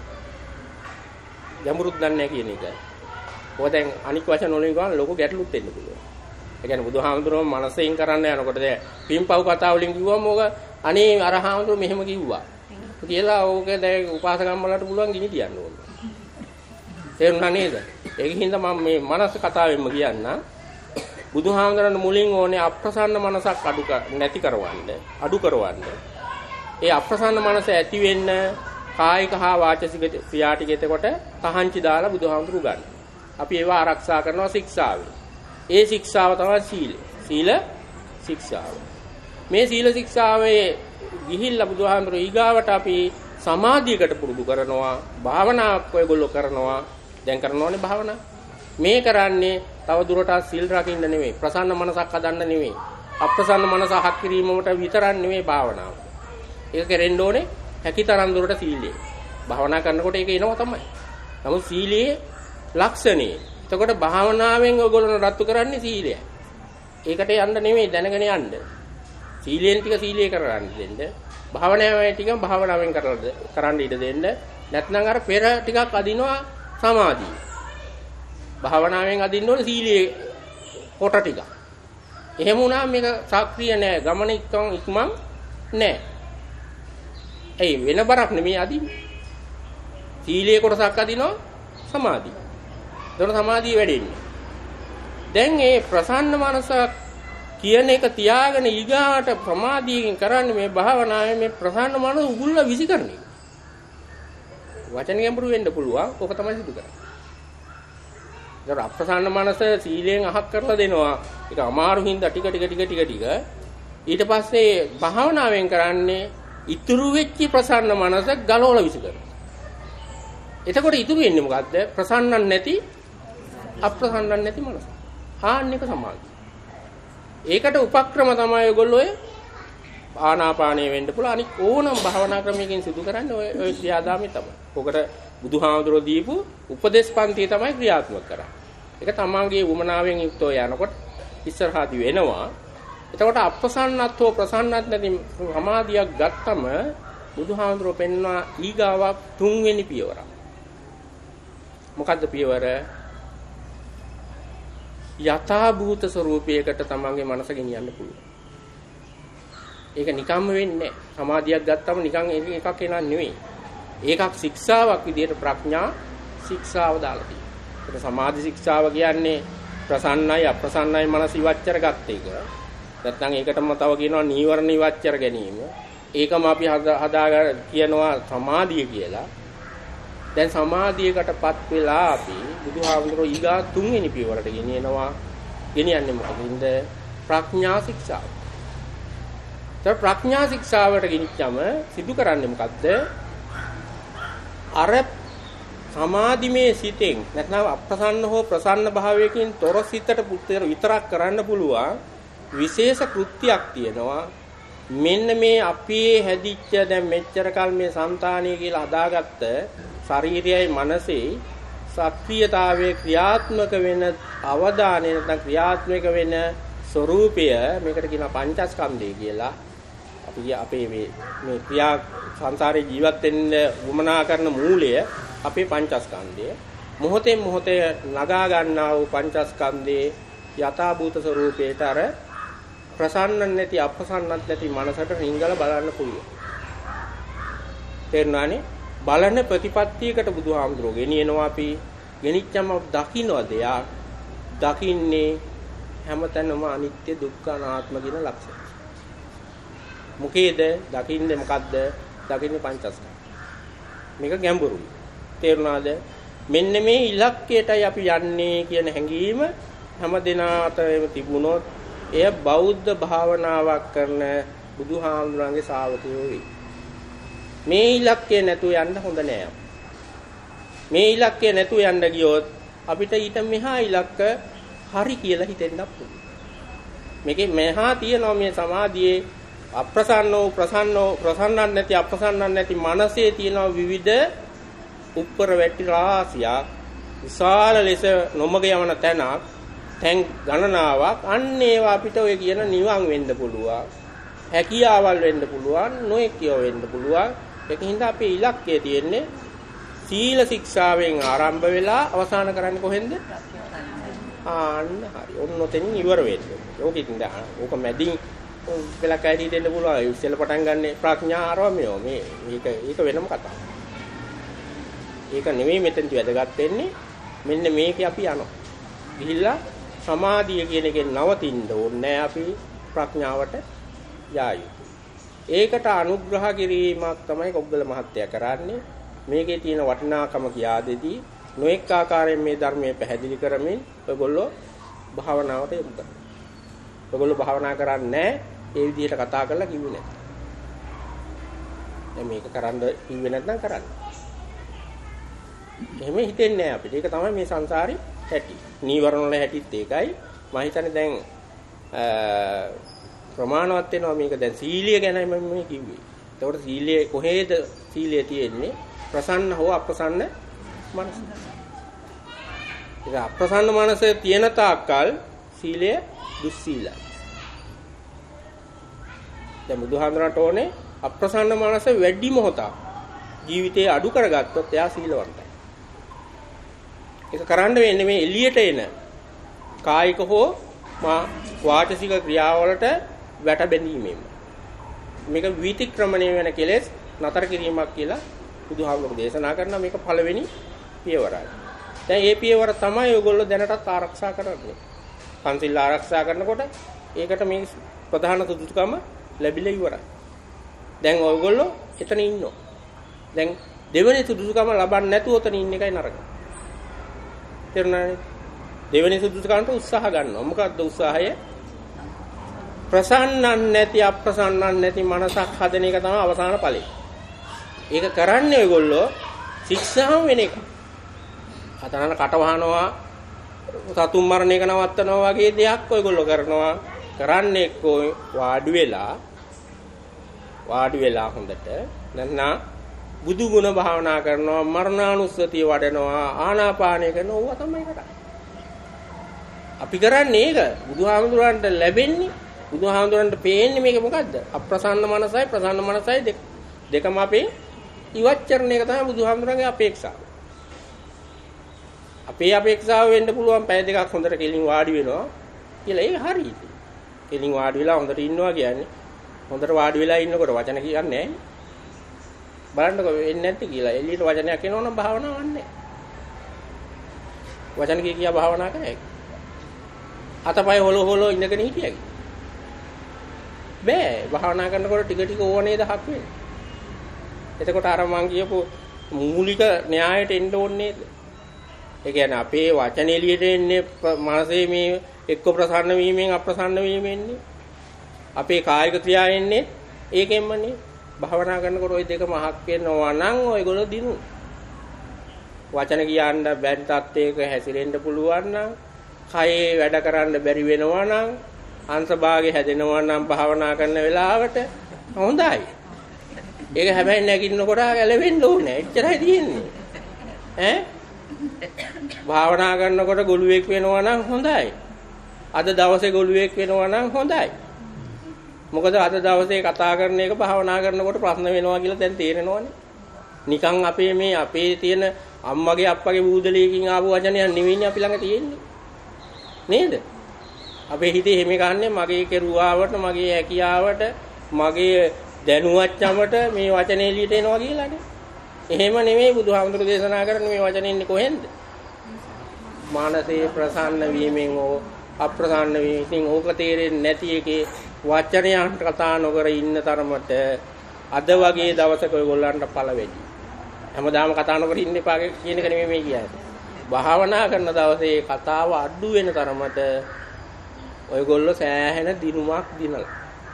ගැඹුරුත් දන්නේ නැහැ කියන එකයි. ඔය දැන් අනික් වචන වලින් ගාන ලොකු ගැටලුත් වෙන්න පුළුවන්. ඒ කියන්නේ බුදුහාමුදුරුවෝ මනසෙන් කරන්න යනකොට දැන් පින්පව් කතා වලින් කිව්වම ඕක අනේ අර හාමුදුරුවෝ මෙහෙම කිව්වා. කියලා ඕක දැන් උපාසකම් වලට පුළුවන් ගිනි තියන්න ඕන. තේරුණා නේද? ඒකින්ද මම මේ මනස කතාවෙන්ම කියන්නම්. බුදුහාමුදුරන් මුලින් ඕනේ අප්‍රසන්න මනසක් අඩු නැති කරවන්න, අඩු කරවන්න. ඒ අප්‍රසන්න මනස ඇති වෙන්න කායික හා වාචික ක්‍රියා ටික එතකොට තහංචි දාලා බුදුහාමුදුරු ගන්න. අපි ඒවා ආරක්ෂා කරනවා ශික්ෂාවෙන්. ඒ ශික්ෂාව තමයි සීලය. සීල ශික්ෂාව. මේ සීල ශික්ෂාවේ ගිහිල්ලා බුදුහාමුදුරු ඊගාවට අපි සමාධියකට පුරුදු කරනවා, භාවනාවක් ඔයගොල්ලෝ කරනවා. දැන් කරනෝනේ භාවනා. මේ කරන්නේ තව දුරටත් සිල් රකින්න නෙමෙයි, ප්‍රසන්න මනසක් හදන්න නෙමෙයි, අප්‍රසන්න මනස හක් කිරීමකට විතරක් නෙමෙයි භාවනාව. ඒක කෙරෙන්න ඕනේ හැකිතරම් දුරට සීලය. භාවනා කරනකොට ඒක එනවා තමයි. නමුත් සීලයේ ලක්ෂණේ. එතකොට භාවනාවෙන් ඔයගොල්ලෝ රත්තු කරන්නේ සීලය. ඒකට යන්න නෙමෙයි දැනගෙන යන්න. සීලයෙන් ටික සීලයේ කරගන්න දෙන්න. භාවනාවෙන් ටික භාවනාවෙන් කරලා කරන්න ඉඩ දෙන්න. නැත්නම් අර පෙර ටිකක් අදිනවා සමාධිය. භාවනාවෙන් අදින්න ඕනේ සීලයේ කොට ටික. එහෙම වුණාම මේක සක්‍රිය නෑ, ගමන ඉක්මන් ඉක්මන් නෑ. ඒ වෙන බරක් නෙමෙයි අදින්නේ. සීලයේ කොටසක් අදිනවා සමාධිය. එතකොට සමාධිය වැඩෙන්නේ. දැන් මේ ප්‍රසන්න මනසක් කියන එක තියාගෙන ඊගාට සමාධියකින් කරන්නේ මේ භාවනාවේ මේ ප්‍රසන්න මනස උගුල්ල විසිකරන එක. වචන ගැඹුරු වෙන්න පුළුවන්. ඕක තමයි සිදු කරන්නේ. ඒතර අප්‍රසන්න මනස සීලයෙන් අහක් කරලා දෙනවා. ඒක අමාරු හින්දා ටික ටික ටික ටික ටික ඊට පස්සේ භාවනාවෙන් කරන්නේ ඉතුරු වෙච්ච ප්‍රසන්න මනස ගලවලා විසිකරනවා. එතකොට ඉතුරු වෙන්නේ මොකද්ද? ප්‍රසන්නන් නැති අප්‍රසන්නන් නැති මනස. ආන්නේක සමාධිය. ඒකට උපක්‍රම තමයි ඔයගොල්ලෝ ඔය ආනාපානය වෙන්න පුළුවන්. අනික ඕනම භාවනා ක්‍රමයකින් සිදු කරන්නේ ඔය ඔය ක්‍රියාදාමය තමයි. ඔකට බුදුහාමුදුරෝ දීපු උපදේශ පන්තිය තමයි ක්‍රියාත්මක කරන්නේ. ඒක තමන්ගේ වමනාවෙන් යුක්තව යනකොට ඉස්සරහදී වෙනවා. එතකොට අප්‍රසන්නත්වෝ ප්‍රසන්නත් නැති සමාධියක් ගත්තම බුදුහාමුදුරෝ පෙන්වන ඊගාවක් තුන්වෙනි පියවර. මොකද්ද පියවර? යථා භූත ස්වરૂපයකට තමන්ගේ මනස ගෙනියන්න පුළුවන්. ඒක නිකම්ම වෙන්නේ නැහැ. සමාධියක් ගත්තම නිකන් එකක් එනක් නෙවෙයි. ඒකක් ශික්ෂාවක් විදිහට ප්‍රඥා ශික්ෂාව දාලා තියෙනවා. ඒක සමාධි ශික්ෂාව කියන්නේ ප්‍රසන්නයි අප්‍රසන්නයි මනස ඉවච්චර ගත්ත එක. නැත්නම් ඒකටම තව කියනවා නීවරණ ඉවච්චර ගැනීම. ඒකම අපි හදාගෙන කියනවා සමාධිය කියලා. දැන් සමාධියකටපත් වෙලා අපි බුදුහාමුදුරුවෝ ඊගා තුන්වෙනි පියවරට ගෙනියනවා. ගෙනියන්නේ මොකදින්ද? ප්‍රඥා ශික්ෂාව. ඒතර ප්‍රඥා ශික්ෂාවට ගෙනිච්චම සිදු කරන්නේ මොකද්ද? අර සමාධිමේ සිතෙන් නැත්නම් අප්‍රසන්න හෝ ප්‍රසන්න භාවයකින් තොර සිතට පුතේර විතරක් කරන්න පුළුවන් විශේෂ කෘත්‍යයක් තියෙනවා. මෙන්න මේ අපේ හැදිච්ච දැන් මෙච්චර කල් මේ సంతානිය කියලා හදාගත්ත ශරීරයයි මනසෙයි සක්‍රියතාවයේ ක්‍රියාත්මක වෙන අවධානය නැත්නම් ක්‍රියාත්මක වෙන ස්වરૂපය මේකට කියනවා පංචස්කන්ධය කියලා. අපි අපේ මේ මේ ක්‍රියා සංසාරේ ජීවත් වෙන්න වමනා කරන මූලය අපේ පංචස්කන්ධය. මොහොතෙන් මොහොතේ නගා ගන්නා වූ පංචස්කන්ධයේ යථා භූත ස්වરૂපයට අර ප්‍රසන්න නැති අප්‍රසන්නත් නැති මනසට රිංගලා බලන්න පුළුවන්. තේරුණානේ? බලන ප්‍රතිපත්තියකට බුදුහාමුදුරුවෝ ගෙනියනවා. අපි ගෙනිච්චම දකින්න දෙයක් දකින්නේ හැමතැනම අනිත්‍ය දුක්ඛ අනාත්ම කියන ලක්ෂණ. මොකේද දකින්නේ? මොකද්ද දකින්නේ? පංචස්කන්ධ. මේක ගැඹුරුයි. තේරුණාද? මෙන්න මේ ඉලක්කයටයි අපි යන්නේ කියන හැඟීම හැම දිනාටම තිබුණොත් එය බෞද්ධ භාවනාවක් කරන බුදුහාමුදුරන්ගේ ශ්‍රාවකයෝ වෙයි. මේ ඉලක්කය නැතුව යන්න හොඳ නෑ. මේ ඉලක්කය නැතුව යන්න ගියොත් අපිට ඊට මෙහා ඉලක්ක හරි කියලා හිතෙන්නත් පුළුවන්. මේකේ මෙහා තියෙනවා මේ සමාධියේ අප්‍රසන්නෝ ප්‍රසන්නෝ ප්‍රසන්නන් නැති අප්‍රසන්නන් නැති මනසේ තියෙනවා විවිධ උප්පර වැටි රාශියක්. විශාල ලෙස නොමග යවන තැනක්, තැන් ගණනාවක්. අන්න ඒවා අපිට ඔය කියන නිවන් වෙන්න පුළුවන්. හැකියාවල් වෙන්න පුළුවන්, නොඑකියව වෙන්න පුළුවන්. ඒකින්ද අපේ ඉලක්කය තියෙන්නේ සීල ශික්ෂාවෙන් ආරම්භ වෙලා අවසන් කරන්නේ කොහෙන්ද? ආන්න හරි. ඔන්න ඔතෙන් ඉවර වෙන්නේ. ඕකෙකින්ද ඕක මැදින් පෙලක් ඇහිදී දෙන්න පුළුවන්. ඉස්සෙල්ල පටන් ගන්න ප්‍රඥා ආරම්භය මේ මේක ඒක වෙනම කතාවක්. ඒක නෙමෙයි මෙතනදි වැදගත් වෙන්නේ. මෙන්න මේකේ අපි යනවා. ගිහිල්ලා සමාධිය කියන එකෙන් නවතින්න ඕනේ අපි ප්‍රඥාවට යා යුතුයි. ඒකට අනුග්‍රහ කිරීමක් තමයි කොග්ගල මහත්තයා කරන්නේ. මේකේ තියෙන වටිනාකම කියා දෙදී නොඑක ආකාරයෙන් මේ ධර්මයේ පැහැදිලි කරමින් ඔයගොල්ලෝ භාවනාවට යොමු කරනවා. ඔයගොල්ලෝ භාවනා කරන්නේ ඒ විදිහට කතා කරලා කිව්වේ නැහැ. දැන් මේක කරන්න කිව්වේ නැත්නම් කරන්න. එහෙම හිතෙන්නේ නැහැ අපිට. ඒක තමයි මේ සංසාරේ හැටි. නීවරණ වල හැටිත් ඒකයි. මම හිතන්නේ දැන් ප්‍රමාණවත් වෙනවා මේක. දැන් සීලිය ගැනයි මම මේ කිව්වේ. එතකොට සීලිය කොහේද සීලිය තියෙන්නේ? ප්‍රසන්න හෝ අප්‍රසන්න මනස. ඒක අප්‍රසන්න මනස තියෙන තාක්කල් සීලය දුස්සීලයි. දැන් බුදුහාමරට ඕනේ අප්‍රසන්න මනස වැඩි මොහොතක් ජීවිතේ අඩු කරගත්තොත් එයා සීලවන්තයි. ඒක කරන්න වෙන්නේ මේ එළියට එන කායික හෝ වාචසික ක්‍රියාවලට වැට බැඳීමෙන්. මේක විතික්‍රමණය වෙන කෙලෙස් නතර කිරීමක් කියලා බුදුහාමුදුරුවෝ දේශනා කරනවා. මේක පළවෙනි පියවරයි. දැන් මේ පියවර තමයි ඔයගොල්ලෝ දැනටත් ආරක්ෂා කරන්නේ. පන්සිල් ආරක්ෂා කරනකොට ඒකට මේ ප්‍රධාන සුදුසුකම ලැබිලා ඉවරයි. දැන් ඔයගොල්ලෝ එතන ඉන්නවා. දැන් දෙවෙනි සුදුසුකම ලබන්නේ නැතුව ඔතන ඉන්න එකයි නරක. තේරුණානේ? දෙවෙනි සුදුසුකමට උත්සාහ ගන්නවා. මොකක්ද උත්සාහය? ප්‍රසන්නන් නැති අප්‍රසන්නන් නැති මනසක් හදන එක තමයි අවසාන ඵලය. ඒක කරන්නේ ඔයගොල්ලෝ ශික්ෂාව වෙන එක. අතනන කට වහනවා, සතුන් මරණ එක නවත්තනවා වගේ දෙයක් ඔයගොල්ලෝ කරනවා. කරන්නේ එක්කෝ වාඩි වෙලා වාඩි වෙලා හොඳට නැත්නම් බුදු ගුණ භාවනා කරනවා, මරණානුස්සතිය වඩනවා, ආනාපානය කරනවා. ඕවා තමයි කරන්නේ. අපි කරන්නේ ඒක. බුදුහාමුදුරන්ට ලැබෙන්නේ, බුදුහාමුදුරන්ට පේන්නේ මේක මොකද්ද? අප්‍රසන්න මනසයි ප්‍රසන්න මනසයි දෙක දෙකම අපේ ඉවත් කරන එක තමයි බුදුහාමුදුරන්ගේ අපේක්ෂාව. අපේ අපේක්ෂාව වෙන්න පුළුවන් පැය දෙකක් හොඳට කෙලින් වාඩි වෙනවා කියලා. ඒක හරියි. කෙලින් වාඩි වෙලා හොඳට ඉන්නවා කියන්නේ හොඳට වාඩි වෙලා ඉන්නකොට වචන කියන්නේ නැහැ. බලන්නකො වෙන්නේ නැද්ද කියලා. එළියට වචනයක් එනවනම් භාවනාවක් නැහැ. වචන කිය කියා භාවනා කරන්නේ. අතපය හොල හොල ඉඳගෙන හිටියයි. බෑ. භාවනා කරනකොට ටික ටික ඕනේ දහක් වෙන්නේ. එතකොට අර මං කියපු මූලික න්‍යායට එන්න ඕනේ නේද? ඒ කියන්නේ අපේ වචන එළියට එන්නේ මනසේ මේ එක්ක ප්‍රසන්න වීමෙන් අප්‍රසන්න වීමෙන්නේ. අපේ කායික ක්‍රියා එන්නේ ඒකෙන්මනේ. භාවනා කරනකොට ওই දෙකම අහක් වෙනවා නම් ඔයගොල්ලෝ දිනු. වචන කියන්න බැරි තත්ත්වයක හැසිරෙන්න පුළුවන් නම්, කයේ වැඩ කරන්න බැරි වෙනවා නම්, අංශභාගය හැදෙනවා නම් භාවනා කරන වෙලාවට හොඳයි. ඒක හැබැයි නැගිටිනකොට ගැලවෙන්න ඕනේ. එච්චරයි තියෙන්නේ. ඈ භාවනා කරනකොට ගොළුෙක් වෙනවා නම් හොඳයි. අද දවසේ ගොළුෙක් වෙනවා නම් හොඳයි. මොකද අද දවසේ කතා කරන එක භාවනා කරනකොට ප්‍රශ්න වෙනවා කියලා දැන් තේරෙනවනේ. නිකන් අපේ මේ අපේ තියෙන අම්මගේ අප්පගේ බූදලියකින් ආපු වචනයක් නෙවෙයිනේ අපි ළඟ තියෙන්නේ. නේද? අපේ හිතේ හැම ගන්නේ මගේ කෙරුවාවට, මගේ හැකියාවට, මගේ දැනුවත්කමට මේ වචනේ එළියට එනවා කියලානේ. එහෙම නෙමෙයි බුදුහාමුදුරු දේශනා කරන්නේ. මේ වචනේ ඉන්නේ කොහෙන්ද? මානසේ ප්‍රසන්න වීමෙන් හෝ අප්‍රසන්න වීමෙන් ඕක තේරෙන්නේ නැති එකේ වචනයන්ට කතා නොකර ඉන්න තරමට අද වගේ දවසක ඔයගොල්ලන්ට පළ වෙයි. හැමදාම කතා නොකර ඉන්න එපා කියන එක නෙමෙයි මේ කියන්නේ. භාවනා කරන දවසේ කතාව අඩු වෙන තරමට ඔයගොල්ලෝ සෑහෙන දිනුමක් දිනලා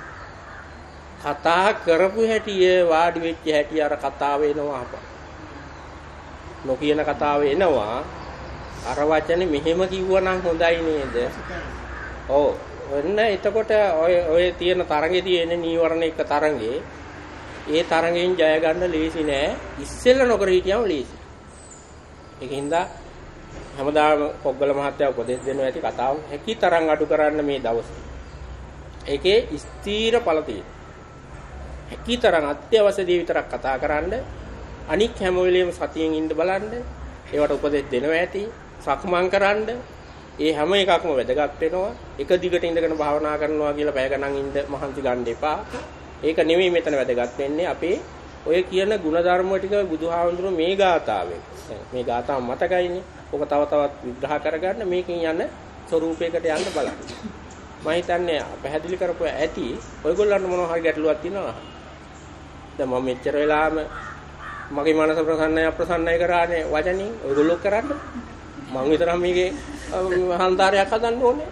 කතා කරපු හැටිය වාඩි වෙච්ච හැටි අර කතාව එනවා අප. නොකියන කතාව එනවා. අර වචනේ මෙහෙම කිව්වනම් හොඳයි නේද? ඔව්. ඔන්න එතකොට ඔය ඔය තියෙන තරංගේ තියෙන නීවරණ එක තරංගේ ඒ තරංගෙන් ජය ගන්න ලේසි නෑ. ඉස්සෙල්ල නොකර හිටියම ලේසි. ඒකින්ද හැමදාම පොග්ගල මහත්තයා උපදෙස් දෙනවා ඇති කතාව හැකි තරම් අඩු කරන්න මේ දවසේ. ඒකේ ස්ථීර ඵල තියෙනවා. හැකි තරම් අත්‍යවශ්‍ය දේ විතරක් කතා කරන්න. අනික් හැම වෙලෙම සතියෙන් ඉන්න බලන්න. ඒවට උපදෙස් දෙනවා ඇති. සක්මන් කරන්න. ඒ හැම එකක්ම වැදගත් වෙනවා. එක දිගට ඉඳගෙන භාවනා කරනවා කියලා පැය ගණන් ඉඳ මහන්සි ගන්න එපා. ඒක නෙමෙයි මෙතන වැදගත් වෙන්නේ. අපේ ඔය කියන ಗುಣධර්ම ටික බුදුහාමුදුරුවෝ මේ ගාථාවෙන් මේ ගාථාව මතකයිනේ. ඔක තව තවත් විග්‍රහ කරගන්න මේකෙන් යන ස්වරූපයකට යන්න බලන්න. මම හිතන්නේ පැහැදිලි කරපුවා ඇති. ඔයගොල්ලන්ට මොනවා හරි ගැටලුවක් තියෙනවා. දැන් මම මෙච්චර වෙලාම මගේ මනස ප්‍රසන්නයි අප්‍රසන්නයි කරානේ වචනින්. ඔයගොල්ලෝ කරන්නේ මම විතරක් මේකේ හන්දාරයක් හදන්න ඕනේ.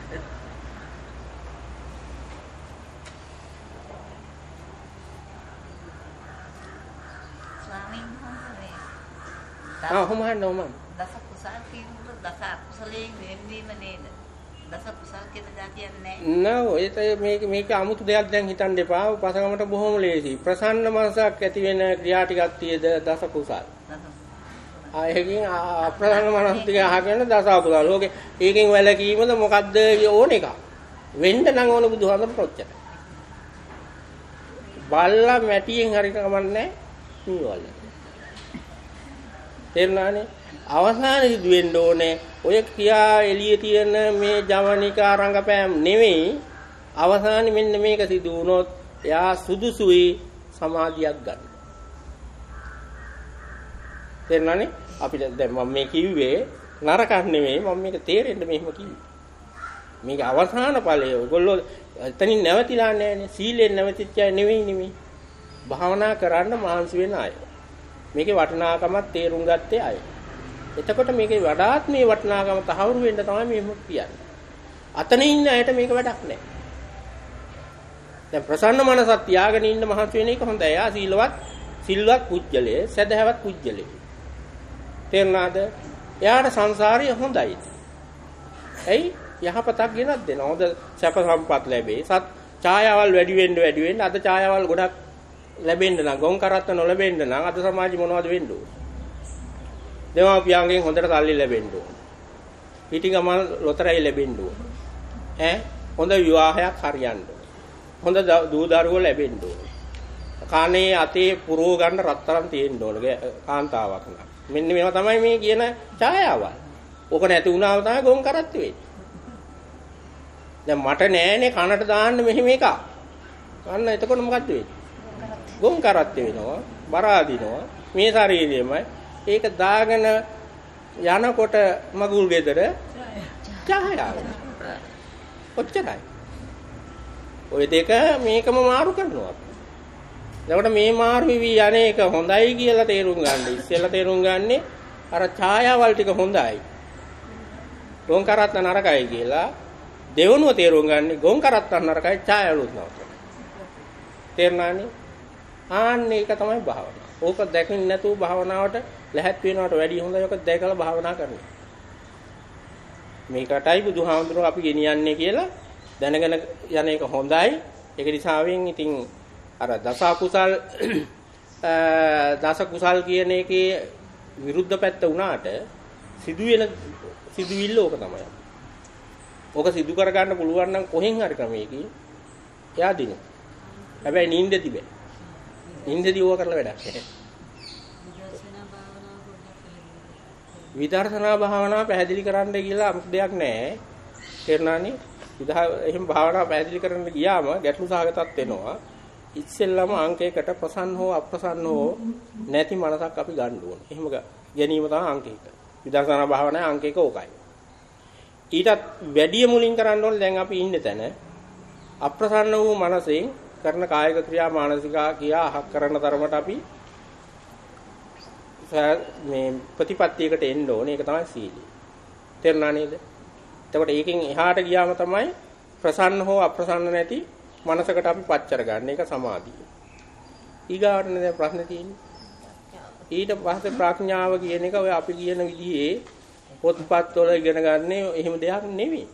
ස්වාමීන් වහන්සේ ආ කොහොමද මම දස කුසල් කියනකොට දස අකුසලයෙන් වෙන්වීම නේද? දස කුසල් කියන දා කියන්නේ නෑ. නෝ මේක මේක 아무තු දෙයක් දැන් හිතන්න එපා. උපසගමට බොහොම ලේසි. ප්‍රසන්න මනසක් ඇති වෙන ක්‍රියා ටිකක් තියෙද දස කුසල්. ආයෙකින් අප්‍රසන්න මනස ටික අහගෙන දස අකුසල්. ඕකේ ඒකෙන් වැළකීමද මොකද්ද ඕන එක. වෙන්න නම් ඕන බුදුහාමර ප්‍රොච්චර. බල්ලා මැටියෙන් හරි කමන්නේ නීවල. තේරුණානේ? අවසානයේ සිදු වෙන්න ඕනේ ඔය ක්‍රියා එළියේ තියෙන මේ ජවනිකා රංගපෑම් නෙවෙයි. අවසානයේ මෙන්න මේක සිදු වුණොත් එයා සුදුසුයි සමාධියක් ගන්න. තේරුණානේ? අපිට දැන් මම මේ කිව්වේ නරකක් නෙමෙයි මම මේක තේරෙන්න මෙහෙම කිව්වේ. මේක අවසාන ඵලය. ඔයගොල්ලෝ එතනින් නැවතිලා නැහැනේ. සීලෙන් නැවතිච්ච අය නෙවෙයි නෙමෙයි. භාවනා කරන්න මහන්සි වෙන අය. මේකේ වටිනාකමක් තේරුම් ගත්තේ අය. එතකොට මේකේ වඩාත් මේ වටිනාකම තහවුරු වෙන්න තමයි මේ කියන්නේ. අතන ඉන්න අයට මේක වැඩක් නැහැ. දැන් ප්‍රසන්න මනසක් තියාගෙන ඉන්න මහන්සි වෙන එක හොඳයි. ආ සීලවත් සිල්වත් කුජ්ජලයේ සදහවත් කුජ්ජලයේ. තේරුණාද? එයාට සංසාරය හොඳයි. ඇයි? යහපතක් ගෙනත් දෙනවා. හොඳ සැප සම්පත් ලැබේ. සත් ඡායාවල් වැඩි වෙන්න වැඩි වෙන්න අද ඡායාවල් ගොඩක් ලැබෙන්න නම් ගොන් කරත්ත නොලැබෙන්න නම් අද සමාජෙ මොනවද වෙන්න ඕන? දෙමාපියන්ගෙන් හොඳට සල්ලි ලැබෙන්න ඕන. පිටිගමල් ලොතරැයි ලැබෙන්න ඕන. ඈ හොඳ විවාහයක් හරියන්න ඕන. හොඳ දූ දරුවෝ ලැබෙන්න ඕන. කනේ අතේ පුරව ගන්න රත්තරන් තියෙන්න ඕන කාන්තාවක් නම්. මෙන්න මේවා තමයි මේ කියන ඡායාවල්. ඕක නැති වුණාම තමයි ගොන් කරත්ත වෙන්නේ. දැන් මට නෑනේ කනට දාන්න මෙහෙම එකක්. අන්න එතකොට මොකද්ද වෙන්නේ? ගොන් කරත්ත වෙනවා, බර අදිනවා. මේ ශරීරෙම ඒක දාගෙන යනකොට මගුල් ගෙදර ඡායාව. ඔච්චරයි. ඔය දෙක මේකම මාරු කරනවා. එතකොට මේ මාරු වෙවි අනේක හොඳයි කියලා තේරුම් ගන්න. ඉස්සෙල්ලා තේරුම් ගන්නේ අර ඡායාවල් ටික හොඳයි. ගොන් කරත්ත නරකයි කියලා. දෙවනුව තේරුම් ගන්නේ ගොන් කරත්ත නරකයි ඡායාවලුත් නරකයි. තේරුණානේ? ආන්නේ ඒක තමයි භාවනාව. ඕක දැකින් නැතුව භාවනාවට ලැහැත් වෙනවට වැඩිය හොඳයි ඔක දැකලා භාවනා කරන්න. මේකටයි බුදුහාමුදුරුවෝ අපි ගෙනියන්නේ කියලා දැනගෙන යන එක හොඳයි. ඒක නිසාවෙන් ඉතින් අර දස කුසල් දස කුසල් කියන එකේ විරුද්ධ පැත්ත වුණාට සිදුවෙන සිදුවිල්ල ඕක තමයි. ඕක සිදු කරගන්න පුළුවන් නම් කොහෙන් හරි ක්‍රමයකින් එයා දිනු. හැබැයි නිින්දෙදි බෑ. නිින්දෙදි ඕක කරලා වැඩක් නැහැ. විදර්ශනා භාවනාව පැහැදිලි කරන්න කියලා අමුතු දෙයක් නැහැ. තේරුණානේ? විදහා එහෙම භාවනාව පැහැදිලි කරන්න ගියාම ගැටලු සහගතක් වෙනවා. ඉස්සෙල්ලාම අංකයකට ප්‍රසන්න හෝ අප්‍රසන්න හෝ නැති මනසක් අපි ගන්න ඕනේ. එහෙම ගැනීම තමයි අංකයක. විදර්ශනා භාවනාවේ අංකයක ඕකයි. ඊටත් වැඩි මුලින් කරන්න ඕනේ දැන් අපි ඉන්නේ තැන අප්‍රසන්න වූ මනසෙන් කරන කායික ක්‍රියා මානසික ක්‍රියා අහක් කරන තරමට අපි මේ ප්‍රතිපත්තියකට එන්න ඕනේ. ඒක තමයි සීලය. තේරුණා නේද? එතකොට ඒකෙන් එහාට ගියාම තමයි ප්‍රසන්න හෝ අප්‍රසන්න නැති මනසකට අපි පච්චර ගන්න. ඒක සමාධිය. ඊගාටනේ දැන් ප්‍රශ්නේ තියෙන්නේ. ඊට පස්සේ ප්‍රඥාව කියන එක ඔය අපි කියන විදිහේ පොත්පත් වල ඉගෙන ගන්න එහෙම දෙයක් නෙවෙයි.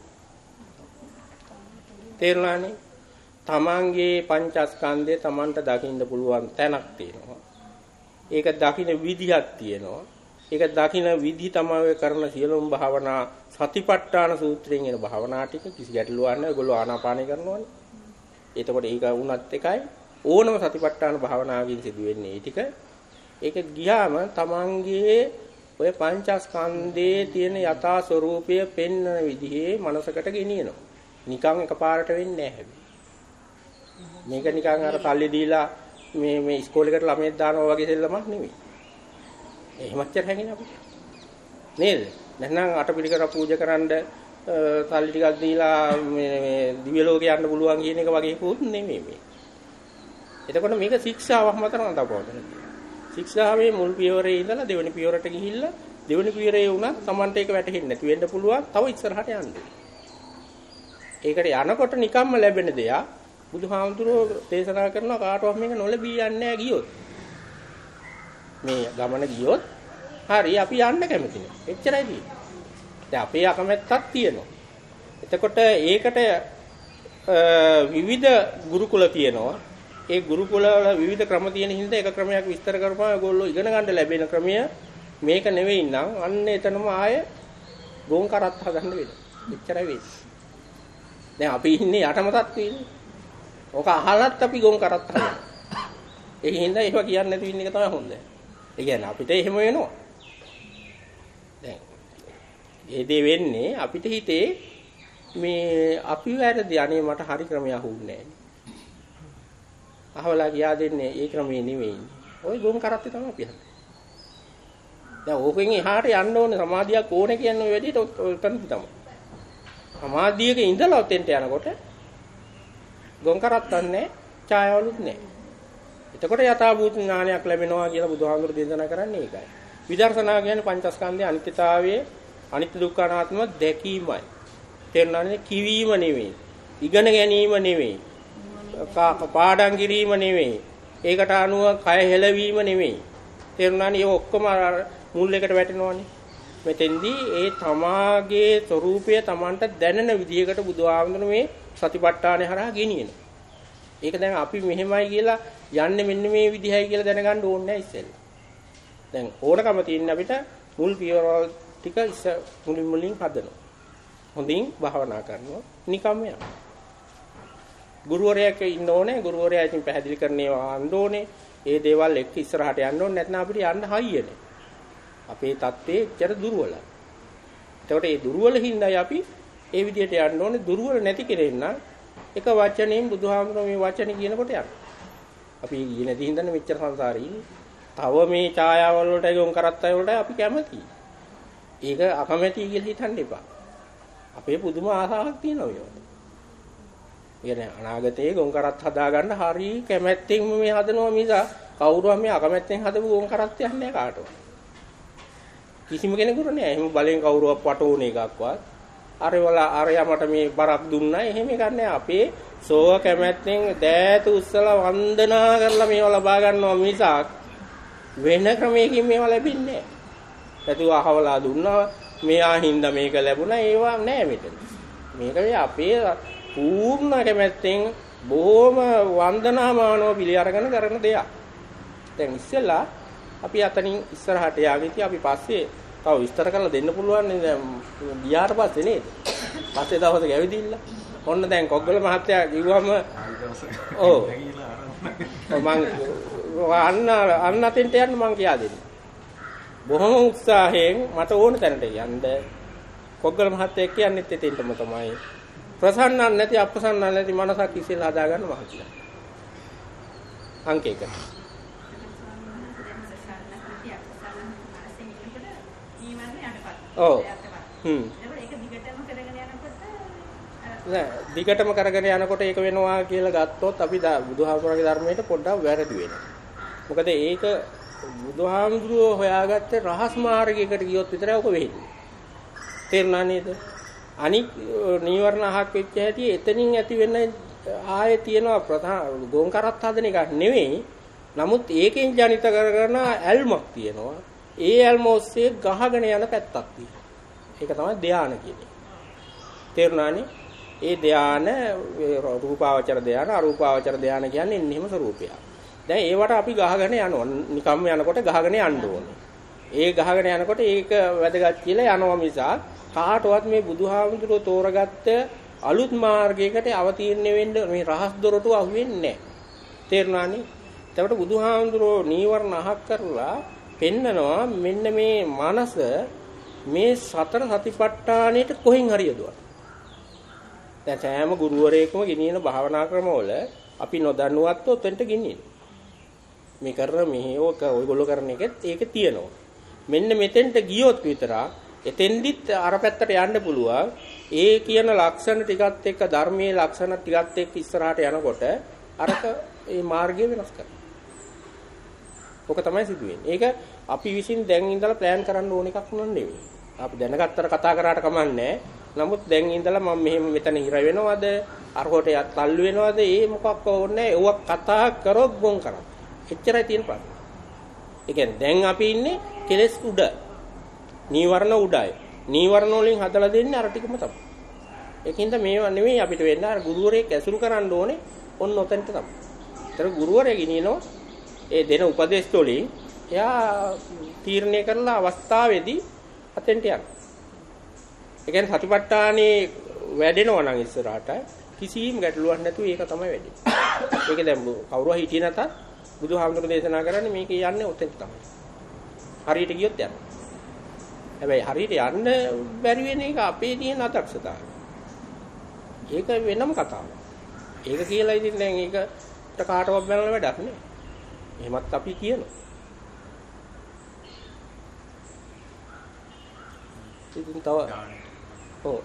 තේරුණානේ? තමන්ගේ පංචස්කන්ධය තමන්ට දකින්න පුළුවන් තැනක් තියෙනවා. ඒක දකින්න විදිහක් තියෙනවා. ඒක දකින්න විදි තමයි කරන සියලුම භාවනා සතිපට්ඨාන සූත්‍රයෙන් එන භාවනා ටික කිසි ගැටලුවක් නැහැ. ඒගොල්ලෝ ආනාපානය කරනවානේ. එතකොට ඒක වුණත් එකයි ඕනම සතිපට්ඨාන භාවනාවකින් සිදුවෙන්නේ ඒ ටික. ඒක ගියාම තමන්ගේ ඔය පංචස්කන්ධයේ තියෙන යථා ස්වરૂපය පෙන්වන විදිහේ මනසකට ගෙනියනවා. නිකන් එකපාරට වෙන්නේ නැහැ. මේක නිකන් අර සල්ලි දීලා මේ මේ ඉස්කෝලේකට ළමයෙක් දානවා වගේ දෙල්ලමක් නෙමෙයි. එහෙමච්චර හැංගෙන අපිට. නේද? නැත්නම් අටපිරිකර පූජා කරන්න සල්ලි ටිකක් දීලා මේ මේ දිව්‍ය ලෝකේ යන්න පුළුවන් කියන එක වගේ කෝත් නෙමෙයි මේ. එතකොට මේක ශික්ෂාවක් මත නඳපවතන. ශික්ෂාවේ මුල් පියවරේ ඉඳලා දෙවෙනි පියවරට ගිහිල්ලා දෙවෙනි පියවරේ වුණත් Tamanට ඒක වැටහෙන්නේ නැති වෙන්න පුළුවන්. තව ඉස්සරහට යන්න. ඒකට යනකොට නිකම්ම ලැබෙන දෙයක් බුදුහාමුදුරුවෝ දේශනා කරනවා කාටවත් මේක නොලැබී යන්නේ නැහැ ගියොත්. මේ ගමන ගියොත් හරි අපි යන්න කැමති නෑ. එච්චරයි තියෙන්නේ. දැන් අපේ අකමැත්තක් තියෙනවා. එතකොට ඒකට විවිධ ගුරුකුල තියෙනවා. ඒ ගුරුකුල වල විවිධ ක්‍රම තියෙන හින්දා එක ක්‍රමයක් විස්තර කරපුවා ඒගොල්ලෝ ඉගෙන ගන්න ලැබෙන ක්‍රමය මේක නෙවෙයි නම් අන්න එතනම ආය ගොන් කරත් හදන්න වෙනවා. එච්චරයි වෙන්නේ. දැන් අපි ඉන්නේ යටම තත්ත්වෙන්නේ. ඕක අහලත් අපි ගොන් කරත් හදනවා. ඒ හින්දා ඒවා කියන්නේ නැති වෙන එක තමයි හොඳ. ඒ කියන්නේ අපිට එහෙම වෙනවා. දැන් ඒ දේ වෙන්නේ අපිට හිතේ මේ අපි වැරදි අනේ මට හරි ක්‍රමය අහුන්නේ නැහැ. අහවලා කියා දෙන්නේ ඒ ක්‍රමේ නෙවෙයි. ওই ගොන් කරත්තේ තමයි අපි හදන්නේ. දැන් ඕකෙන් එහාට යන්න ඕනේ සමාධියක් ඕනේ කියන්නේ ඔය වැඩේට ඔතන තමයි. සමාධියක ඉඳලා ඔතෙන්ට යනකොට ගොන් කරත්තක් නැහැ, ඡායාවලුත් නැහැ. එතකොට යථාභූත ඥානයක් ලැබෙනවා කියලා බුදුහාමුදුරු දේශනා කරන්නේ ඒකයි. විදර්ශනා කියන්නේ පංචස්කන්ධයේ අනිත්‍යතාවයේ අනිත්‍ය දුක්ඛ අනාත්ම දැකීමයි. තේරුණානේ? කිවීම නෙවෙයි. ඉගෙන ගැනීම නෙවෙයි. පාඩම් කිරීම නෙවෙයි. ඒකට අනුව කය හෙලවීම නෙවෙයි. තේරුණානේ? ඒ ඔක්කොම මුල් එකට වැටෙනවනේ. මෙතෙන්දී ඒ තමාගේ ස්වરૂපය Tamanට දැනෙන විදිහකට බුදුහාමුදුරු මේ සතිපට්ඨානය හරහා ගෙනියනවා. ඒක දැන් අපි මෙහෙමයි කියලා යන්නේ මෙන්න මේ විදිහයි කියලා දැනගන්න ඕනේ නැහැ ඉස්සෙල්ලා. දැන් ඕනකම තියෙන අපිට මුල් පියවරල් ටික ඉස්ස මුලින් මුලින් හදනවා. හොඳින් භාවනා කරනවා. නිකම්ම යනවා. ගුරුවරයෙක් ඉන්න ඕනේ. ගුරුවරයා ඉතින් පැහැදිලි කරන්නේවා අන්න ඕනේ. ඒ දේවල් එක්ක ඉස්සරහට යන්න ඕනේ. නැත්නම් අපිට යන්න හයියනේ. අපේ தත්ත්වයේ එච්චර දුර්වලයි. එතකොට මේ දුර්වල හින්දායි අපි ඒ විදිහට යන්න ඕනේ. දුර්වල නැති කෙරෙන්න එක වචනයෙන් බුදුහාමුදුරුවෝ මේ වචනේ කියනකොට යනවා. අපි ඊයේ නැති හින්දානේ මෙච්චර සංසාරී. තව මේ ඡායාවල් වලට ගොන් කරත්තය වලට අපි කැමතියි. ඒක අකමැති කියලා හිතන්න එපා. අපේ පුදුම ආසාවක් තියෙනවා ඒවට. කියන්නේ අනාගතයේ ගොන් කරත් හදාගන්න හරි කැමැත්තෙන් මේ හදනවා මිස කවුරුහම මේ අකමැත්තෙන් හදපු ගොන් කරත්තයක් නෑ කාටවත්. කිසිම කෙනෙකුට නෑ. එහෙම බලෙන් කවුරුවක් පටෝන එකක්වත් අර වල අරයා මට මේ බරක් දුන්නා එහෙම එකක් නෑ. අපේ සෝව කැමැත්තෙන් දෑත උස්සලා වන්දනා කරලා මේවා ලබා ගන්නවා මිසක් වෙන ක්‍රමයකින් මේවා ලැබෙන්නේ නෑ. පැතුව අහවලා දුන්නා මෙයා හින්දා මේක ලැබුණා ඒවා නෑ මෙතන. මේක මේ අපේ පූර්ණ කැමැත්තෙන් බොහොම වන්දනාමානව පිළි අරගෙන කරන දෙයක්. දැන් ඉස්සෙල්ලා අපි අතනින් ඉස්සරහට යාගෙති අපි පස්සේ තව විස්තර කරලා දෙන්න පුළුවන් නේද? ගියාට පස්සේ නේද? පස්සේ දවසක ඇවිදින්න. ඔන්න දැන් කොග්ගල මහත්තයා කිව්වම ඔව්. මම අන්න අන්න අතෙන්ට යන්න මං කියා දෙන්න. බොහොම උත්සාහයෙන් මට ඕන තැනට යන්න. කොග්ගල මහත්තයා කියන්නේත් එතෙන්ටම තමයි. ප්‍රසන්නන් නැති අප්‍රසන්නන් නැති මනසක් ඉස්සෙල්ලා හදාගන්න මහන්සිලා. අංක එක. ඔව්. හ්ම්. නෑ දිගටම කරගෙන යනකොට ඒක වෙනවා කියලා ගත්තොත් අපි බුදුහාමුදුරගේ ධර්මයට පොඩ්ඩක් වැරදි වෙනවා. මොකද ඒක බුදුහාමුදුරුවෝ හොයාගත්තේ රහස් මාර්ගයකට ගියොත් විතරයි ඔක වෙන්නේ. තේරුණා නේද? අනික් නීවරණ අහක් වෙච්ච හැටි එතනින් ඇති වෙන ආයේ තියෙනවා ප්‍රධාන ගොන් කරත් හදන එක නෙවෙයි. නමුත් ඒකෙන් ජනිත කරගෙන ඇල්මක් තියෙනවා. ඒ ඇල්ම ඔස්සේ ගහගෙන යන පැත්තක් තියෙනවා. ඒක තමයි ධානය කියන්නේ. තේරුණානේ? ඒ ධාන රූපාවචර ධාන අරූපාවචර ධාන කියන්නේ එන්නේම ස්වરૂපයක්. දැන් ඒවට අපි ගහගෙන යනවා. නිකම්ම යනකොට ගහගෙන යන්න ඕනේ. ඒ ගහගෙන යනකොට ඒක වැදගත් කියලා යනවා මිසක් කාටවත් මේ බුදුහාමුදුරුවෝ තෝරගත්ත අලුත් මාර්ගයකට අවතීර්ණ වෙන්න මේ රහස් දොරටුව අහුවෙන්නේ නැහැ. තේරුණානේ? එතකොට බුදුහාමුදුරුවෝ නීවරණ අහක් කරලා පෙන්නනවා මෙන්න මේ මනස මේ සතර සතිපට්ඨානෙට කොහෙන් හරි යදුවා. දැන් සෑම ගුරුවරයෙක්ම ගෙනියන භාවනා ක්‍රමවල අපි නොදන්නුවත්ව ඔතෙන්ට ගෙනියන. මේ කරන මේ ඕක ඔයගොල්ලෝ කරන එකෙත් ඒකේ තියෙනවා. මෙන්න මෙතෙන්ට ගියොත් විතරක් එතෙන්දිත් අර පැත්තට යන්න පුළුවන්. ඒ කියන ලක්ෂණ ටිකත් එක්ක ධර්මයේ ලක්ෂණ ටිකත් එක්ක ඉස්සරහට යනකොට අරක මේ මාර්ගය වෙනස් කරනවා. ඔක තමයි සිදුවෙන්නේ. ඒක අපි විසින් දැන් ඉඳලා ප්ලෑන් කරන්න ඕන එකක් නෙවෙයි. අපි දැනගත්තට කතා කරාට කමන්නේ. නමුත් දැන් ඉඳලා මම මෙහෙම මෙතන හිර වෙනවද? අරකට තල්ලු වෙනවද? ඒ මොකක් ඕනේ නැහැ. ඒවක් කතා කරොත් බොන් කරා. එච්චරයි තියෙන ප්‍රශ්නේ. ඒ කියන්නේ දැන් අපි ඉන්නේ කෙලස් උඩ. නීවරණ උඩයි. නීවරණ වලින් හදලා දෙන්නේ අර ටිකම තමයි. ඒකින්ද මේවා නෙවෙයි අපිට වෙන්න අර ගුරුවරයෙක් ඇසුරු කරන්න ඕනේ. ඔන්න ඔතෙන්ට තමයි. ඒතර ගුරුවරයා ගෙනියනවා ඒ දෙන උපදේශ වලින් එයා තීරණය කරලා අවස්ථාවේදී අතෙන්ට යනවා. ඒ කියන්නේ සතිපට්ඨානේ වැඩෙනවා නම් ඉස්සරහට කිසිම ගැටලුවක් නැතුව ඒක තමයි වැඩෙන්නේ. ඒක දැන් කවුරු හරි හිටියේ නැතත් බුදුහාමුදුරු දේශනා කරන්නේ මේක යන්නේ ඔතෙන්ට තමයි. හරියට ගියොත් යනවා. හැබැයි හරියට යන්න බැරි වෙන එක අපේ තියෙන අදක්ෂතාවය. ඒක වෙනම කතාවක්. ඒක කියලා ඉතින් දැන් ඒකට කාටවත් බැලලා වැඩක් නෑ. එහෙමත් අපි කියනවා. ඉතින් තව ඔව්.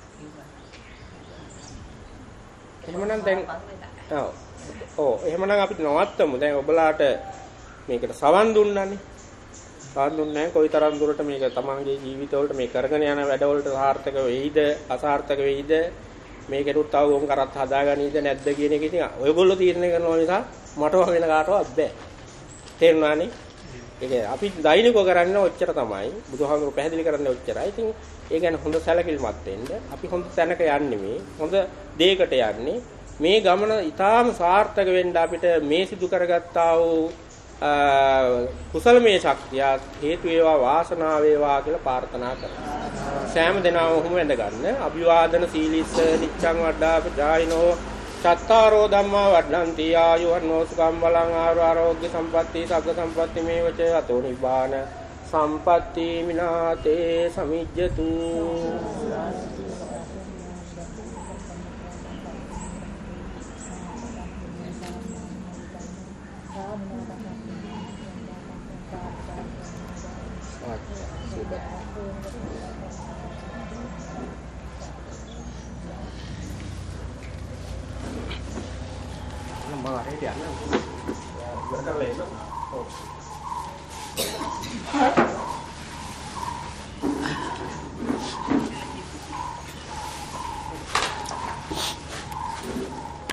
එහෙමනම් දැන් ඔව්. ඔව් එහෙමනම් අපි නවත්තමු. දැන් ඔබලාට මේකට සවන් දුන්නානේ. සවන් දුන්නේ කොයිතරම් දුරට මේක තමන්ගේ ජීවිතවලට මේ කරගෙන යන වැඩවලට සාර්ථක වෙයිද අසාර්ථක වෙයිද මේකෙනුත් තව ගොම් කරත් හදාගන්නේද නැද්ද කියන එක ඉතින් ඔයගොල්ලෝ තීරණය කරනවා නිසා මට වෙන කාටවත් බෑ. තේරුණානේ? ඒක අපි දෛනිකව කරන්නේ ඔච්චර තමයි. බුදුහාමුදුරු පැහැදිලි කරන්නේ ඔච්චරයි. ඉතින් ඒ කියන්නේ හොඳ සැලකිලිමත් වෙන්න. අපි හොඳ තැනක යන්නේ මේ. හොඳ දෙයකට යන්නේ. මේ ගමන ඊටාම සාර්ථක වෙන්න අපිට මේ සිදු කරගත්තා වූ කුසලමය ශක්තිය හේතු වේවා වාසනාව වේවා කියලා ප්‍රාර්ථනා කරනවා. සෑම දිනම ඔහොම වැඳ ගන්න. අභිවාදන සීලිස්ස නිච්ඡං වඩා ප්‍රජායිනෝ චත්තාරෝ ධම්මා වඩ්ඩಂತಿ ආයුවන්නෝ සුඛං බලං ආරෝග්‍ය සම්පatti සග්ග සම්පatti මේවච අතෝ නිබ්බාන සම්පatti මිනාතේ සමිජ්ජතු. Mời đi anh. Dạ, lên đó.